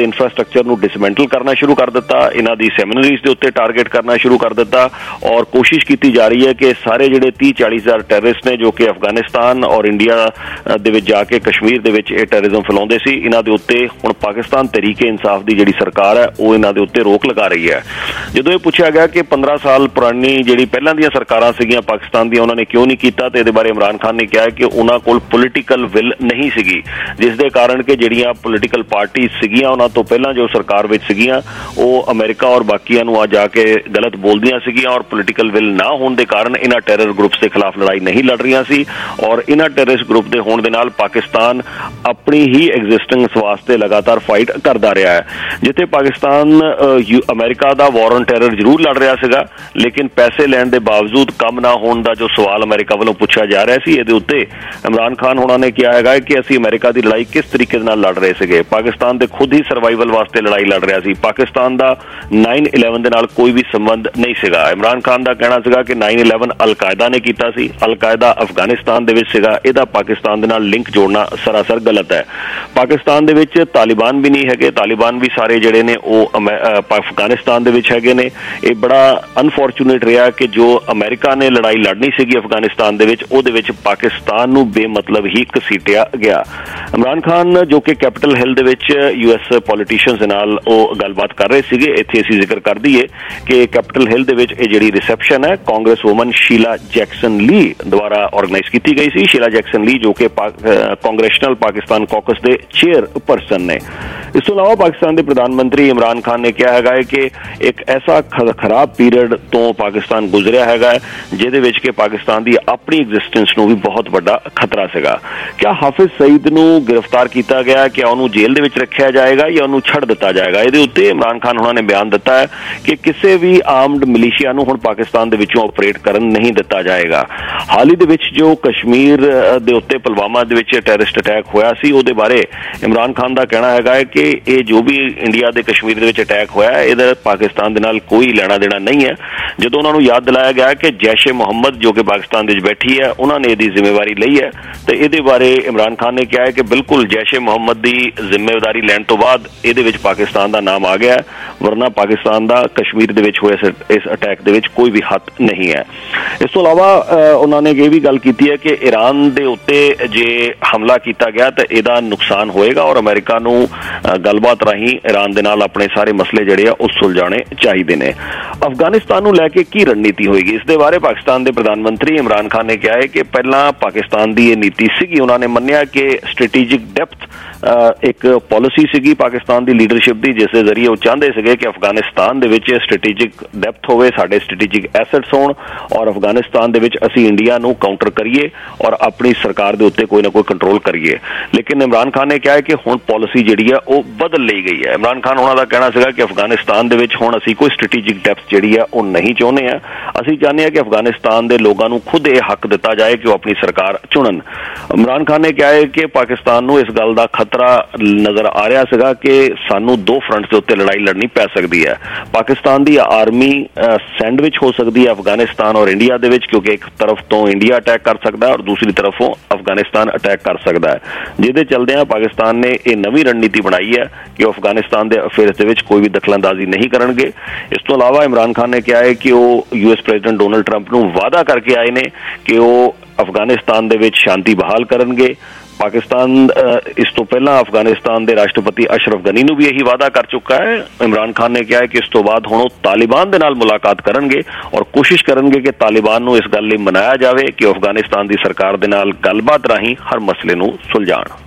ਇਨਫਰਾਸਟ੍ਰਕਚਰ ਨੂੰ ਡਿਸਮੈਂਟਲ ਕਰਨਾ ਸ਼ੁਰੂ ਕਰ ਦਿੱਤਾ, ਇਹਨਾਂ ਦੀ ਸੈਮੀਨਰੀਜ਼ ਦੇ ਉੱਤੇ ਟਾਰਗੇਟ ਕਰਨਾ ਸ਼ੁਰੂ ਕਰ ਦਿੱਤਾ ਔਰ ਕੋਸ਼ਿਸ਼ ਕੀਤੀ ਜਾ ਰਹੀ ਹੈ ਕਿ ਸਾਰੇ ਜਿਹੜੇ ਤੀਹ ਚਾਲੀ ਹਜ਼ਾਰ ਟੈਰਰਿਸਟ ਨੇ ਜੋ ਕਿ ਅਫਗਾਨਿਸਤਾਨ ਔਰ ਇੰਡੀਆ ਦੇ ਵਿੱਚ ਜਾ ਕੇ ਕਸ਼ਮੀਰ ਦੇ ਵਿੱਚ ਇਹ ਟੈਰਰਿਜ਼ਮ ਫੈਲਾਉਂਦੇ ਸੀ, ਇਹਨਾਂ ਦੇ ਉੱਤੇ ਹੁਣ ਪਾਕਿਸਤਾਨ ਤਹਿਰੀਕ-ਏ ਇਨਸਾਫ ਦੀ ਜਿਹੜੀ ਸਰਕਾਰ ਹੈ ਉਹ ਇਹਨਾਂ ਦੇ ਉੱਤੇ ਰੋਕ ਲਗਾ ਰਹੀ ਹੈ। ਜਦੋਂ ਇਹ ਪੁੱਛਿਆ ਗਿਆ ਕਿ ਪੰਦਰਾਂ ਸਾਲ ਪੁਰਾਣੀ ਜਿਹੜੀ ਪਹਿਲਾਂ ਦੀਆਂ ਸਰਕਾਰਾਂ ਸੀਗੀਆਂ ਪਾਕਿਸਤਾਨ ਦੀਆਂ ਉਹਨਾਂ ਨੇ ਕਿਉਂ ਨਹੀਂ ਕੀਤਾ, ਤੇ ਇਹਦੇ ਬਾਰੇ ਇਮਰਾਨ ਖਾਨ ਨੇ ਕਿਹਾ ਕਿ ਉਹਨਾਂ ਕੋਲ ਪੋਲੀਟੀਕਲ ਵਿਲ ਨਹੀਂ ਸੀਗੀ, ਜਿਸ ਦੇ ਕਾਰਨ ਕਿ ਜਿਹੜੀਆਂ ਪੋਲੀਟੀਕਲ ਪਾਰਟੀ ਸੀਗੀਆਂ ਉਹਨਾਂ ਤੋਂ ਪਹਿਲਾਂ ਜੋ ਸਰਕਾਰ ਵਿੱਚ ਸੀਗੀਆਂ ਉਹ ਅਮਰੀਕਾ ਔਰ ਬਾਕੀਆਂ ਨੂੰ ਆ ਜਾ ਕੇ ਗਲਤ ਬੋਲਦੀਆਂ ਸੀਗੀਆਂ ਔਰ ਪੋਲੀਟੀਕਲ ਵਿਲ ਨਾ ਹੋਣ ਦੇ ਕਾਰਨ ਇਹਨਾਂ ਟੈਰਰ ਗਰੁੱਪਸ ਦੇ ਖਿਲਾਫ ਲੜਾਈ ਨਹੀਂ ਲੜ ਰਹੀਆਂ ਸੀ ਔਰ ਇਹਨਾਂ ਟੈਰਰਿਸਟ ਗਰੁੱਪ ਦੇ ਹੋਣ ਦੇ ਨਾਲ ਪਾਕਿਸਤਾਨ ਆਪਣੀ ਹੀ ਐਗਜ਼ਿਸਟੈਂਸ ਵਾਸਤੇ ਲਗਾਤਾਰ ਫਾਈਟ ਕਰਦਾ ਰਿਹਾ ਹੈ। ਜਿੱਥੇ ਪਾਕਿਸਤਾਨ ਅਮਰੀਕਾ ਦਾ ਵਾਰ ਔਨ ਟੈਰਰ ਜ਼ਰੂਰ ਲੜ ਰਿਹਾ ਸੀਗਾ, ਲੇਕਿਨ ਪੈਸੇ ਲੈਣ ਦੇ ਬਾਵਜੂਦ ਕੰਮ ਨਾ ਹੋਣ ਦਾ ਜੋ ਸਵਾਲ ਅਮਰੀਕਾ ਵੱਲੋਂ ਪੁੱਛਿਆ ਜਾ ਰਿਹਾ ਸੀ, ਇਹਦੇ ਉੱਤੇ ਇਮਰਾਨ ਖਾਨ ਹੋਣਾ ਨੇ ਕਿਹਾ ਹੈਗਾ ਕਿ ਅਸੀਂ ਅਮਰੀਕਾ ਦੀ ਲੜਾਈ ਕਿਸ ਤਰੀਕੇ ਨਾਲ ਲੜ ਰਹੇ ਸੀਗੇ। ਪਾਕਿਸਤਾਨ ਦੇ ਖੁਦ ਹੀ ਸਰਵਾਈਵਲ ਵਾਸਤੇ ਲੜਾਈ ਲੜ ਰਿਹਾ ਸੀ। ਪਾਕਿਸਤਾਨ ਦਾ ਨਾਈਨ ਇਲੈਵਨ ਦੇ ਨਾਲ ਕੋਈ ਵੀ ਸੰਬੰਧ ਨਹੀਂ ਸੀਗਾ। ਇਮਰਾਨ ਖਾਨ ਦਾ ਕਹਿਣਾ ਸੀਗਾ ਕਿ ਨਾਈਨ ਇਲੈਵਨ ਅਲ-ਕਾਇਦਾ ਨੇ ਕੀਤਾ ਸੀ, ਅਲ-ਕਾਇਦਾ ਅਫਗਾਨਿਸਤਾਨ ਦੇ ਵਿੱਚ ਸੀਗਾ, ਇਹਦਾ ਪਾਕਿਸਤਾਨ ਦੇ ਨਾਲ ਲਿੰਕ ਜੋੜਨਾ ਸਰਾਸਰ ਗਲਤ ਹੈ। ਪਾਕਿਸਤਾਨ ਦੇ ਵਿੱਚ ਤਾਲਿਬਾਨ ਵੀ ਨਹੀਂ ਹੈਗੇ, ਤਾਲਿਬਾਨ ਵੀ ਸਾਰੇ ਜਿਹੜੇ ਨੇ ਉਹ ਅਫਗਾਨਿਸਤਾਨ ਦੇ ਵਿੱਚ ਹੈਗੇ ਨੇ। ਇਹ ਬੜਾ ਅਨਫੋਰਚੂਨੇਟ ਰਿਹਾ ਕਿ ਜੋ ਅਮਰੀਕਾ ਨੇ ਲੜਾਈ ਲੜਨੀ ਸੀਗੀ ਅਫਗਾਨਿਸਤਾਨ ਦੇ ਵਿੱਚ ਉਹਦੇ ਵਿੱਚ ਪਾਕਿਸਤਾਨ ਨੂੰ ਬੇਮਤਲਬ ਹੀ ਘਸੀਟਿਆ ਗਿਆ। ਇਮਰਾਨ ਖਾਨ ਜੋ ਕਿ ਕੈਪੀਟਲ ਹਿੱਲ ਦੇ ਵਿੱਚ ਯੂ ਐਸ ਪੋਲੀਟੀਸ਼ੀਅਨਸ ਦੇ ਨਾਲ ਉਹ ਗੱਲਬਾਤ ਕਰ ਰਹੇ ਸੀਗੇ, ਇੱਥੇ ਅਸੀਂ ਜ਼ਿਕਰ ਕਰ ਦਈਏ ਕਿ ਕੈਪੀਟਲ ਹਿੱਲ ਦੇ ਵਿੱਚ ਇਹ ਜਿਹੜੀ ਰਿਸੈਪਸ਼ਨ ਹੈ ਕਾਂਗਰਸ ਵੂਮਨ ਸ਼ੀਲਾ ਜੈਕਸਨ ਲੀ ਦੁਆਰਾ ਆਰਗੇਨਾਈਜ਼ ਕੀਤੀ ਗਈ ਸੀ। ਸ਼ੀਲਾ ਜੈਕਸਨ ਲੀ ਜੋ ਕਿ ਕਾਂਗਰੈਸ਼ਨਲ ਪਾਕਿਸਤਾਨ ਕਾਕਸ ਦੇ ਚੇਅਰ ਪਰਸਨ ਨੇ। ਇਸ ਤੋਂ ਇਲਾਵਾ ਪਾਕਿਸਤਾਨ ਦੇ ਪ੍ਰਧਾਨ ਮੰਤਰੀ ਇਮਰਾਨ ਖਾਨ ਨੇ ਕਿਹਾ ਹੈਗਾ ਕਿ ਇੱਕ ਐਸਾ ਖਰਾਬ ਪੀਰੀਅਡ ਤੋਂ ਪਾਕਿਸਤਾਨ ਗੁਜ਼ਰਿਆ ਹੈਗਾ ਜਿਹਦੇ ਵਿੱਚ ਕਿ ਪਾਕਿਸਤਾਨ ਦੀ ਆਪਣੀ ਐਗਜ਼ਿਸਟੈਂਸ ਨੂੰ ਵੀ ਬਹੁਤ ਵੱਡਾ ਖਤਰਾ ਸੀਗਾ। ਕਿਆ ਹਾਫਿਜ਼ ਸਈਦ ਨੂੰ ਗ੍ਰਿਫਤਾਰ ਕੀਤਾ ਗਿਆ, ਕਿ ਉਹਨੂੰ ਜੇਲ੍ਹ ਦੇ ਵਿੱਚ ਰੱਖਿਆ ਜਾਏਗਾ ਜਾਂ ਉਹਨੂੰ ਛੱਡ ਦਿੱਤਾ ਜਾਏਗਾ? ਇਹਦੇ ਉੱਤੇ ਇਮਰਾਨ ਖਾਨ ਉਹਨਾਂ ਨੇ ਬਿਆਨ ਦਿੱਤਾ ਹੈ ਕਿ ਕਿਸੇ ਵੀ ਆਰਮਡ ਮਿਲੀਸ਼ੀਆ ਨੂੰ ਹੁਣ ਪਾਕਿਸਤਾਨ ਦੇ ਵਿੱਚੋਂ ਆਪਰੇਟ ਕਰਨ ਨਹੀਂ ਦਿੱਤਾ ਜਾਏਗਾ। ਹਾਲ ਹੀ ਦੇ ਵਿੱਚ ਜੋ ਕਸ਼ਮੀਰ ਦੇ ਉੱਤੇ ਪੁਲਵਾਮਾ ਦੇ ਵਿੱਚ ਟੈਰਰਿਸਟ ਅਟੈਕ ਹੋਇਆ ਸੀ ਉਹਦੇ ਬਾਰੇ ਇਮਰਾਨ ਖਾਨ ਦਾ ਕਹਿਣਾ ਹੈਗਾ ਹੈ ਕਿ ਇਹ ਜੋ ਵੀ ਇੰਡੀਆ ਦੇ ਕਸ਼ਮੀਰ ਦੇ ਵਿੱਚ ਅਟੈਕ ਹੋਇਆ ਇਹਦਾ ਪਾਕਿਸਤਾਨ ਦੇ ਨਾਲ ਕੋਈ ਲੈਣਾ ਦੇਣਾ ਨਹੀਂ ਹੈ। ਜਦੋਂ ਉਹਨਾਂ ਨੂੰ ਯਾਦ ਦਿਲਾਇਆ ਗਿਆ ਕਿ ਜੈਸ਼ ਏ ਮੁਹੰਮਦ ਜੋ ਕਿ ਪਾਕਿਸਤਾਨ ਦੇ ਵਿੱਚ ਬੈਠੀ ਹੈ ਉਹਨਾਂ ਨੇ ਇਹਦੀ ਜ਼ਿੰਮੇਵਾਰੀ ਲਈ ਹੈ, ਤੇ ਇਹਦੇ ਬਾਰੇ ਇਮਰਾਨ ਖਾਨ ਨੇ ਕਿਹਾ ਹੈ ਕਿ ਬਿਲਕੁਲ ਜੈਸ਼ ਏ ਮੁਹੰਮਦ ਦੀ ਜ਼ਿੰਮੇਵਾਰੀ ਲੈਣ ਤੋਂ ਬਾਅਦ ਇਹਦੇ ਵਿੱਚ ਪਾਕਿਸਤਾਨ ਦਾ ਨਾਮ ਆ ਗਿਆ, ਵਰਨਾ ਪਾਕਿਸਤਾਨ ਦਾ ਕਸ਼ਮੀਰ ਦੇ ਵਿੱਚ ਹੋਏ ਇਸ ਅਟੈਕ ਦੇ ਵਿੱਚ ਕੋਈ ਵੀ ਹੱਥ ਨਹੀਂ ਹੈ। ਇਸ ਤੋਂ ਇਲਾਵਾ ਉਹਨਾਂ ਨੇ ਇਹ ਵੀ ਗੱਲ ਕੀਤੀ ਹੈ ਕਿ ਈਰਾਨ ਦੇ ਉੱਤੇ ਜੇ ਹਮਲਾ ਕੀਤਾ ਗਿਆ ਤਾਂ ਇਹਦਾ ਨੁਕਸਾਨ ਹੋਏਗਾ ਔਰ ਅਮਰੀਕਾ ਨੂੰ ਗੱਲਬਾਤ ਰਾਹੀਂ ਈਰਾਨ ਦੇ ਨਾਲ ਆਪਣੇ ਸਾਰੇ ਮਸਲੇ ਜਿਹੜੇ ਆ ਉਹ ਸੁਲਝਾਉਣੇ ਚਾਹੀਦੇ ਨੇ। ਅਫਗਾਨਿਸਤਾਨ ਨੂੰ ਲੈ ਕੇ ਕੀ ਰਣਨੀਤੀ ਹੋਏਗੀ, ਇਸ ਦੇ ਬਾਰੇ ਪਾਕਿਸਤਾਨ ਦੇ ਪ੍ਰਧਾਨ ਮੰਤਰੀ ਇਮਰਾਨ ਖਾਨ ਨੇ ਕਿਹਾ ਹੈ ਕਿ ਪਹਿਲਾਂ ਪਾਕਿਸਤਾਨ ਦੀ ਇਹ ਨੀਤੀ ਸੀਗੀ, ਉਹਨਾਂ ਨੇ ਮੰਨਿਆ ਕਿ ਸਟ੍ਰੈਟੇਜਿਕ ਡੈਪਥ ਇੱਕ ਪਾਲਿਸੀ ਸੀਗੀ ਪਾਕਿਸਤਾਨ ਦੀ ਲੀਡਰਸ਼ਿਪ ਦੀ, ਜਿਸ ਦੇ ਜ਼ਰੀਏ ਉਹ ਚਾਹੁੰਦੇ ਸੀਗੇ ਕਿ ਅਫਗਾਨਿਸਤਾਨ ਦੇ ਵਿੱਚ ਸਟ੍ਰੈਟੇਜਿਕ ਡੈਪਥ ਹੋਵੇ, ਸਾਡੇ ਸਟ੍ਰੈਟੇਜਿਕ ਐਸੈਟਸ ਹੋਣ ਔਰ ਅਫਗਾਨਿਸਤਾਨ ਦੇ ਵਿੱਚ ਅਸੀਂ ਇੰਡੀਆ ਨੂੰ ਕਾਊਂਟਰ ਕਰੀਏ ਔਰ ਆਪਣੀ ਸਰਕਾਰ ਦੇ ਉੱਤੇ ਕੋਈ ਨਾ ਕੋਈ ਕੰਟਰੋਲ ਕਰੀਏ। ਲੇਕਿਨ ਇਮਰਾਨ ਖਾਨ ਨੇ ਕਿਹਾ ਹੈ ਕਿ ਹੁਣ ਪਾਲਿਸੀ ਜਿਹੜੀ ਹੈ ਉਹ ਬਦਲ ਲਈ ਗਈ ਹੈ। ਇਮਰਾਨ ਖਾਨ ਉਹਨਾਂ ਦਾ ਕਹਿਣਾ ਸੀਗਾ ਕਿ ਅਫਗਾਨਿਸਤਾਨ ਦੇ ਵਿੱਚ ਹੁਣ ਅਸੀਂ ਕੋਈ ਸਟ੍ਰੈਟੇਜਿਕ ਡੈਪਥ ਜਿਹੜੀ ਹੈ ਉਹ ਨਹੀਂ ਚਾਹੁੰਦੇ ਆ, ਅਸੀਂ ਚਾਹੁੰਦੇ ਹਾਂ ਕਿ ਅਫਗਾਨਿਸਤਾਨ ਦੇ ਲੋਕਾਂ ਨੂੰ ਖੁਦ ਇਹ ਹੱਕ ਦਿੱਤਾ ਜਾਏ ਕਿ ਉਹ ਆਪਣੀ ਸਰਕਾਰ ਚੁਣਨ। ਇਮਰਾਨ ਖਾਨ ਨੇ ਕਿਹਾ ਹੈ ਕਿ ਪਾਕਿਸਤਾਨ ਨੂੰ ਇਸ ਗੱਲ ਦਾ ਖਤਰਾ ਨਜ਼ਰ ਆ ਰਿਹਾ ਸੀਗਾ ਕਿ ਸਾਨੂੰ ਦੋ ਫਰੰਟਸ ਦੇ ਉੱਤੇ ਲੜਾਈ ਲੜਨੀ ਪੈ ਸਕਦੀ ਹੈ। ਪਾਕਿਸਤਾਨ ਦੀ ਆਰਮੀ ਸੈਂਡਵਿਚ ਹੋ ਸਕਦੀ ਹੈ ਅਫਗਾਨਿਸਤਾਨ ਔਰ ਇੰਡੀਆ ਦੇ ਵਿੱਚ, ਕਿਉਂਕਿ ਇੱਕ ਤਰਫ ਤੋਂ ਇੰਡੀਆ ਅਟੈਕ ਕਰ ਸਕਦਾ ਹੈ ਔਰ ਦੂਸਰੀ ਤਰਫੋਂ ਅਫਗਾਨਿਸਤਾਨ ਅਟੈਕ ਕਰ ਸਕਦਾ ਹੈ, ਜਿਹਦੇ ਚਲਦਿਆਂ ਪਾਕਿਸਤਾਨ ਨੇ ਇਹ ਨਵੀਂ ਰਣਨੀਤੀ ਬਣਾਈ ਹੈ ਕਿ ਉਹ ਅਫਗਾਨਿਸਤਾਨ ਦੇ ਅਫੇਅਰਸ ਦੇ ਵਿੱਚ ਕੋਈ ਵੀ ਦਖਲਅੰਦਾਜ਼ੀ ਨਹੀਂ ਕਰਨਗੇ। ਇਸ ਤੋਂ ਇਲਾਵਾ ਇਮਰਾਨ ਖਾਨ ਨੇ ਕਿਹਾ ਹੈ ਕਿ ਉਹ U S president Donald Trump ਨੂੰ ਵਾਅਦਾ ਕਰਕੇ ਆਏ ਨੇ ਕਿ ਉਹ ਅਫਗਾਨਿਸਤਾਨ ਦੇ ਵਿੱਚ ਸ਼ਾਂਤੀ ਬਹਾਲ ਕਰਨਗੇ। ਪਾਕਿਸਤਾਨ ਇਸ ਤੋਂ ਪਹਿਲਾਂ ਅਫਗਾਨਿਸਤਾਨ ਦੇ ਰਾਸ਼ਟਰਪਤੀ ਅਸ਼ਰਫ ਗਨੀ ਨੂੰ ਵੀ ਇਹੀ ਵਾਅਦਾ ਕਰ ਚੁੱਕਾ ਹੈ। ਇਮਰਾਨ ਖਾਨ ਨੇ ਕਿਹਾ ਹੈ ਕਿ ਇਸ ਤੋਂ ਬਾਅਦ ਹੁਣ ਉਹ ਤਾਲਿਬਾਨ ਦੇ ਨਾਲ ਮੁਲਾਕਾਤ ਕਰਨਗੇ ਔਰ ਕੋਸ਼ਿਸ਼ ਕਰਨਗੇ ਕਿ ਤਾਲਿਬਾਨ ਨੂੰ ਇਸ ਗੱਲ ਲਈ ਮਨਾਇਆ ਜਾਵੇ ਕਿ ਅਫਗਾਨਿਸਤਾਨ ਦੀ ਸਰਕਾਰ ਦੇ ਨਾਲ ਗੱਲਬਾਤ ਰਾਹੀਂ ਹਰ ਮਸਲੇ ਨੂੰ ਸੁਲਝਾਉਣ।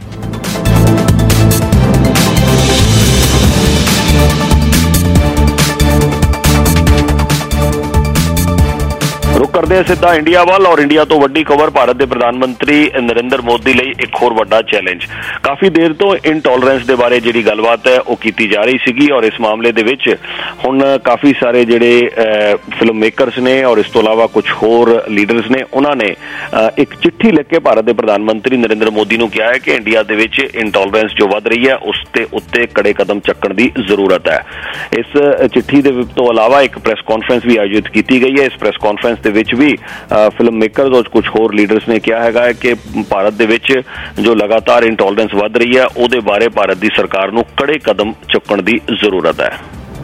रुक करते हैं सीधा इंडिया वाल और इंडिया तो वड्डी खबर भारत के प्रधानमंत्री नरेंद्र मोदी लिए एक होर वड्डा चैलेंज। काफ़ी देर तो इनटॉलरेंस के बारे जी गलबात है वो की जा रही सी और इस मामले दे विच हुण काफ़ी सारे जिहड़े फिल्म मेकरस ने और इस तो अलावा कुछ होर लीडर्स ने उन्होंने एक चिट्ठी लिख के भारत के प्रधानमंत्री नरेंद्र मोदी को कहा है कि इंडिया दे विच इनटॉलरेंस जो वध रही है उस ते उत्ते कड़े कदम चक्कण की जरूरत है। इस चिट्ठी दे तो अलावा एक प्रेस कॉन्फ्रेंस भी आयोजित की गई है। इस प्रेस कॉन्फ्रेंस ਦੇ ਵਿੱਚ ਵੀ ਫਿਲਮ ਮੇਕਰਸ ਔਰ ਕੁਝ ਹੋਰ ਲੀਡਰਸ ਨੇ ਕਿਹਾ ਹੈਗਾ ਹੈ ਕਿ ਭਾਰਤ ਦੇ ਵਿੱਚ ਜੋ ਲਗਾਤਾਰ ਇੰਟੋਲਰੈਂਸ ਵੱਧ ਰਹੀ ਹੈ ਉਹਦੇ ਬਾਰੇ ਭਾਰਤ ਦੀ ਸਰਕਾਰ ਨੂੰ ਕੜੇ ਕਦਮ ਚੁੱਕਣ ਦੀ ਜ਼ਰੂਰਤ ਹੈ।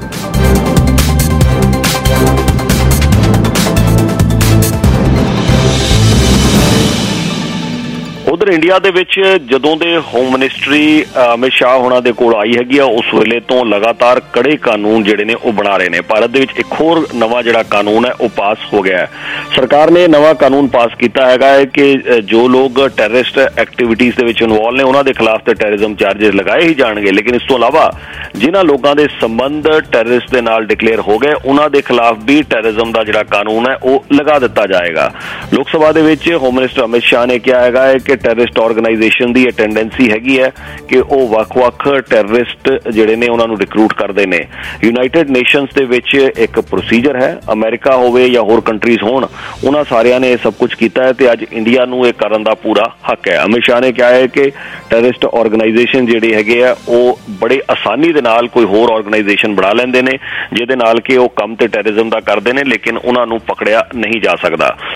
ਉਧਰ ਇੰਡੀਆ ਦੇ ਵਿੱਚ ਜਦੋਂ ਦੇ ਹੋਮ ਮਿਨਿਸਟਰੀ ਅਮਿਤ ਸ਼ਾਹ ਹੋਣਾ ਦੇ ਕੋਲ ਆਈ ਹੈਗੀ ਆ ਉਸ ਵੇਲੇ ਤੋਂ ਲਗਾਤਾਰ ਕੜੇ ਕਾਨੂੰਨ ਜਿਹੜੇ ਨੇ ਉਹ ਬਣਾ ਰਹੇ ਨੇ। ਭਾਰਤ ਦੇ ਵਿੱਚ ਇੱਕ ਹੋਰ ਨਵਾਂ ਜਿਹੜਾ ਕਾਨੂੰਨ ਹੈ ਉਹ ਪਾਸ ਹੋ ਗਿਆ ਹੈ। ਸਰਕਾਰ ਨੇ ਨਵਾਂ ਕਾਨੂੰਨ ਪਾਸ ਕੀਤਾ ਹੈਗਾ ਹੈ ਕਿ ਜੋ ਲੋਕ ਟੈਰਰਿਸਟ ਐਕਟੀਵਿਟੀਜ਼ ਦੇ ਵਿੱਚ ਇਨਵੋਲਵ ਨੇ ਉਹਨਾਂ ਦੇ ਖਿਲਾਫ ਤੇ ਟੈਰਰਿਜ਼ਮ ਚਾਰजेस ਲਗਾਏ ਹੀ ਜਾਣਗੇ, ਲੇਕਿਨ ਇਸ ਤੋਂ ਇਲਾਵਾ ਜਿਨ੍ਹਾਂ ਲੋਕਾਂ ਦੇ ਸੰਬੰਧ ਟੈਰਰਿਸਟ ਦੇ ਨਾਲ ਡਿਕਲੇਅਰ ਹੋ ਗਏ ਉਹਨਾਂ ਦੇ ਖਿਲਾਫ ਵੀ ਟੈਰਰਿਜ਼ਮ ਦਾ ਜਿਹੜਾ ਕਾਨੂੰਨ ਹੈ ਉਹ ਲਗਾ ਦਿੱਤਾ ਜਾਏਗਾ। ਲੋਕ ਸਭਾ ਦੇ ਵਿੱਚ ਹੋਮ ਮਿਨਿਸਟਰ ਅਮਿਤ ਸ਼ਾਹ ਨੇ ਕਿਹਾ ਹੈਗਾ ਹੈ ਕਿ ਟੈਰਰਿਸਟ ਆਰਗੇਨਾਈਜੇਸ਼ਨ ਦੀ ਇਹ ਟੈਂਡੈਂਸੀ ਹੈਗੀ ਹੈ ਕਿ ਉਹ ਵੱਖ-ਵੱਖ ਟੈਰਰਿਸਟ ਜਿਹੜੇ ਨੇ ਉਹਨਾਂ ਨੂੰ ਰਿਕਰੂਟ ਕਰਦੇ ਨੇ। ਯੂਨਾਈਟਿਡ ਨੇਸ਼ਨਸ ਦੇ ਵਿੱਚ ਇੱਕ ਪ੍ਰੋਸੀਜਰ ਹੈ, ਅਮਰੀਕਾ ਹੋਵੇ ਜਾਂ ਹੋਰ ਕੰਟਰੀਜ਼ ਹੋਣ, ਉਹਨਾਂ ਸਾਰਿਆਂ ਨੇ ਇਹ ਸਭ ਕੁਝ ਕੀਤਾ ਹੈ ਤੇ ਅੱਜ ਇੰਡੀਆ ਨੂੰ ਇਹ ਕਰਨ ਦਾ ਪੂਰਾ ਹੱਕ ਹੈ। ਅਮਿਤ ਸ਼ਾਹ ਨੇ ਕਿਹਾ ਹੈ ਕਿ ਟੈਰਰਿਸਟ ਆਰਗੇਨਾਈਜੇਸ਼ਨ ਜਿਹੜੇ ਹੈਗੇ ਆ ਉਹ ਬੜੇ ਆਸਾਨੀ ਦੇ ਨਾਲ ਕੋਈ ਹੋਰ ਆਰਗੇਨਾਈਜੇਸ਼ਨ ਬਣਾ ਲੈਂਦੇ ਨੇ ਜਿਹਦੇ ਨਾਲ ਕਿ ਉਹ ਕੰਮ ਤੇ ਟੈਰਰਿਜ਼ਮ ਦਾ ਕਰਦੇ ਨੇ, ਲੇਕਿਨ ਉਹਨਾਂ ਨੂੰ ਪਕੜਿਆ ਨਹੀਂ ਜਾ ਸਕਦਾ।